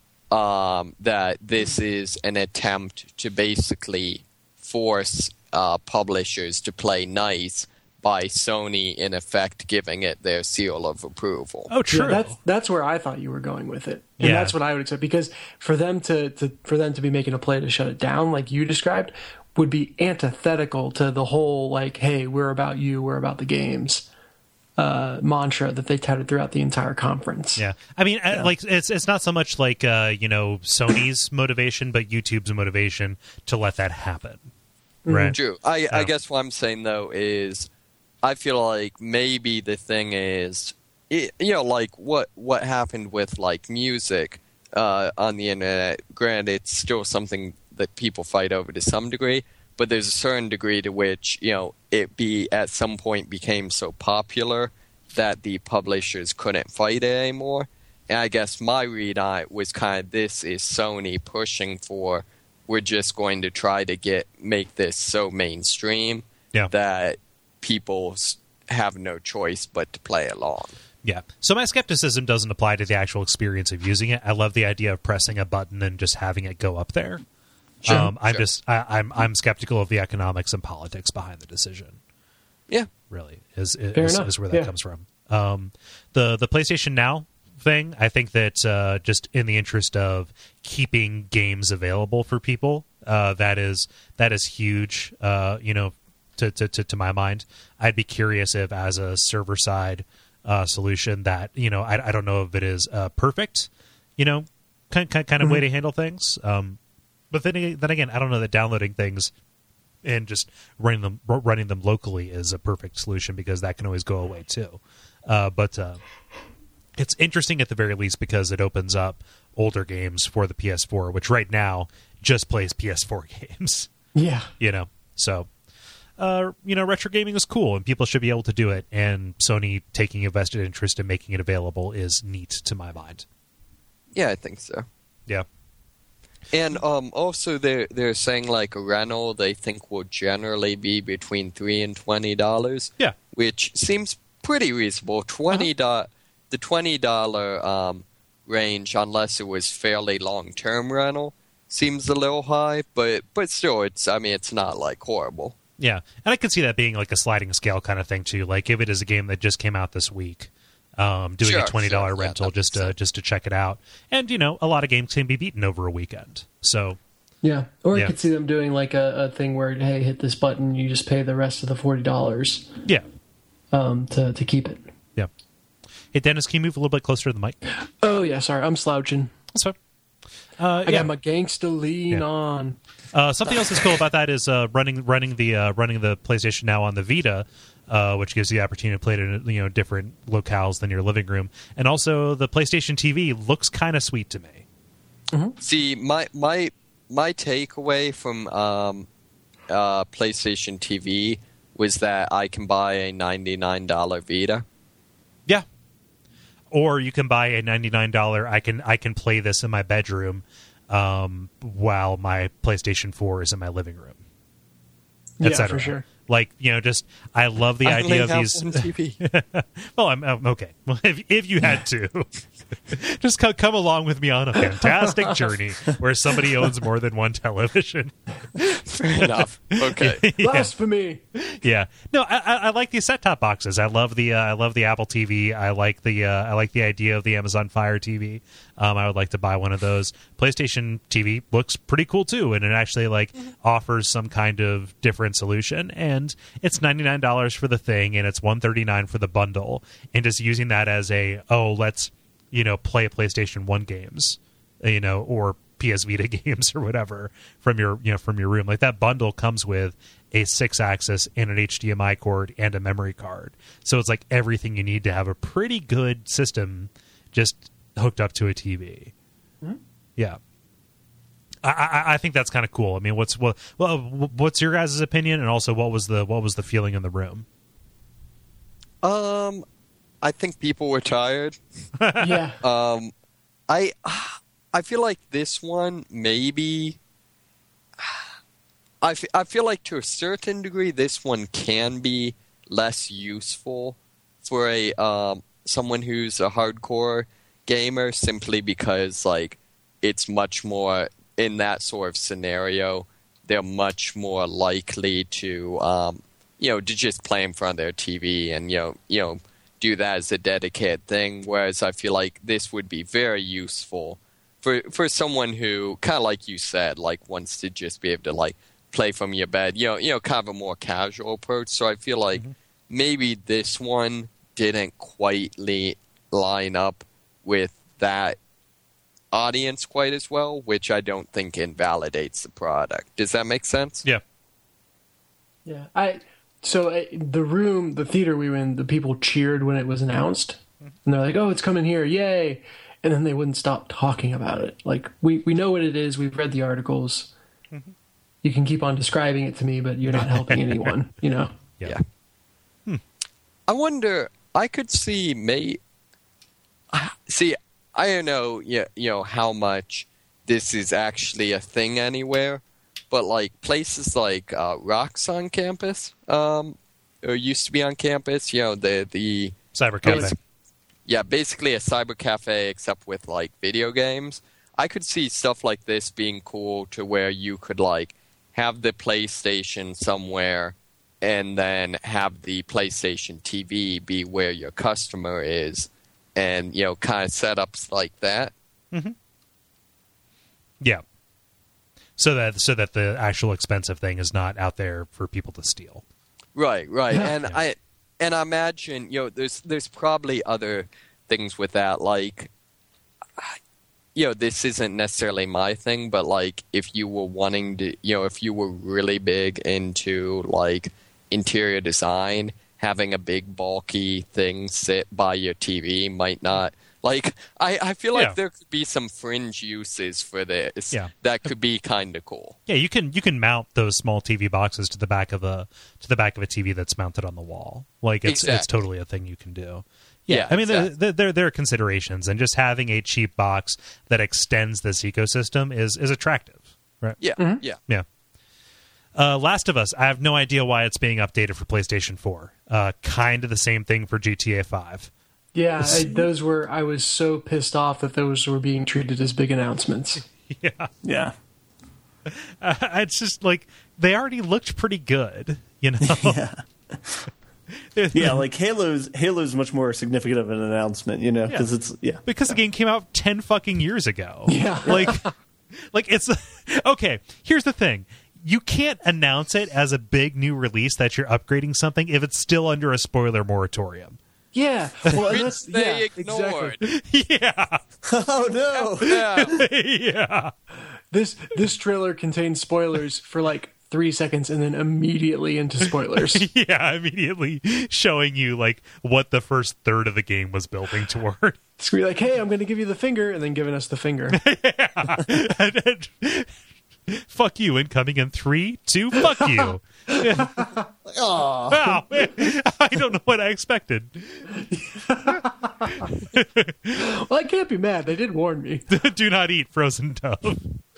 um, that this is an attempt to basically force uh, publishers to play nice by Sony, in effect, giving it their seal of approval. oh, true. Yeah, that's that's where I thought you were going with it, and Yeah. that's what I would expect. Because for them to, to for them to be making a play to shut it down, like you described, would be antithetical to the whole like, "Hey, we're about you, we're about the games" uh, mantra that they touted throughout the entire conference. Yeah, I mean, uh like it's it's not so much like uh, you know Sony's motivation, but YouTube's motivation to let that happen, right? True. I, Oh. I guess what I'm saying, though, is I feel like maybe the thing is, it, you know, like what, what happened with, like, music uh, on the internet. Granted, it's still something that people fight over to some degree, but there's a certain degree to which, you know, it be at some point became so popular that the publishers couldn't fight it anymore. And I guess my read on it was kind of this is Sony pushing for, we're just going to try to get make this so mainstream Yeah. that people s- have no choice but to play along. Yeah. So my skepticism doesn't apply to the actual experience of using it. I love the idea of pressing a button and just having it go up there. Sure, um, I'm sure. just I, I'm I'm skeptical of the economics and politics behind the decision. Yeah. Really, is is, Fair is, enough, is where that yeah. comes from. Um, the the PlayStation Now thing, I think that uh, just in the interest of keeping games available for people, uh, that is that is huge. Uh, you know, to, to to to my mind, I'd be curious if, as a server side uh, solution, that you know, I, I don't know if it is uh, perfect. You know, kind kind, kind of Mm-hmm. way to handle things. Um, but then then again, I don't know that downloading things and just running them running them locally is a perfect solution because that can always go away too. Uh, but uh, it's interesting at the very least because it opens up older games for the P S four, which right now just plays P S four games. Yeah, you know, so. Uh, you know, retro gaming is cool, and people should be able to do it. And Sony taking a vested interest in making it available is neat to my mind. Yeah, I think so. Yeah, and um, also they're they're saying like a rental they think will generally be between three and twenty dollars. Yeah, which seems pretty reasonable. Twenty uh-huh. the twenty dollar um, range, unless it was fairly long term rental, seems a little high. But but still, it's I mean, it's not like horrible. Yeah, and I could see that being like a sliding scale kind of thing too. Like if it is a game that just came out this week, um, doing sure, a twenty dollar sure. rental yeah, just to just to check it out. And you know, a lot of games can be beaten over a weekend. So yeah, or yeah. I could see them doing like a, a thing where hey, hit this button, you just pay the rest of the forty dollars. Yeah, um, to to keep it. Yeah. Hey Dennis, can you move a little bit closer to the mic? Oh yeah, sorry, I'm slouching. That's fine. Uh, I yeah. got my gangsta lean Yeah. on. Uh, something else that's cool about that is uh, running running the uh, running the PlayStation Now on the Vita, uh, which gives you the opportunity to play it in you know different locales than your living room, and also the PlayStation T V looks kind of sweet to me. Mm-hmm. See, my my my takeaway from um, uh, PlayStation T V was that I can buy a ninety-nine dollar Vita. Yeah, or you can buy a ninety-nine dollar. I can I can play this in my bedroom. Um, while my PlayStation four is in my living room, Yeah, et cetera. for sure. Like you know, just I love the I idea only of have these. one T V. Well, I'm, I'm okay. Well, if if you had to, just co- come along with me on a fantastic journey where somebody owns more than one television. Fair enough. Okay. Yeah. Blasphemy. Yeah, no, I, I, I like these set-top boxes. I love the uh, I love the Apple T V. I like the uh, I like the idea of the Amazon Fire T V. Um, I would like to buy one of those. PlayStation T V looks pretty cool too, and it actually like offers some kind of different solution. And it's ninety-nine dollars for the thing, and it's one hundred thirty-nine dollars for the bundle. And just using that as a oh, let's you know play PlayStation One games, you know, or P S Vita games or whatever from your you know from your room. Like that bundle comes with a six axis and an H D M I cord and a memory card. So it's like everything you need to have a pretty good system just hooked up to a T V. Mm-hmm. Yeah. I, I, I think that's kind of cool. I mean, what's what, well, what's your guys' opinion, and also what was the what was the feeling in the room? Um, I think people were tired. Yeah. Um, I I feel like this one maybe. I, f- I feel like to a certain degree this one can be less useful for a um, someone who's a hardcore gamer simply because like it's much more in that sort of scenario they're much more likely to um, you know to just play in front of their T V and you know you know do that as a dedicated thing, whereas I feel like this would be very useful for for someone who kind of like you said like wants to just be able to like play from your bed, you know, you know, kind of a more casual approach. So I feel like mm-hmm. maybe this one didn't quite li- line up with that audience quite as well, which I don't think invalidates the product. Does that make sense? Yeah. Yeah. I so uh, the room, the theater we were in, the people cheered when it was announced, and they're like, "Oh, it's coming here, yay!" And then they wouldn't stop talking about it. Like we we know what it is. We've read the articles. Mm-hmm. You can keep on describing it to me, but you're not helping anyone, you know? Yeah. yeah. Hmm. I wonder, I could see, may, see, I don't know, you, you know, how much this is actually a thing anywhere, but like places like uh, Rocks on campus, um, or used to be on campus, you know, the, the Cyber Cafe. Yeah, basically a cyber cafe except with like video games. I could see stuff like this being cool to where you could like have the PlayStation somewhere and then have the PlayStation T V be where your customer is and, you know, kind of setups like that. Mm-hmm. Yeah. So that so that the actual expensive thing is not out there for people to steal. Right, right. Yeah. And yeah. I and I imagine, you know, there's there's probably other things with that, like you know, this isn't necessarily my thing, but like if you were wanting to, you know, if you were really big into like interior design, having a big bulky thing sit by your T V might not. Like, I, I feel like Yeah. there could be some fringe uses for this Yeah. that could be kind of cool. Yeah, you can you can mount those small T V boxes to the back of a to the back of a T V that's mounted on the wall. Like it's it's Exactly. totally a thing you can do. Yeah, Yeah, I mean there, exactly. there there there are considerations, and just having a cheap box that extends this ecosystem is is attractive, right? Yeah, yeah. Yeah. Uh, Last of Us, I have no idea why it's being updated for PlayStation four. Uh, kind of the same thing for G T A five. Yeah, I, those were. I was so pissed off that those were being treated as big announcements. Yeah. Yeah. Uh, it's just like they already looked pretty good, you know. Yeah. Yeah, like Halo's Halo's much more significant of an announcement, you know, because Yeah. it's yeah. because the game came out ten fucking years ago. Yeah. Like like it's okay, here's the thing. You can't announce it as a big new release that you're upgrading something if it's still under a spoiler moratorium. Yeah, well, and Which that's, they yeah, ignored. exactly. Yeah. Oh no. Yeah. Yeah. This this trailer contains spoilers for like three seconds and then immediately into spoilers. Yeah, immediately showing you like what the first third of the game was building toward. It's gonna be like, hey, I'm going to give you the finger, and then giving us the finger. And then, fuck you, incoming in three, two, fuck you. Wow. I don't know what I expected. Well, I can't be mad. They did warn me. Do not eat frozen dove.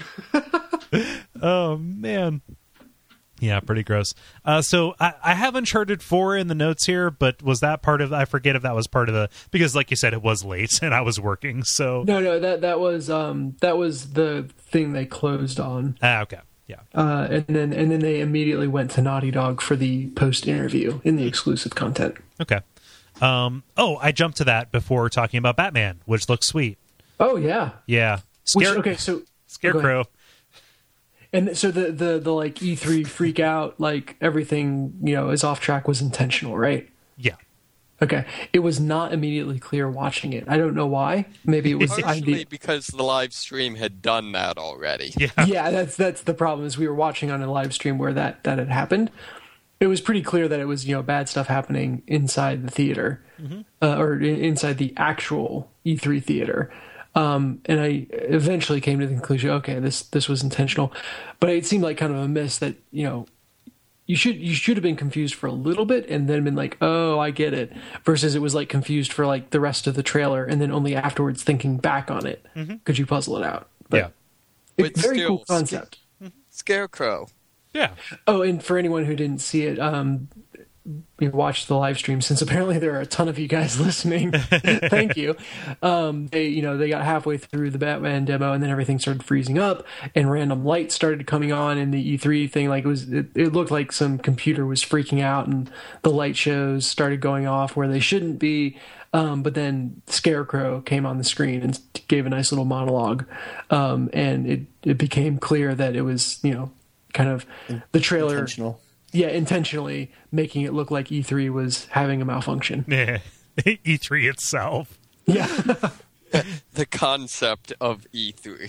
Oh, man. Yeah, pretty gross. Uh, so I, I have Uncharted four in the notes here, but was that part of, I forget if that was part of the, because like you said, it was late and I was working, so. No, no, that that was um that was the thing they closed on, Ah, okay. Yeah. uh, and then and then they immediately went to Naughty Dog for the post interview in the exclusive content. Okay. Um, oh, I jumped to that before talking about Batman, which looks sweet. Oh yeah. Yeah. Which, Scare- okay, so Scarecrow. And so the, the, the like E three freak out, like everything, you know, is off track was intentional, right? Yeah. Okay. It was not immediately clear watching it. I don't know why. Maybe it was the Partially idea. because the live stream had done that already. Yeah. Yeah, that's that's the problem is we were watching on a live stream where that, that had happened. It was pretty clear that it was, you know, bad stuff happening inside the theater, uh, or in, inside the actual E three theater. Um, and I eventually came to the conclusion, okay, this this was intentional, but it seemed like kind of a miss that, you know, you should you should have been confused for a little bit and then been like, oh, I get it, versus it was like confused for like the rest of the trailer and then only afterwards thinking back on it could you puzzle it out. But Yeah. it's But very still, cool concept. Scarecrow. Yeah. Oh, and for anyone who didn't see it, um, you watched the live stream, since apparently there are a ton of you guys listening. Thank you. Um, they, you know, they got halfway through the Batman demo, and then everything started freezing up, and random lights started coming on in the E three thing. Like it was, it, it looked like some computer was freaking out, and the light shows started going off where they shouldn't be. Um, but then Scarecrow came on the screen and gave a nice little monologue, um, and it it became clear that it was, you know, kind of the trailer. Intentional. Yeah, intentionally making it look like E three was having a malfunction. Yeah. E three itself. Yeah. The concept of E three.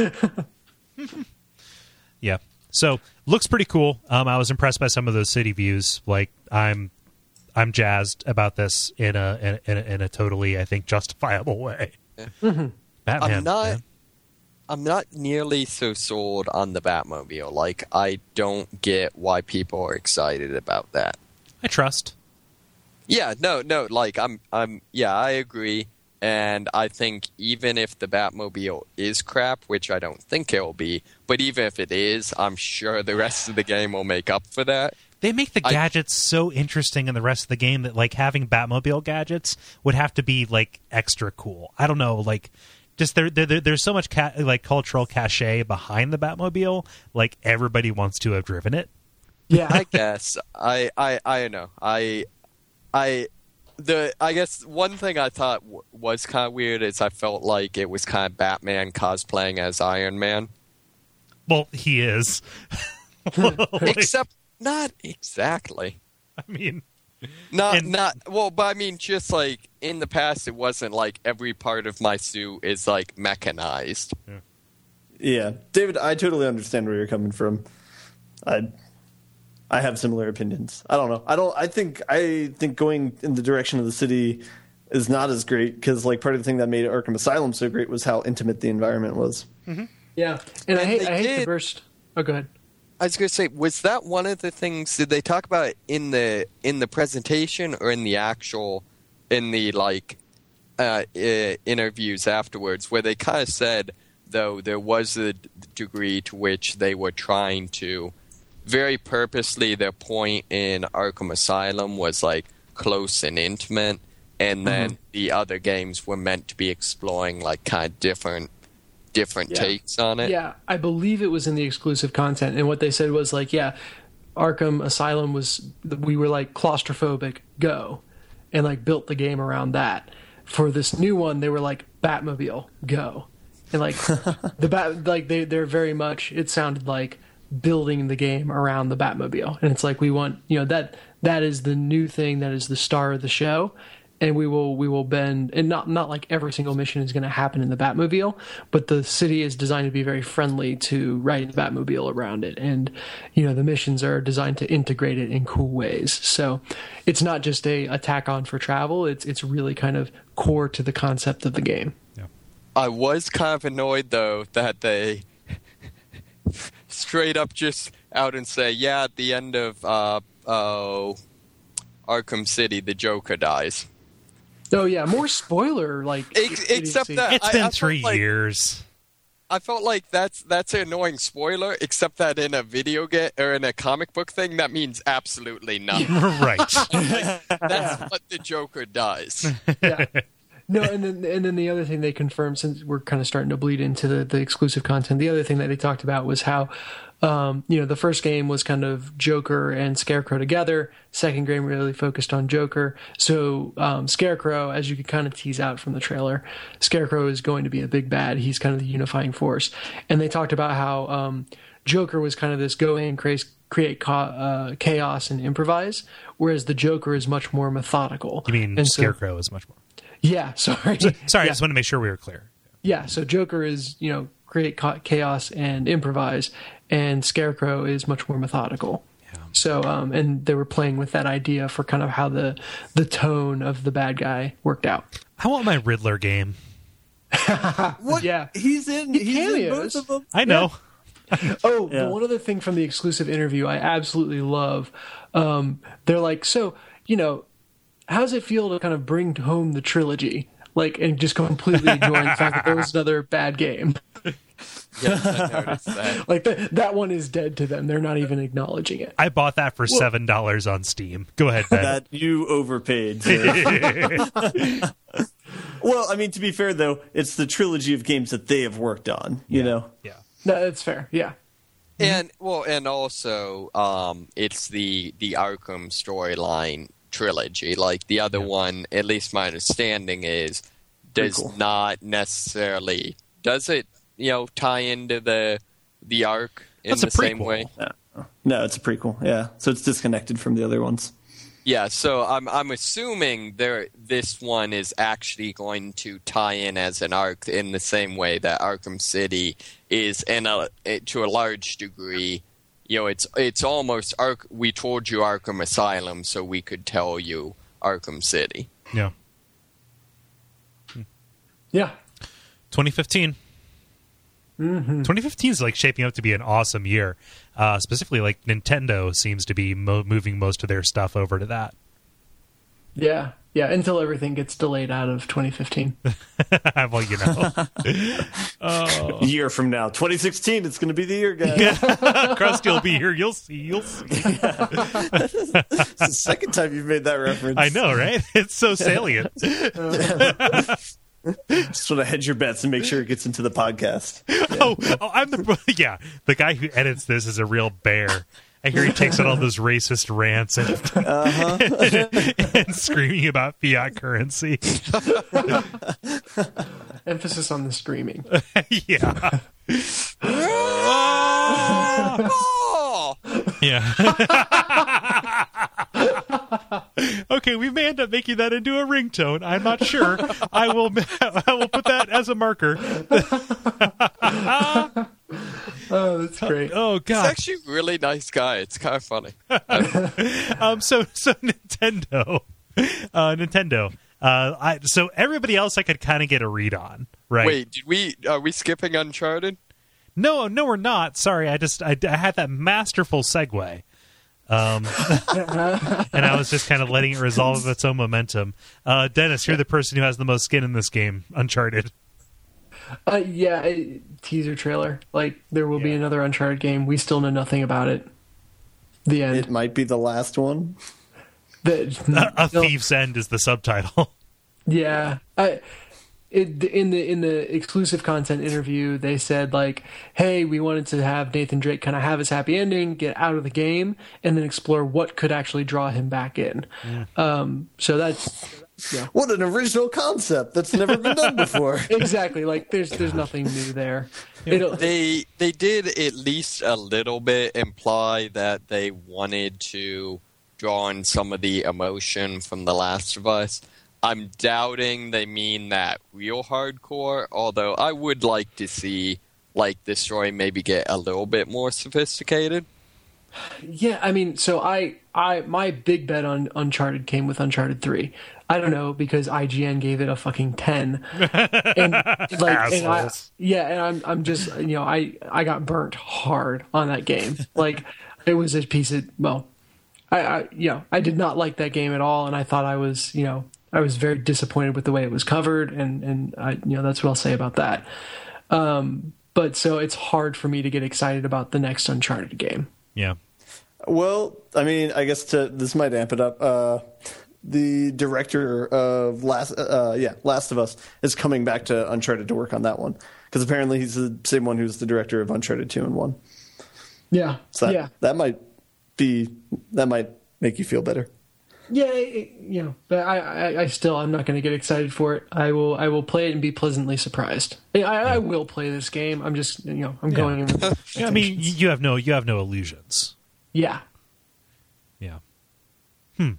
Yeah. So looks pretty cool. Um, I was impressed by some of those city views. Like I'm, I'm jazzed about this in a in a, in a totally, I think, justifiable way. Mm-hmm. Batman. I'm not. man. I'm not nearly so sold on the Batmobile. Like, I don't get why people are excited about that. I trust. Yeah, no, no. Like, I'm, I'm. Yeah, I agree. And I think even if the Batmobile is crap, which I don't think it will be, but even if it is, I'm sure the rest of the game will make up for that. They make the I- gadgets so interesting in the rest of the game that like having Batmobile gadgets would have to be like extra cool. I don't know, like. Just there, there, there's so much ca- like cultural cachet behind the Batmobile. Like everybody wants to have driven it. Yeah. I guess I, I, I don't know. I, I, the I guess one thing I thought w- was kind of weird is I felt like it was kind of Batman cosplaying as Iron Man, Well, he is. Like, except not exactly. I mean, Not, And- not well, but I mean, just like in the past, it wasn't like every part of my suit is like mechanized. Yeah, David, I totally understand where you're coming from. I, I have similar opinions. I don't know. I don't. I think. I think going in the direction of the city is not as great because, like, part of the thing that made Arkham Asylum so great was how intimate the environment was. Yeah, and I And hate they I hate did- the burst. Oh, go ahead. I was gonna say, was that one of the things? Did they talk about it in the in the presentation or in the actual in the like uh, uh, interviews afterwards, where they kind of said though there was a d- degree to which they were trying to very purposely. Their point in Arkham Asylum was like close and intimate, and then Mm-hmm. the other games were meant to be exploring like kind of different different Yeah. takes on it. Yeah, I believe it was in the exclusive content, and what they said was like, yeah, Arkham Asylum was we were like claustrophobic, go, and like built the game around that. For this new one, they were like Batmobile, go, and like the bat like they they're very much. It sounded like building the game around the Batmobile, and it's like we want you know that that is the new thing, that is the star of the show. And we will we will bend, and not not like every single mission is going to happen in the Batmobile, but the city is designed to be very friendly to riding the Batmobile around it, and you know the missions are designed to integrate it in cool ways. So it's not just a attack on for travel; it's it's really kind of core to the concept of the game. I was kind of annoyed though that they straight up just out and say, yeah, at the end of uh, oh, Arkham City, the Joker dies. Oh yeah, more spoiler like Ex- except idiocy. that- It's I- been I felt three like- years. I felt like that's that's an annoying spoiler, except that in a video game or in a comic book thing, that means absolutely nothing. Right. That's what the Joker does. Yeah. No, and then and then the other thing they confirmed, since we're kind of starting to bleed into the, the exclusive content, the other thing that they talked about was how, um, you know, the first game was kind of Joker and Scarecrow together. Second game really focused on Joker. So um, Scarecrow, as you could kind of tease out from the trailer, Scarecrow is going to be a big bad. He's kind of the unifying force. And they talked about how um, Joker was kind of this go in, create, create ca- uh, chaos and improvise, whereas the Joker is much more methodical. You mean And so- Scarecrow is much more. Yeah, sorry. Sorry, I Yeah. just want to make sure we were clear. Yeah, so Joker is, you know, create ca- chaos and improvise, and Scarecrow is much more methodical. Yeah. So, um, and they were playing with that idea for kind of how the the tone of the bad guy worked out. I want my Riddler game. What? Yeah. He's in. He He's in cameos. both of them. I know. Oh, Yeah. but one other thing from the exclusive interview I absolutely love. Um, they're like, so, you know, how does it feel to kind of bring home the trilogy? Like, and just completely ignoring the fact that there was another bad game. Yes, I noticed that. Like, the, that one is dead to them. They're not even acknowledging it. I bought that for seven dollars on Steam. Go ahead, Ben. That you overpaid. sir. Well, I mean, to be fair though, it's the trilogy of games that they have worked on. You know. Yeah. No, that's fair. Yeah. And well, and also, um, it's the the Arkham storyline trilogy. Like the other one, at least my understanding is, does Pretty cool. not necessarily does it you know tie into the the arc in That's a the same prequel. way. No, no, it's a prequel. Yeah, so it's disconnected from the other ones. Yeah, so I'm I'm assuming there this one is actually going to tie in as an arc in the same way that Arkham City is in a to a large degree. You know, it's it's almost Ark. We told you Arkham Asylum, so we could tell you Arkham City. Yeah. Yeah. twenty fifteen. Mm-hmm. twenty fifteen is like shaping up to be an awesome year. Uh, specifically, like Nintendo seems to be mo- moving most of their stuff over to that. Yeah. Yeah. Until everything gets delayed out of twenty fifteen. Well, you know, Year from now, twenty sixteen, it's going to be the year, guys. Krusty will be here. You'll see. You'll see. It's the second time you've made that reference. I know, right? It's so salient. Just want to hedge your bets and make sure it gets into the podcast. Oh, oh, I'm the yeah. The guy who edits this is a real bear. I hear he takes out all those racist rants and, Uh-huh. and screaming about fiat currency. Emphasis on the screaming. Yeah, Oh! yeah. Okay, we may end up making that into a ringtone. I'm not sure. I will. I will put that as a marker. Oh, that's great. Oh He's God. actually a really nice guy. It's kind of funny. Um. So so Nintendo. Uh. Nintendo. Uh. I. So everybody else I could kind of get a read on. Right. Wait, did we? Are we skipping Uncharted? No. No, we're not. Sorry. I just. I, I had that masterful segue. Um, and I was just kind of letting it resolve its own momentum. Uh, Dennis, you're the person who has the most skin in this game, Uncharted. Uh, yeah, it, teaser trailer. Like, there will be Yeah. another Uncharted game. We still know nothing about it. The end. It might be the last one. The, A, a no, Thief's End is the subtitle. Yeah. I, it, in the in the exclusive content interview, they said, like, hey, we wanted to have Nathan Drake kind of have his happy ending, get out of the game, and then explore what could actually draw him back in. Yeah. Um, so that's... Yeah. What an original concept that's never been done before. Exactly. Like, there's there's nothing new there. It'll, They they did at least a little bit imply that they wanted to draw on some of the emotion from The Last of Us. I'm doubting they mean that real hardcore, although I would like to see like the story maybe get a little bit more sophisticated. Yeah, I mean, so I, I, my big bet on Uncharted came with Uncharted three. I don't know, because I G N gave it a fucking ten, and like, and I, Assholes. yeah, and I'm, I'm just, you know, I, I got burnt hard on that game. Like, it was a piece of, well, I, I, you know, I did not like that game at all, and I thought I was, you know, I was very disappointed with the way it was covered, and, and I, you know, that's what I'll say about that. Um, but so it's hard for me to get excited about the next Uncharted game. Yeah. Well, I mean, I guess to this might amp it up. Uh, the director of Last, uh, yeah, Last of Us is coming back to Uncharted to work on that one because apparently he's the same one who's the director of Uncharted two and one. Yeah, So that, yeah. that might be that might make you feel better. Yeah, it, you know, but I, I, I still, I'm not going to get excited for it. I will, I will play it and be pleasantly surprised. I, I will play this game. I'm just, you know, I'm Yeah. going. In Yeah, I mean, y- you have no, you have no illusions. yeah, Yeah. Hmm.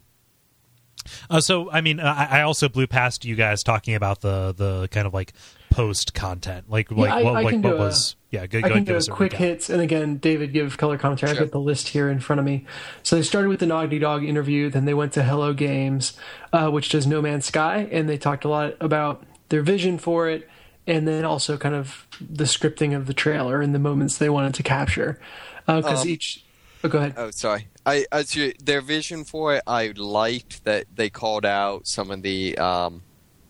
Uh, so, I mean, I, I also blew past you guys talking about the, the kind of like post content, like like I- what, I like can what do a- was yeah. Go, I go can ahead, do give a us a quick recap. hits, and again, David, give color commentary. Sure. I've got the list here in front of me. So they started with the Naughty Dog interview, then they went to Hello Games, uh, which does No Man's Sky, and they talked a lot about their vision for it, and then also kind of the scripting of the trailer and the moments they wanted to capture. Because Um, each, oh, go ahead. Oh, sorry. I as you, their vision for it, I liked that they called out some of the um,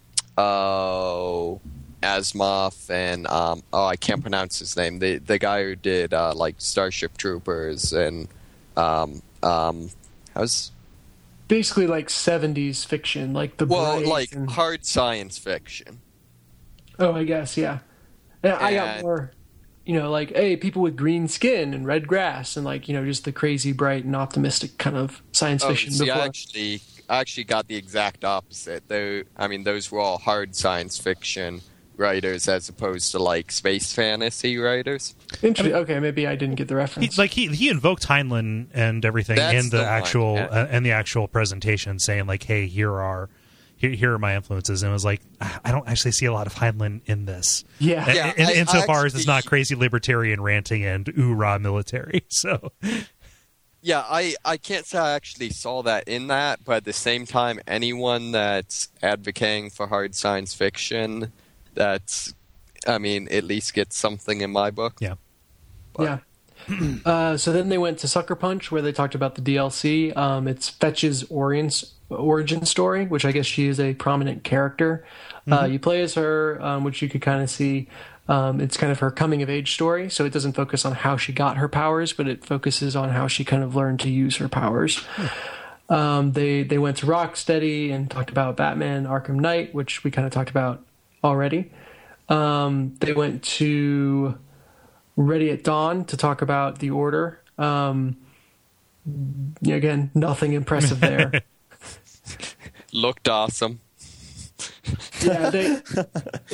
oh, Asimov and um, oh, I can't pronounce his name. The the guy who did uh, like Starship Troopers and um, um, how's Basically, like seventies fiction, like the well, Braid like and- hard science fiction. oh, I guess, yeah. And I got And- more, you know, like, hey, people with green skin and red grass, and like, you know, just the crazy, bright, and optimistic kind of science Oh, fiction. see, before. I actually, I actually got the exact opposite. Though, I mean, those were all hard science fiction writers as opposed to like space fantasy writers. Interesting. Okay, maybe I didn't get the reference. He, like he he invoked Heinlein and everything That's in the, the one, actual yeah. uh, in the actual presentation, saying like, "Hey, here are here, here are my influences." And it was like, I don't actually see a lot of Heinlein in this. yeah. Yeah. in, I- insofar I as it's not actually- crazy libertarian ranting and oorah military. So Yeah, I, I can't say I actually saw that in that, but at the same time, anyone that's advocating for hard science fiction, that's, I mean, at least gets something in my book. yeah, Yeah. Uh, so then they went to Sucker Punch, where they talked about the D L C. Um, it's Fetch's origin, origin story, which I guess she is a prominent character. Uh, you play as her, um, which you could kind of see. Um, it's kind of her coming of age story, so it doesn't focus on how she got her powers, but it focuses on how she kind of learned to use her powers. Um, they they went to Rocksteady and talked about Batman Arkham Knight, which we kind of talked about already. Um, they went to Ready at Dawn to talk about The Order. Um, again, nothing impressive there. Looked awesome. Yeah, they, it,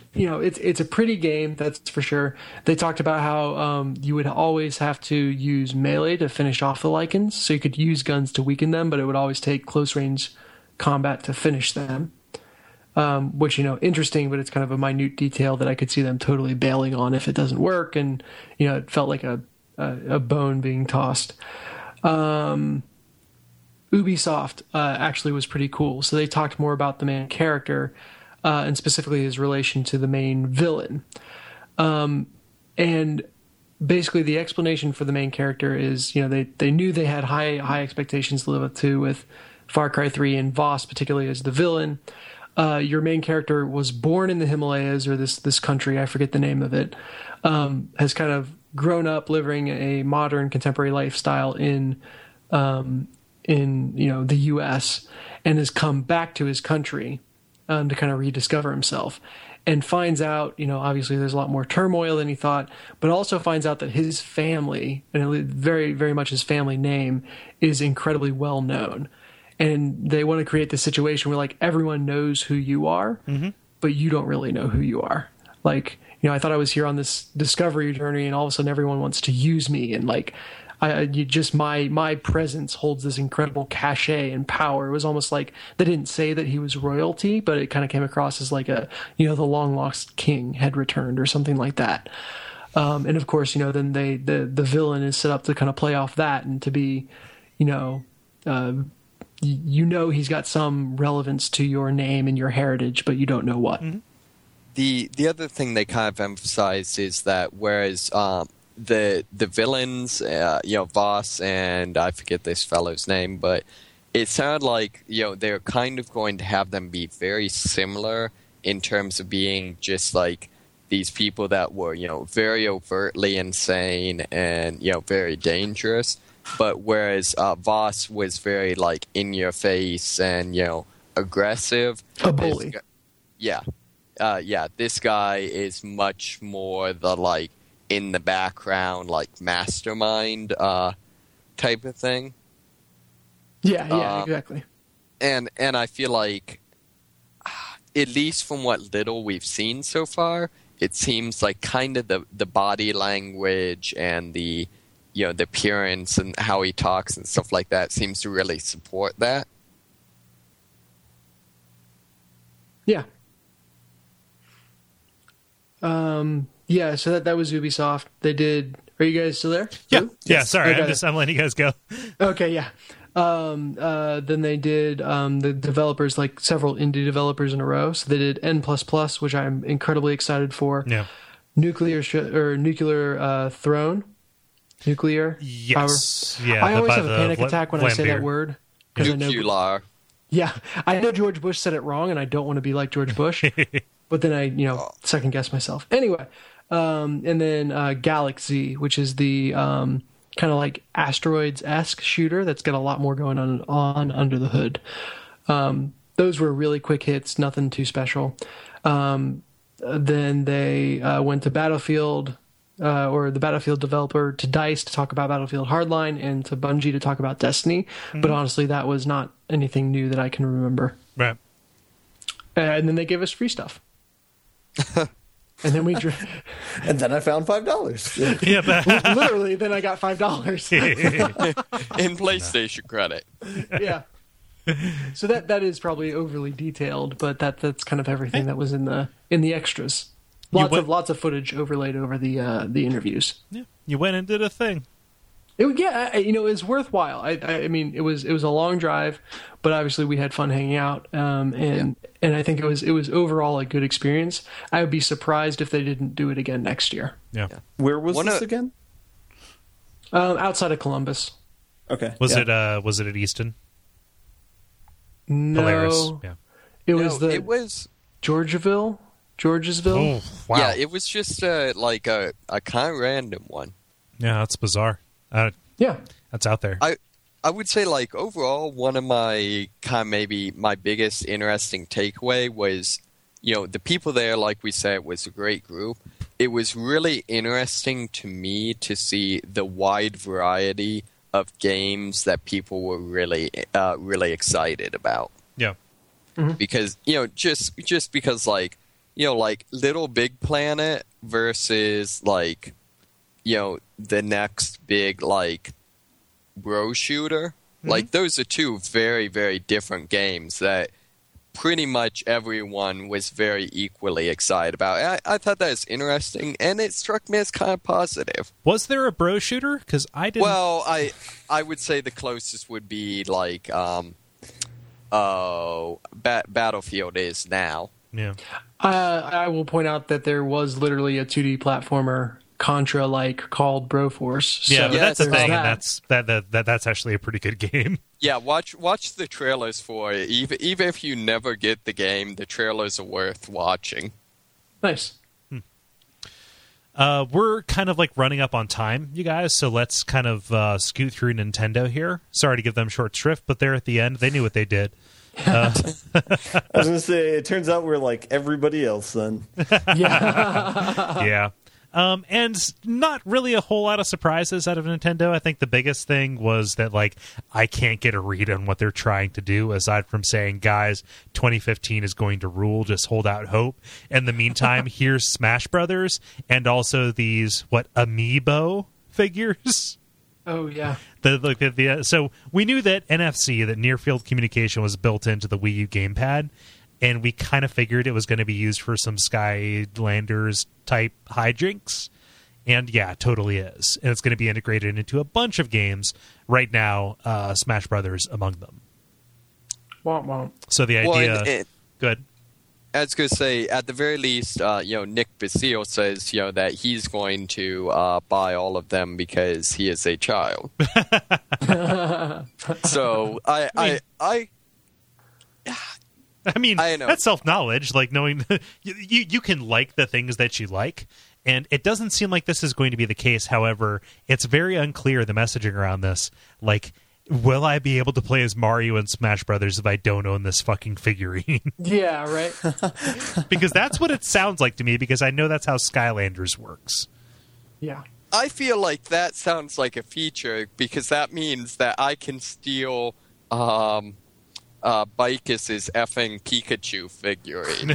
you know, it's it's a pretty game, that's for sure. They talked about how um, you would always have to use melee to finish off the Lycans, so you could use guns to weaken them, but it would always take close range combat to finish them. Um, which, you know, interesting, but it's kind of a minute detail that I could see them totally bailing on if it doesn't work, and, you know, it felt like a, a, a bone being tossed. Um, Ubisoft uh, actually was pretty cool. So they talked more about the main character, uh, and specifically his relation to the main villain. Um, and basically the explanation for the main character is, you know, they, they knew they had high high expectations to live up to with Far Cry three and Voss particularly as the villain. Uh, your main character was born in the Himalayas, or this this country, I forget the name of it, um, has kind of grown up living a modern contemporary lifestyle in um, in you know the U S, and has come back to his country um, to kind of rediscover himself, and finds out, you know, obviously there's a lot more turmoil than he thought, but also finds out that his family, and very very much his family name, is incredibly well known. And they want to create this situation where, like, everyone knows who you are, mm-hmm. but you don't really know who you are. Like, you know, I thought I was here on this discovery journey, and all of a sudden everyone wants to use me. And, like, I you just my my presence holds this incredible cachet and power. It was almost like they didn't say that he was royalty, but it kind of came across as like a, you know, the long-lost king had returned or something like that. Um, and, of course, you know, then they the, the villain is set up to kind of play off that and to be, you know... Uh, you know he's got some relevance to your name and your heritage, but you don't know what. Mm-hmm. The the other thing they kind of emphasized is that whereas um, the the villains, uh, you know, Voss and I forget this fellow's name, but it sounded like, you know, they're kind of going to have them be very similar in terms of being just like these people that were, you know, very overtly insane and, you know, very dangerous. But whereas uh, Voss was very, like, in your face and, you know, aggressive. A bully. Guy, yeah. Uh, yeah, this guy is much more the, like, in the background, like, mastermind uh, type of thing. Yeah, yeah, uh, exactly. And, and I feel like, at least from what little we've seen so far, it seems like kind of the, the body language and the... you know, the appearance and how he talks and stuff like that seems to really support that. Yeah. Um, yeah, so that, that was Ubisoft. They did... Are you guys still there? Yeah, Ooh? yeah, sorry. Okay. I'm just I'm letting you guys go. Okay, yeah. Um, uh, then they did um, the developers, like several indie developers in a row. So they did N plus plus, which I'm incredibly excited for. Yeah. Nuclear sh- or Nuclear uh, Throne. Nuclear? Yes. Power. Yeah, I the- always by have a the panic Vla- attack when I say that Vlambeer. word. 'cause I know, Nuclear. yeah, I know George Bush said it wrong, and I don't want to be like George Bush. But then I, you know, second guess myself. Anyway, um, and then uh, Galaxy, which is the um, kind of like asteroids-esque shooter that's got a lot more going on, on under the hood. Um, those were really quick hits, nothing too special. Um, then they uh, went to Battlefield... Uh, or the Battlefield developer, to DICE to talk about Battlefield Hardline, and to Bungie to talk about Destiny. Mm-hmm. But honestly, that was not anything new that I can remember. Right. Uh, and then they gave us free stuff. And then we... Dr- And then I found five dollars. Yeah, but Literally, then I got five dollars. In PlayStation credit. Yeah. So that that is probably overly detailed, but that that's kind of everything that was in the in the extras. Lots went- of lots of footage overlaid over the uh, the interviews. yeah, you went and did a thing. It, yeah, I- you know, it was worthwhile. I, I, I mean, it was it was a long drive, but obviously we had fun hanging out, um, and and I think it was it was overall a good experience. I would be surprised if they didn't do it again next year. Yeah. Where was One this of- again? Um, outside of Columbus. Okay. Was yeah. it uh was it at Easton? No, Polaris. Yeah. it No, was the it was... Georgiaville, Georgesville. Oh, wow. Yeah, it was just uh, like a, a kind of random one. Yeah, that's bizarre. Uh, Yeah. that's out there. I I would say, like, overall, one of my kind of maybe my biggest interesting takeaway was, you know, the people there, like we said, was a great group. It was really interesting to me to see the wide variety of games that people were really, uh, really excited about. Yeah. Because, you know, just just because, like, you know, like Little Big Planet versus like, you know, the next big like bro shooter. Mm-hmm. Like those are two very, very different games that pretty much everyone was very equally excited about. I, I thought that was interesting, and it struck me as kind of positive. Was there a bro shooter? Because I didn't. Well, I I would say the closest would be like um, oh, ba- Battlefield is now. Yeah. Uh, I will point out that there was literally a two D platformer Contra-like called Broforce. Yeah, So but that's the there's thing, that. and that's that, that that that's actually a pretty good game. Yeah, watch watch the trailers for it. Even even if you never get the game, the trailers are worth watching. Nice. Uh, we're kind of like running up on time, you guys, so let's kind of uh, scoot through Nintendo here. Sorry to give them short shrift, but they're at the end. They knew what they did. Uh, I was going to say, it turns out we're like everybody else then. Yeah. yeah. Um, and not really a whole lot of surprises out of Nintendo. I think the biggest thing was that, like, I can't get a read on what they're trying to do, aside from saying, guys, twenty fifteen is going to rule, just hold out hope. In the meantime, here's Smash Brothers, and also these, what, Amiibo figures? Oh, yeah. The, the, the, the, so we knew that N F C, that near field communication, was built into the Wii U gamepad. And we kind of figured it was going to be used for some Skylanders type hijinks. And yeah, it totally is. And it's going to be integrated into a bunch of games right now, uh, Smash Brothers among them. Womp womp. So the Well, idea... and- and- good. I was going to say, at the very least, uh, you know, Nick Basile says, you know, that he's going to uh, buy all of them because he is a child. So I, I, I, I mean, I know. that's self-knowledge, like knowing you, you you can like the things that you like, and it doesn't seem like this is going to be the case. However, it's very unclear, the messaging around this. Like, will I be able to play as Mario in Smash Brothers if I don't own this fucking figurine? Yeah, right? Because that's what it sounds like to me, because I know that's how Skylanders works. Yeah. I feel like that sounds like a feature because that means that I can steal um, uh, Bicus's effing Pikachu figurine.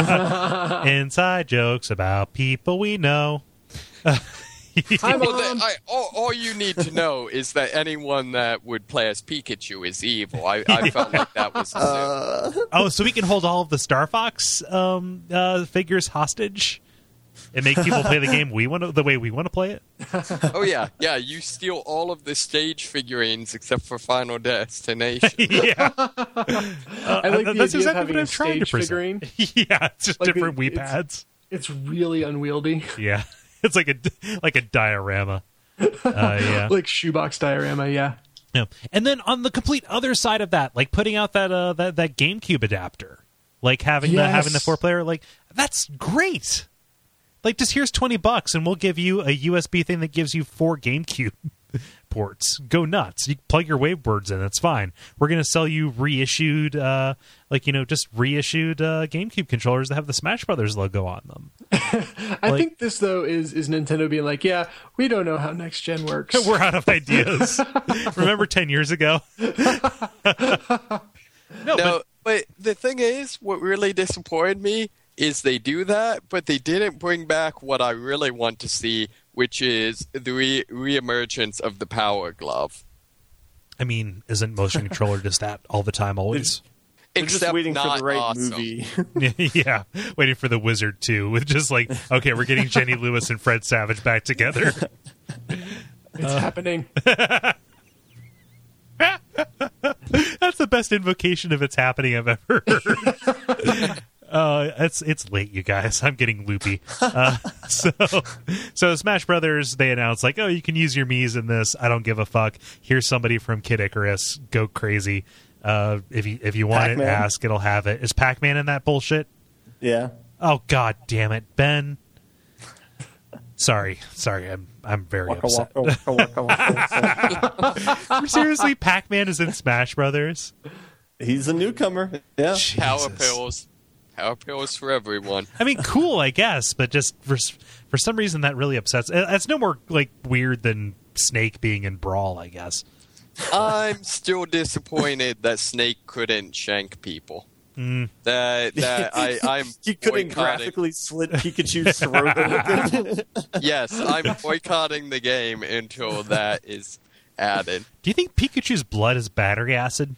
Inside jokes about people we know. Hi, Well, Mom. the, I, all, all you need to know is that anyone that would play as Pikachu is evil. I, I felt like that was a sin. Oh, so we can hold all of the Star Fox um, uh, figures hostage and make people play the game we want to, the way we want to play it? Oh, yeah. Yeah, you steal all of the stage figurines except for Final Destination. Yeah. I like the That's idea exactly of having what I'm a trying to stage present. figurine. Yeah, it's just Like, different it- Wii it's- pads. It's really unwieldy. Yeah. It's like a, like a diorama. Uh, yeah. Like shoebox diorama, yeah. Yeah. And then on the complete other side of that, like putting out that uh, that, that GameCube adapter, like having the Yes. having the four player, like that's great. Like, just here's twenty bucks, and we'll give you a U S B thing that gives you four GameCube ports. Go nuts! You plug your Wavebirds in. That's fine. We're gonna sell you reissued, uh, like you know, just reissued uh, GameCube controllers that have the Smash Brothers logo on them. I Like- think this, though, is, is Nintendo being like, yeah, we don't know how next gen works. We're out of ideas. Remember ten years ago? no, No, but but the thing is, what really disappointed me is they do that, but they didn't bring back what I really want to see, which is the re- reemergence of the Power Glove. I mean, isn't motion controller just that all the time, always? We're just Except waiting for not the right awesome. movie. Yeah, waiting for the Wizard two, with just like, okay, we're getting Jenny Lewis and Fred Savage back together. It's happening. That's the best invocation of it's happening I've ever heard. Uh, it's it's late, you guys. I'm getting loopy. Uh, so, so Smash Brothers, they announced like, oh, you can use your Mii's in this. I don't give a fuck. Here's somebody from Kid Icarus. Go crazy. Uh, if you if you want Pac-Man. it, ask. It'll have it. Is Pac-Man in that bullshit? Yeah. Oh God damn it, Ben. Sorry, sorry. I'm I'm very Waka, upset. waka, waka, waka, waka. Seriously, Pac-Man is in Smash Brothers. He's a newcomer. Yeah. Power Jesus. pills. Power pills for everyone. I mean, cool, I guess, but just for for some reason that really upsets. It's no more like weird than Snake being in Brawl, I guess. I'm still disappointed that Snake couldn't shank people. Mm. That that I I'm He couldn't boycotting. graphically slit Pikachu's throat open. Yes, I'm boycotting the game until that is added. Do you think Pikachu's blood is battery acid?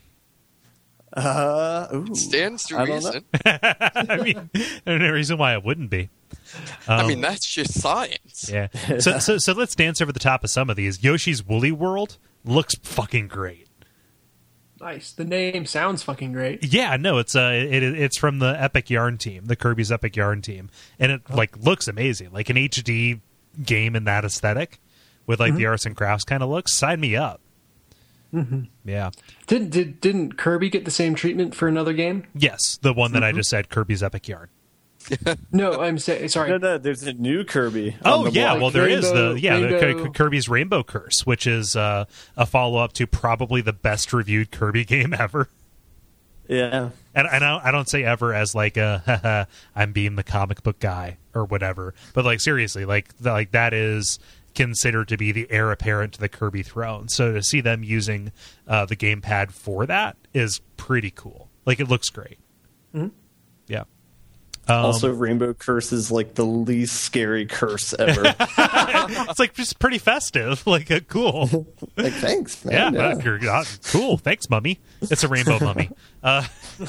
Uh, ooh. Stands to I don't know. reason. I mean, there's no reason why it wouldn't be. I Um, mean, that's just science. Yeah. So, so so let's dance over the top of some of these. Yoshi's Woolly World looks fucking great. Nice. The name sounds fucking great. Yeah, no, it's uh, it, it's from the Epic Yarn team, the Kirby's Epic Yarn team, and it like looks amazing, like an H D game in that aesthetic, with like the arts and crafts kind of looks. Sign me up. Mm-hmm. Yeah. Did did didn't Kirby get the same treatment for another game? Yes, the one that I just said, Kirby's Epic Yarn. No, I'm saying sorry. No, no, there's a new Kirby. Oh on the yeah, block. well there is Rainbow- the yeah the Rainbow- K- Kirby's Rainbow Curse, which is uh, a follow up to probably the best reviewed Kirby game ever. Yeah. And, and I, I don't say ever as like a haha, I'm being the comic book guy or whatever, but like seriously, like the, like that is considered to be the heir apparent to the Kirby throne. So to see them using uh, the gamepad for that is pretty cool. Like it looks great. Mm-hmm. Yeah. Um, Also, Rainbow Curse is like the least scary curse ever. it's like just pretty festive. Like uh, cool. Like, thanks, Yeah, man. uh, you're, uh, cool. Thanks, mummy. It's a rainbow mummy. Uh,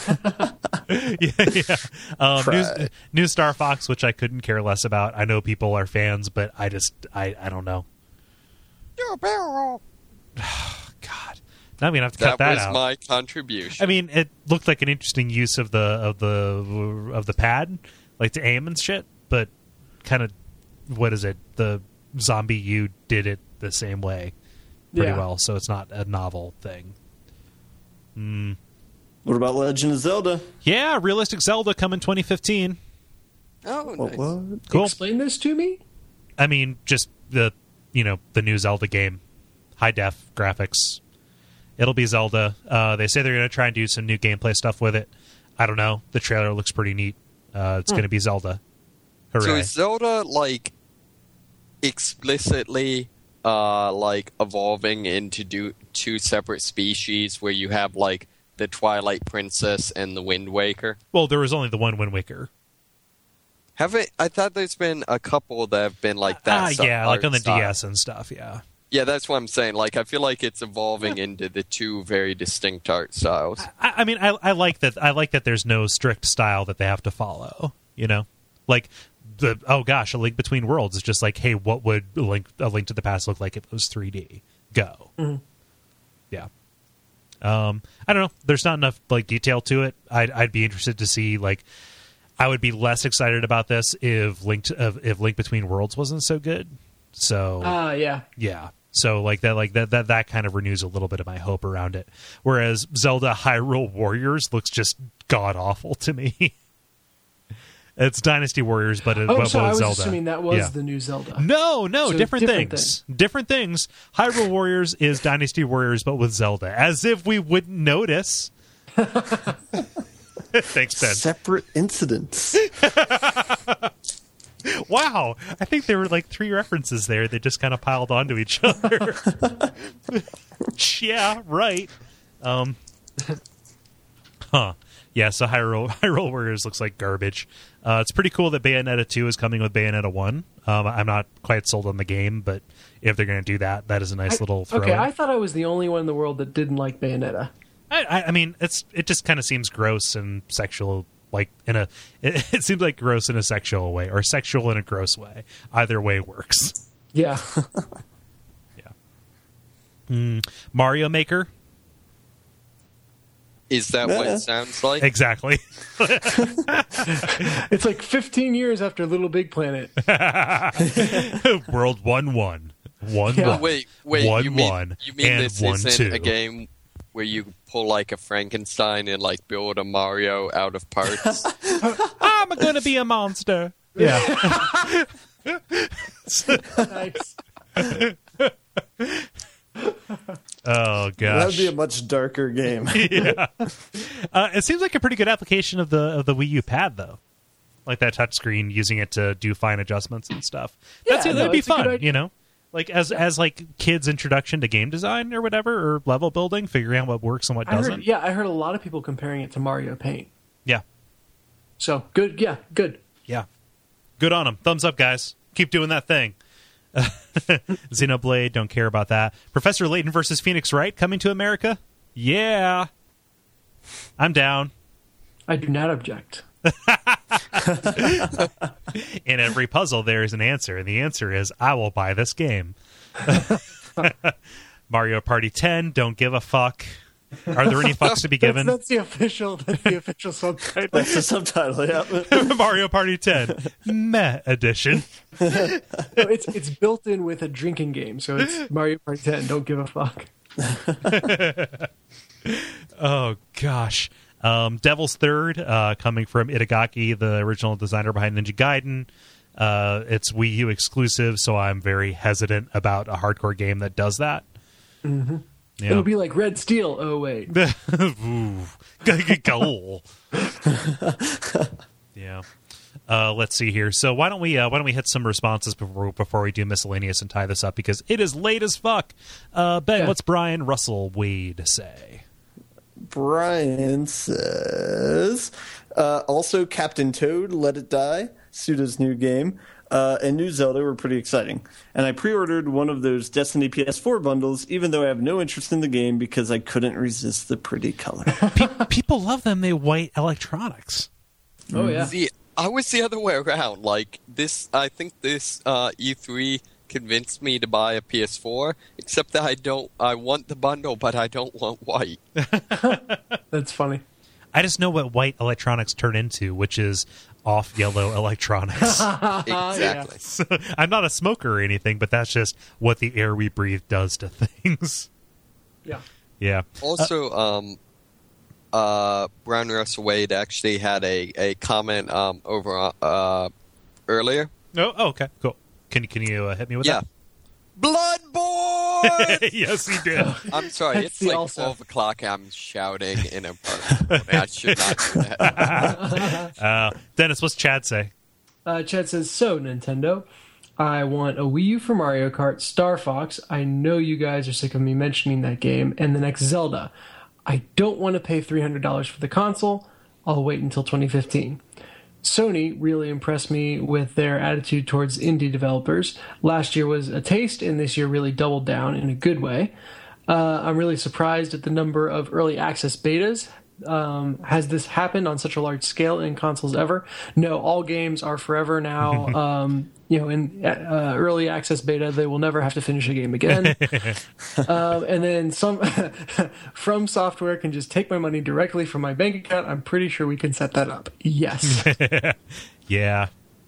yeah, yeah. Um, new, Try. new Star Fox, which I couldn't care less about. I know people are fans, but I just, I, I don't know. You're a barrel. God, now I'm gonna have to cut That that was out. my contribution. I mean, it looked like an interesting use of the of the of the pad, like to aim and shit. But kind of, what is it? The Zombie U did it the same way pretty Yeah. well, so it's not a novel thing. Hmm. What about Legend of Zelda? Yeah, realistic Zelda coming twenty fifteen. oh, What? nice. what? Cool. Explain this to me. I mean, just the you know the new Zelda game, high def graphics. It'll be Zelda. Uh, they say they're going to try and do some new gameplay stuff with it. I don't know. The trailer looks pretty neat. Uh, it's going to be Zelda. So Hooray! is Zelda like explicitly uh, like evolving into do- two separate species where you have like the Twilight Princess and the Wind Waker? Well, there was only the one Wind Waker. Have it? I thought there's been a couple that have been like Ah, that. yeah, like on the style. D S and stuff. Yeah. Yeah, that's what I'm saying. Like, I feel like it's evolving into the two very distinct art styles. I, I mean, I, I like that. I like that. There's no strict style that they have to follow. You know, like the oh gosh, a Link Between Worlds is just like, hey, what would a link a Link to the Past look like if it was three D? Go. Mm-hmm. Yeah. Um, I don't know. There's not enough like detail to it. I'd I'd be interested to see like. I would be less excited about this if Link to, if Link Between Worlds wasn't so good. So Ah, uh, yeah. yeah. So like that, like that, that, that kind of renews a little bit of my hope around it. Whereas Zelda Hyrule Warriors looks just god awful to me. It's Dynasty Warriors, but it, Oh, but so I with was Zelda. assuming that was Yeah. the new Zelda. No, no, So different, different things. Different things. Hyrule Warriors is Dynasty Warriors, but with Zelda. As if we wouldn't notice. Thanks, Ben. Separate incidents. Wow, I think there were like three references there that just kind of piled onto each other. Yeah, right. Um, huh. Yeah, so Hyrule, Hyrule Warriors looks like garbage. Uh, it's pretty cool that Bayonetta two is coming with Bayonetta one. Um, I'm not quite sold on the game, but if they're going to do that, that is a nice I- little throw. Okay, I thought I was the only one in the world that didn't like Bayonetta. I, I, I mean, it's it just kind of seems gross and sexual, like in a. It, it seems like gross in a sexual way, or sexual in a gross way. Either way works. Yeah. Yeah. Mm, Mario Maker, Is that what Yeah. it sounds like? exactly. It's like fifteen years after Little Big Planet. World one one one Yeah. one. Wait, wait. One, you mean, one, you mean and this one, isn't two. a game where you pull like a Frankenstein and like build a Mario out of parts? I'm gonna be a monster. Yeah. Nice. Oh That would gosh. be a much darker game. Yeah. Uh, it seems like a pretty good application of the of the Wii U pad though. Like that touchscreen, using it to do fine adjustments and stuff. That's Yeah, that'd no, be it's a good fun, idea. you know. Like as as like kids' introduction to game design or whatever, or level building, figuring out what works and what I doesn't. heard, yeah, I heard a lot of people comparing it to Mario Paint. Yeah. So good. Yeah, good. Yeah. Good on them. Thumbs up, guys. Keep doing that thing. Xenoblade, don't care about that. Professor Layton versus Phoenix Wright coming to America? Yeah. I'm down. I do not object. In every puzzle, there is an answer, and the answer is, I will buy this game. Mario Party ten, don't give a fuck. Are there any fucks to be given? That's, that's the official. That's the official subtitle. That's the subtitle. Yeah. Mario Party ten, meh edition. No, it's it's built in with a drinking game, so it's Mario Party ten. Don't give a fuck. Oh gosh. Um, Devil's Third, uh, coming from Itagaki, the original designer behind Ninja Gaiden. Uh, it's Wii U exclusive, so I'm very hesitant about a hardcore game that does that. Mm-hmm. Yeah. It'll be like Red Steel. Oh wait. Ooh. Goal. Yeah. Uh, let's see here. So why don't we uh, why don't we hit some responses before before we do miscellaneous and tie this up, because it is late as fuck. Uh, Ben, Yeah. what's Brian Russell Wade say? Brian says, uh, also Captain Toad, Let It Die, Suda's new game, uh, and new Zelda were pretty exciting. And I pre-ordered one of those Destiny P S four bundles, even though I have no interest in the game because I couldn't resist the pretty color. Pe- people love them. They white electronics. Oh yeah. See, I was the other way around. Like this, I think this uh, E three convinced me to buy a P S four. Except that I don't. I want the bundle, but I don't want white. That's funny. I just know what white electronics turn into, which is off yellow electronics. Exactly. So, I'm not a smoker or anything, but that's just what the air we breathe does to things. Yeah. Yeah. Also, um, uh, Brown Russell Wade actually had a a comment um over uh earlier. Oh, oh okay, cool. Can you can you uh, hit me with Yeah. Bloodborne! that? Yes, he did. I'm sorry, That's it's the like also. twelve o'clock. I'm shouting in a park. I should not do that. Uh, Dennis, what's Chad say? Uh, Chad says, so, Nintendo, I want a Wii U for Mario Kart, Star Fox. I know you guys are sick of me mentioning that game, and the next Zelda. I don't want to pay three hundred dollars for the console. I'll wait until twenty fifteen. Sony really impressed me with their attitude towards indie developers. Last year was a taste, and this year really doubled down in a good way. Uh, I'm really surprised at the number of early access betas. Um, has this happened on such a large scale in consoles ever? No, all games are forever now. um, you know, in uh, early access beta, they will never have to finish a game again. um, and then some From Software can just take my money directly from my bank account. I'm pretty sure we can set that up. Yes. Yeah.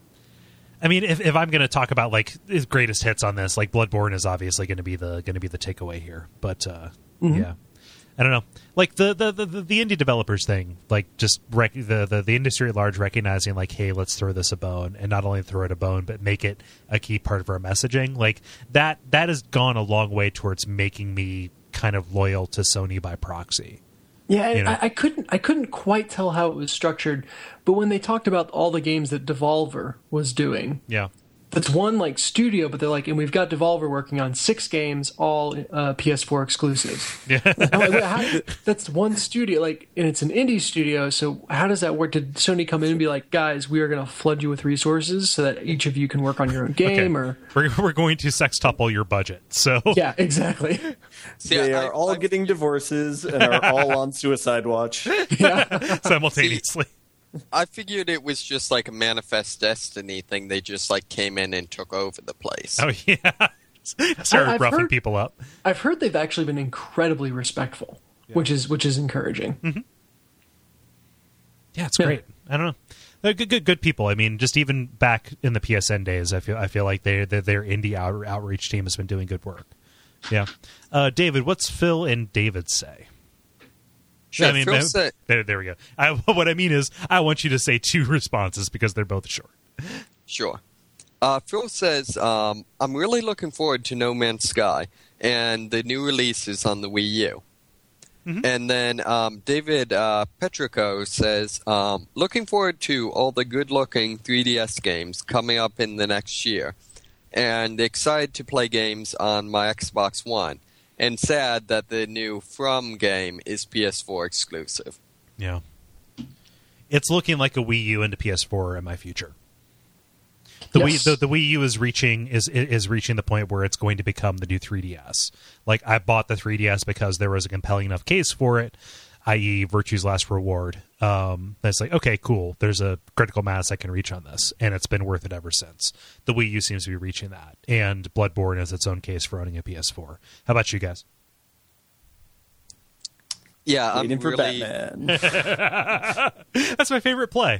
I mean, if, if I'm going to talk about like his greatest hits on this, like Bloodborne is obviously going to be the going to be the takeaway here. But uh, Mm-hmm. yeah, I don't know. Like the the, the, the indie developers thing, like just rec- the, the the industry at large recognizing like, hey, let's throw this a bone, and not only throw it a bone, but make it a key part of our messaging. Like that that has gone a long way towards making me kind of loyal to Sony by proxy. Yeah, You know? I, I couldn't. I couldn't quite tell how it was structured, but when they talked about all the games that Devolver was doing, Yeah. that's one like studio, but they're like, and we've got Devolver working on six games, all uh, P S four exclusives. Yeah. I'm like, wait, how, that's one studio, like, and it's an indie studio. So how does that work? Did Sony come in and be like, guys, we are going to flood you with resources so that each of you can work on your own game? Okay. Or We're we're going to sextuple your budget. So yeah, exactly. See, They I- are all I- getting divorces and are all on suicide watch. Yeah, simultaneously. I figured it was just like a Manifest Destiny thing. They just like came in and took over the place. Oh yeah. Started I've roughing heard- people up. I've heard they've actually been incredibly respectful, which is which is encouraging. Yeah, it's Yeah. great. I don't know. They're good, good, good people. I mean, just even back in the P S N days, I feel I feel like they their, their indie out, outreach team has been doing good work. Yeah, uh, David, what's Phil and David say? Sure, I mean, Phil there, said- there, there we go. I, what I mean is, I want you to say two responses because they're both short. Sure. Uh, Phil says, um, I'm really looking forward to No Man's Sky and the new releases on the Wii U. Mhm. And then um, David uh, Petrico says, um, looking forward to all the good-looking three D S games coming up in the next year, and excited to play games on my Xbox One, and sad that the new From game is P S four exclusive. Yeah. it's looking like a Wii U and a P S four in my future. The Yes. Wii the, the Wii U is reaching is is reaching the point where it's going to become the new three D S. Like, I bought the three D S because there was a compelling enough case for it, that is. Virtue's Last Reward. Um, it's like, okay, cool. There's a critical mass I can reach on this, and it's been worth it ever since. The Wii U seems to be reaching that, and Bloodborne is its own case for owning a P S four. How about you guys? Yeah, Waiting I'm for really, Batman. That's my favorite play.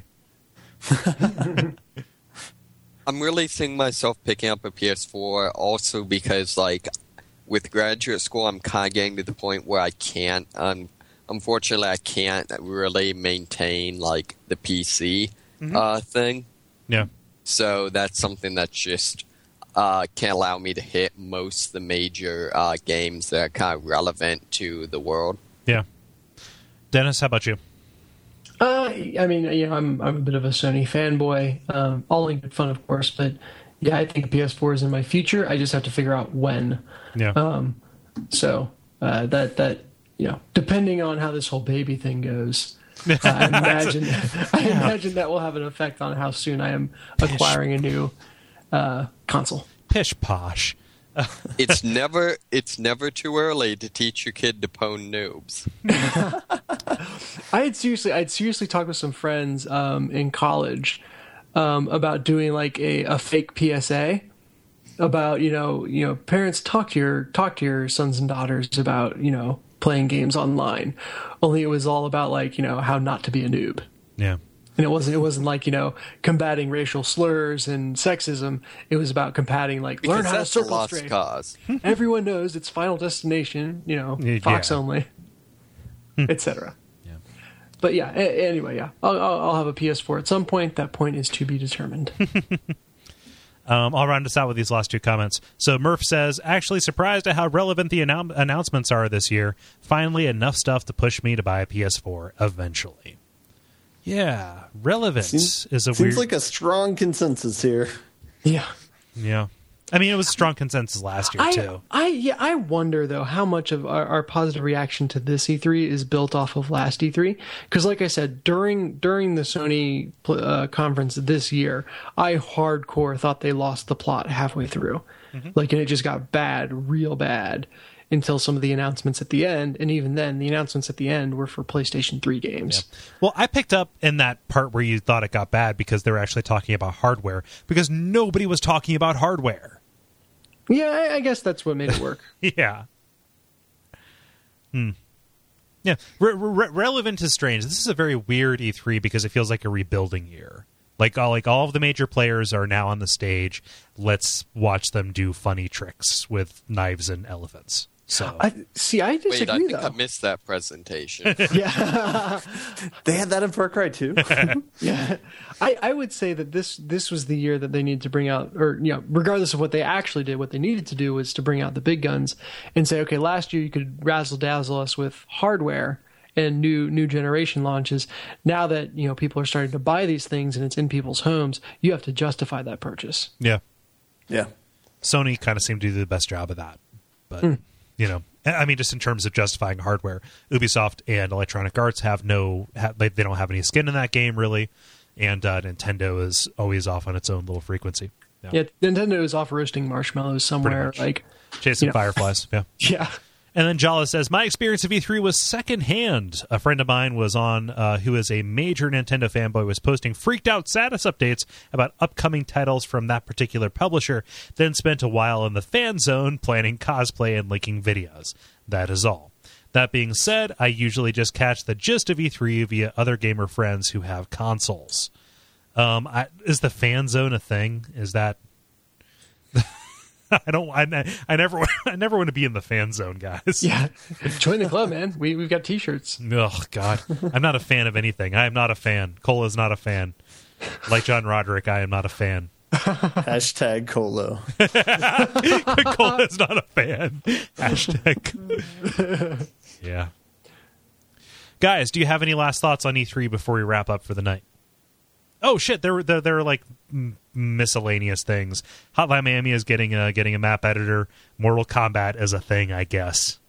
I'm really seeing myself picking up a P S four also because, like, with graduate school, I'm kind of getting to the point where I can't, um, unfortunately, I can't really maintain, like, the P C Mm-hmm. uh, thing. Yeah. So that's something that just uh, can't allow me to hit most of the major uh, games that are kind of relevant to the world. Yeah. Dennis, how about you? Uh, I mean, you know, I'm I'm a bit of a Sony fanboy. Um, all in good fun, of course, but yeah, I think a P S four is in my future. I just have to figure out when. Yeah. Um, so uh, that that you know, depending on how this whole baby thing goes, uh, I imagine I imagine that will have an effect on how soon I am acquiring a new uh, console. Pish posh. It's never it's never too early to teach your kid to pwn noobs. I had seriously, I'd seriously talked with some friends um, in college um, about doing like a, a fake P S A about you know you know parents talk to your talk to your sons and daughters about you know playing games online. Only it was all about like you know how not to be a noob. Yeah. And it wasn't it wasn't like, you know, combating racial slurs and sexism. It was about combating like Because learn how to that's a circle lost strafe. cause. Everyone knows it's Final Destination, you know, Yeah. Fox only, et cetera. Yeah. But yeah, a- anyway, yeah, I'll, I'll I'll have a P S four at some point. That point is to be determined. Um, I'll round us out with these last two comments. So Murph says, actually surprised at how relevant the annou- announcements are this year. Finally, enough stuff to push me to buy a P S four eventually. Yeah, relevance Seems, is a seems weird... like a strong consensus here. Yeah. Yeah. I mean, it was strong consensus last year, I, too. I yeah, I wonder though how much of our, our positive reaction to this E three is built off of last E three. Because, like I said, during during the Sony uh, conference this year, I hardcore thought they lost the plot halfway through, mm-hmm. like, and it just got bad, real bad, until some of the announcements at the end. And even then, the announcements at the end were for PlayStation three games. Yeah. Well, I picked up in that part where you thought it got bad because they were actually talking about hardware, because nobody was talking about hardware. Yeah, I, I guess that's what made it work. Yeah. Hmm. Yeah. Re- re- relevant is strange. This is a very weird E three because it feels like a rebuilding year. Like all, like all of the major players are now on the stage. Let's watch them do funny tricks with knives and elephants. So I see. I disagree Wait, I think though. I missed that presentation. Yeah. They had that in Far Cry too. Yeah, I, I would say that this this was the year that they needed to bring out, or you know, regardless of what they actually did, what they needed to do was to bring out the big guns and say, okay, last year you could razzle dazzle us with hardware and new new generation launches. Now that you know people are starting to buy these things and it's in people's homes, you have to justify that purchase. yeah, Yeah. Sony kind of seemed to do the best job of that, but. Mm. You know, I mean, just in terms of justifying hardware, Ubisoft and Electronic Arts have no, have, they don't have any skin in that game really, and uh, Nintendo is always off on its own little frequency. Yeah, Yeah, Nintendo is off roasting marshmallows somewhere. much. Like, chasing you know. fireflies. Yeah. yeah, And then Jala says, my experience of E three was secondhand. A friend of mine was on, uh, who is a major Nintendo fanboy, was posting freaked out status updates about upcoming titles from that particular publisher, then spent a while in the fan zone planning cosplay and leaking videos. That is all. That being said, I usually just catch the gist of E three via other gamer friends who have consoles. Um, I, is the fan zone a thing? Is that... I don't. I, I never. I never want to be in the fan zone, guys. yeah. Join the club, man. We we've got T-shirts. Oh God, I'm not a fan of anything. I am not a fan. Cola is not a fan. Like John Roderick, I am not a fan. Hashtag Colo. Cola is not a fan. Hashtag. Yeah. Guys, do you have any last thoughts on E three before we wrap up for the night? Oh shit! There were there, there are like m- miscellaneous things. Hotline Miami is getting a getting a map editor. Mortal Kombat is a thing, I guess.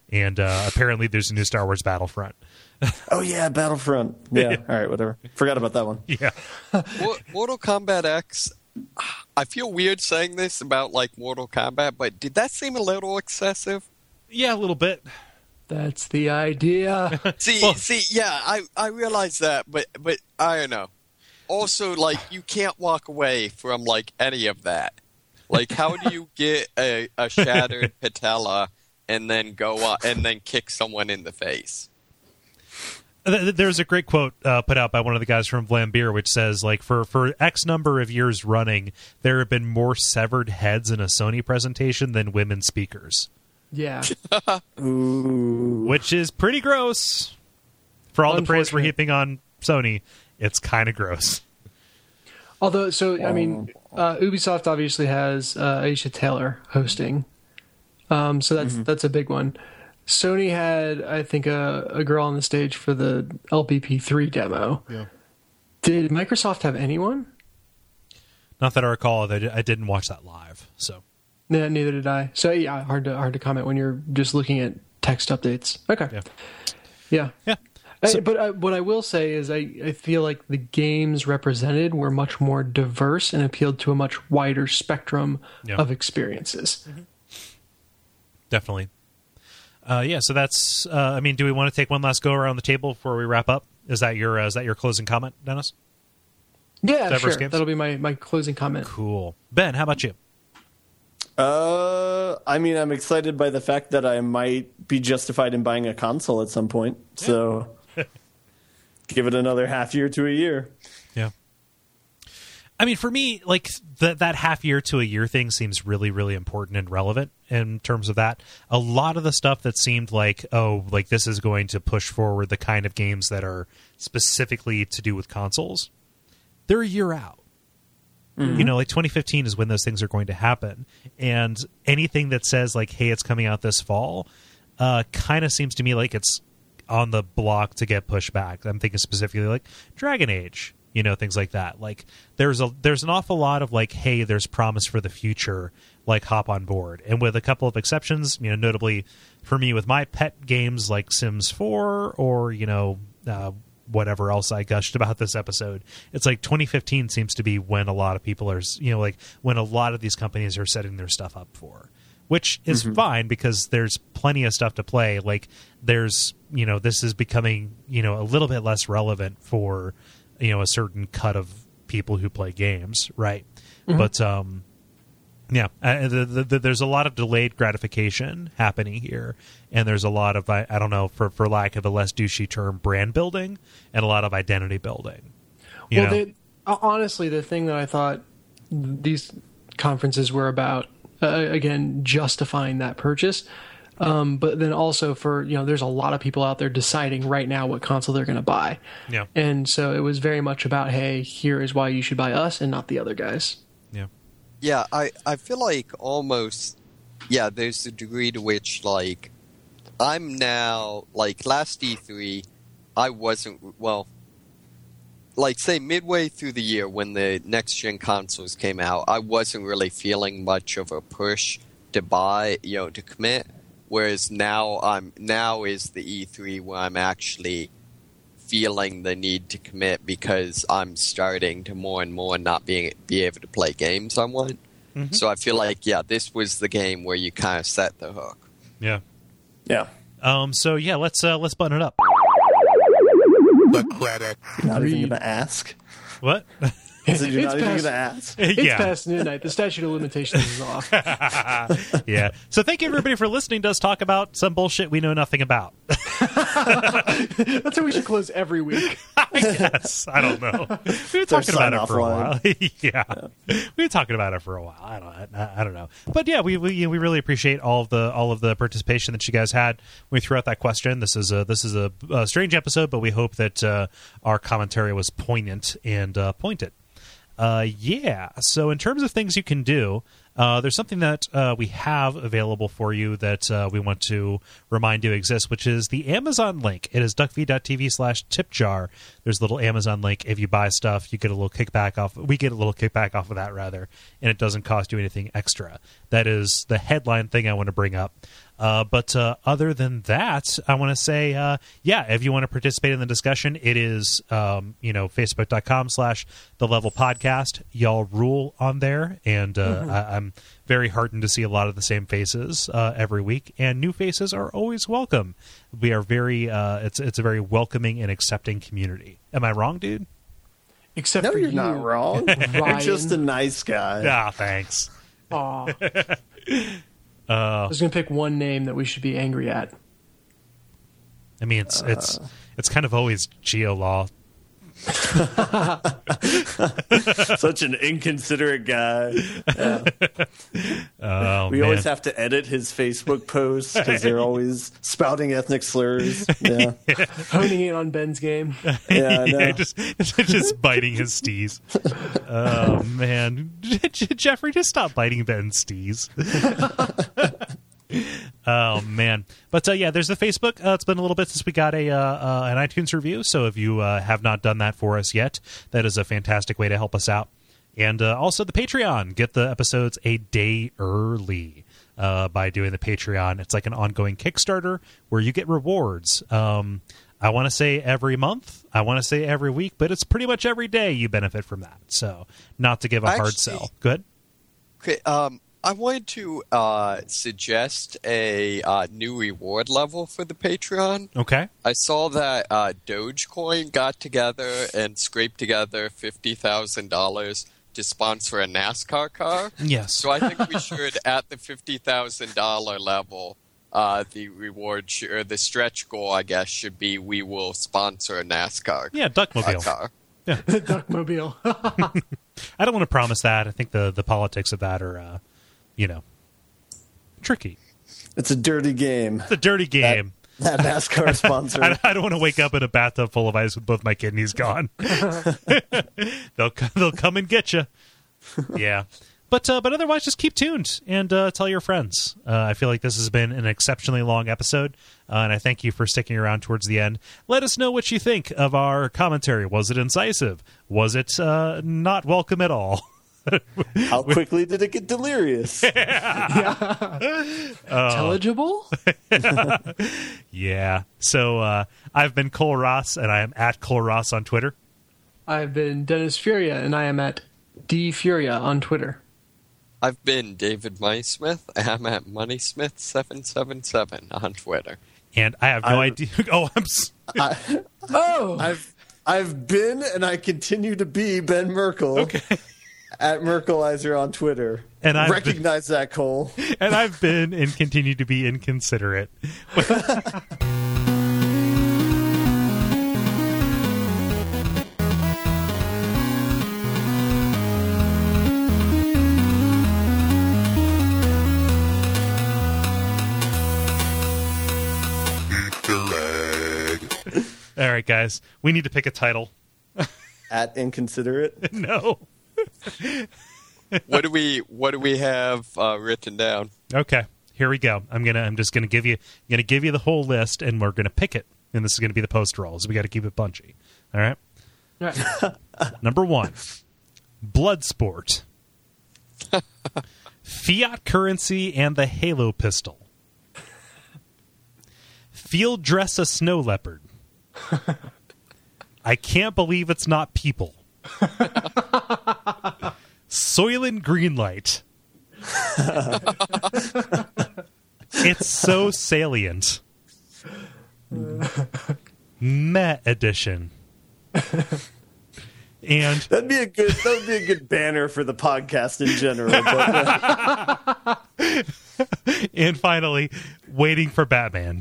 And uh, apparently there's a new Star Wars Battlefront. Oh, yeah, Battlefront. Yeah, Yeah. all right, whatever. Forgot about that one. Yeah. Mo- Mortal Kombat X, I feel weird saying this about, like, Mortal Kombat, but did that seem a little excessive? Yeah, a little bit. That's the idea. See, Well- see, yeah, I, I realize that, but, but I don't know. Also, like, you can't walk away from, like, any of that. Like, how do you get a, a shattered patella and then go up and then kick someone in the face? There's a great quote uh, put out by one of the guys from Vlambeer, which says, like, for, for X number of years running, there have been more severed heads in a Sony presentation than women speakers, Yeah. Ooh. which is pretty gross. For all the praise we're Unfortunate. heaping on Sony, it's kind of gross. Although, so I mean, uh, Ubisoft obviously has uh, Aisha Taylor hosting, um, so that's that's a big one. Sony had, I think, a, a girl on the stage for the L P P three demo. Yeah. Did Microsoft have anyone? Not that I recall. I I didn't watch that live, so No, neither did I. So yeah, hard to hard to comment when you're just looking at text updates. Okay. yeah, Yeah. yeah. I- So- but I, what I will say is I, I feel like the games represented were much more diverse and appealed to a much wider spectrum Yeah. of experiences. Definitely. Uh, yeah, so that's. Uh, I mean, do we want to take one last go around the table before we wrap up? Is that your uh, is that your closing comment, Dennis? Yeah, Diverse sure. games? That'll be my, my closing comment. Cool. Ben, how about you? Uh, I mean, I'm excited by the fact that I might be justified in buying a console at some point. So give it another half year to a year. Yeah. I mean, for me, like that that half year to a year thing seems really, really important and relevant in terms of that. A lot of the stuff that seemed like, oh, like this is going to push forward the kind of games that are specifically to do with consoles, they're a year out. Mm-hmm. You know, like twenty fifteen is when those things are going to happen. And anything that says like, hey, it's coming out this fall, uh, kind of seems to me like it's on the block to get pushed back. I'm thinking specifically like Dragon Age. You know, things like that. Like there's a there's an awful lot of like, hey, there's promise for the future, like hop on board. And with a couple of exceptions, you know, notably for me with my pet games like Sims four or, you know, uh, whatever else I gushed about this episode, it's like twenty fifteen seems to be when a lot of people are, you know, like when a lot of these companies are setting their stuff up for. Which is mm-hmm. fine because there's plenty of stuff to play. Like there's, you know, this is becoming, you know, a little bit less relevant for, you know, a certain cut of people who play games, right? Mm-hmm. But um, yeah, uh, the, the, the, there's a lot of delayed gratification happening here, and there's a lot of I, I don't know, for for lack of a less douchey term, brand building and a lot of identity building. You well, know? they, honestly, the thing that I thought these conferences were about, uh, again, justifying that purchase. Um, but then also for, you know, there's a lot of people out there deciding right now what console they're going to buy. Yeah. And so it was very much about, hey, here is why you should buy us and not the other guys. Yeah. Yeah, I, I feel like almost, yeah, there's a degree to which, like, I'm now, like, last E three, I wasn't, well, like, say, midway through the year when the next-gen consoles came out, I wasn't really feeling much of a push to buy, you know, to commit. Whereas now I'm now is the E three where I'm actually feeling the need to commit because I'm starting to more and more not being be able to play games I want. Mm-hmm. So I feel like yeah, this was the game where you kind of set the hook. Yeah, yeah. Um. So yeah, let's uh, let's button it up. The credit. You're not even gonna ask. What? So you're It's not past- even gonna ask. It's Yeah. past midnight. The statute of limitations is off. Yeah. So thank you everybody for listening to us talk about some bullshit we know nothing about. That's how we should close every week. I guess. I don't know. We've been talking about it for a while. yeah. yeah. We've been talking about it for a while. I don't I, I don't know. But yeah, we we we really appreciate all of the all of the participation that you guys had when we threw out that question. This is a this is a, a strange episode, but we hope that uh, our commentary was poignant and uh, pointed. Uh, yeah. So in terms of things you can do, uh, there's something that uh, we have available for you that uh, we want to remind you exists, which is the Amazon link. It is duckfeed.tv slash tipjar. There's a little Amazon link. If you buy stuff, you get a little kickback off. We get a little kickback off of that, rather, and it doesn't cost you anything extra. That is the headline thing I want to bring up. Uh, but uh, other than that, I want to say, uh, yeah, if you want to participate in the discussion, it is, um, you know, facebook.com slash the level podcast. Y'all rule on there. And uh, mm-hmm. I- I'm very heartened to see a lot of the same faces uh, every week. And new faces are always welcome. We are very, uh, it's, it's a very welcoming and accepting community. Am I wrong, dude? Except no, for you're you, not wrong. You're just a nice guy. Ah, thanks. Aw. Uh, I was going to pick one name that we should be angry at. I mean, it's Uh. it's it's kind of always GeoLaw. Such an inconsiderate guy. Yeah. Oh, we man. always have to edit his Facebook posts because they're always spouting ethnic slurs. Yeah, Honing in on Ben's game. yeah, I know. Yeah, just just biting his steez. Oh man, Jeffrey, just stop biting Ben's steez. Oh man, but uh, yeah, there's the Facebook. Uh, it's been a little bit since we got a uh, uh, an iTunes review, so if you uh, have not done that for us yet, that is a fantastic way to help us out. And uh, also the Patreon. Get the episodes a day early uh, by doing the Patreon. It's like an ongoing Kickstarter where you get rewards. Um, I want to say every month. I want to say every week, but it's pretty much every day you benefit from that. So not to give a hard Actually- sell. Good. Okay, um, I wanted to uh, suggest a uh, new reward level for the Patreon. Okay. I saw that uh, Dogecoin got together and scraped together fifty thousand dollars to sponsor a NASCAR car. Yes. So I think we should, at the fifty thousand dollars level, uh, the reward, sh- or the stretch goal, I guess, should be we will sponsor a NASCAR Yeah, uh, Duckmobile. car. The Duckmobile. I don't want to promise that. I think the, the politics of that are, uh, you know, tricky. It's a dirty game. It's a dirty game. That NASCAR sponsor. I, I don't want to wake up in a bathtub full of ice with both my kidneys gone. they'll they'll come and get you. Yeah, but uh, but otherwise, just keep tuned and uh, tell your friends. Uh, I feel like this has been an exceptionally long episode, uh, and I thank you for sticking around towards the end. Let us know what you think of our commentary. Was it incisive? Was it uh, not welcome at all? How quickly did it get delirious? Intelligible? Yeah. So uh, I've been Cole Ross, and I am at Cole Ross on Twitter. I've been Dennis Furia, and I am at D Furia on Twitter. I've been David Moneysmith. I'm at Moneysmith seven seven seven on Twitter. And I have no I- idea. Oh, I'm. S- I, Oh! I've I've been and I continue to be Ben Merkel. Okay. At Merkelizer on Twitter. And I've recognize that, Cole. and I've been and continue to be inconsiderate. All right, guys, we need to pick a title. At Inconsiderate. No. What do we What do we have uh, written down? Okay, here we go. I'm gonna. I'm just gonna give you. I'm gonna give you the whole list, and we're gonna pick it. And this is gonna be the post roll. So we got to keep it punchy. All right. All right. Number one, Bloodsport, Fiat Currency and the Halo Pistol, Field Dress a Snow Leopard, I Can't Believe It's Not People, Soylent Greenlight. It's so salient. Meh Edition. And That'd be a good that would be a good banner for the podcast in general. But, uh, and finally, Waiting for Batman.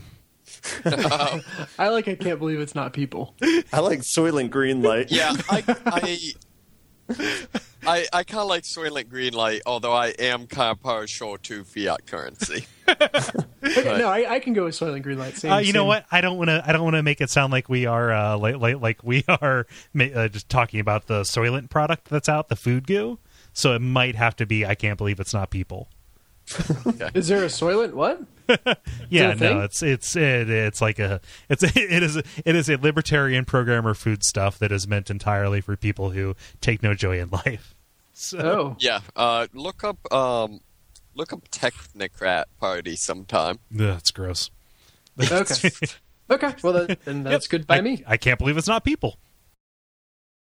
I like I can't believe it's not people. I like Soylent Greenlight. Yeah, I I I, I kind of like Soylent Greenlight, although I am kind of partial to fiat currency. Okay, no, I, I can go with Soylent Greenlight. Same, Uh, you know same- what? I don't want to. I don't want to make it sound like we are uh, like, like like we are ma- uh, just talking about the Soylent product that's out, the food goo. So it might have to be. I can't believe it's not people. Is there a Soylent? What? Yeah, Is that a thing? no, it's it's it, it's like a it's it is a, it is a libertarian programmer food stuff that is meant entirely for people who take no joy in life. So, Oh, Yeah, uh, look up um, look up Technocrat Party sometime. Ugh, that's gross. Okay. Okay. Well, that, then that's Yep. good by I, me. I can't believe it's not people.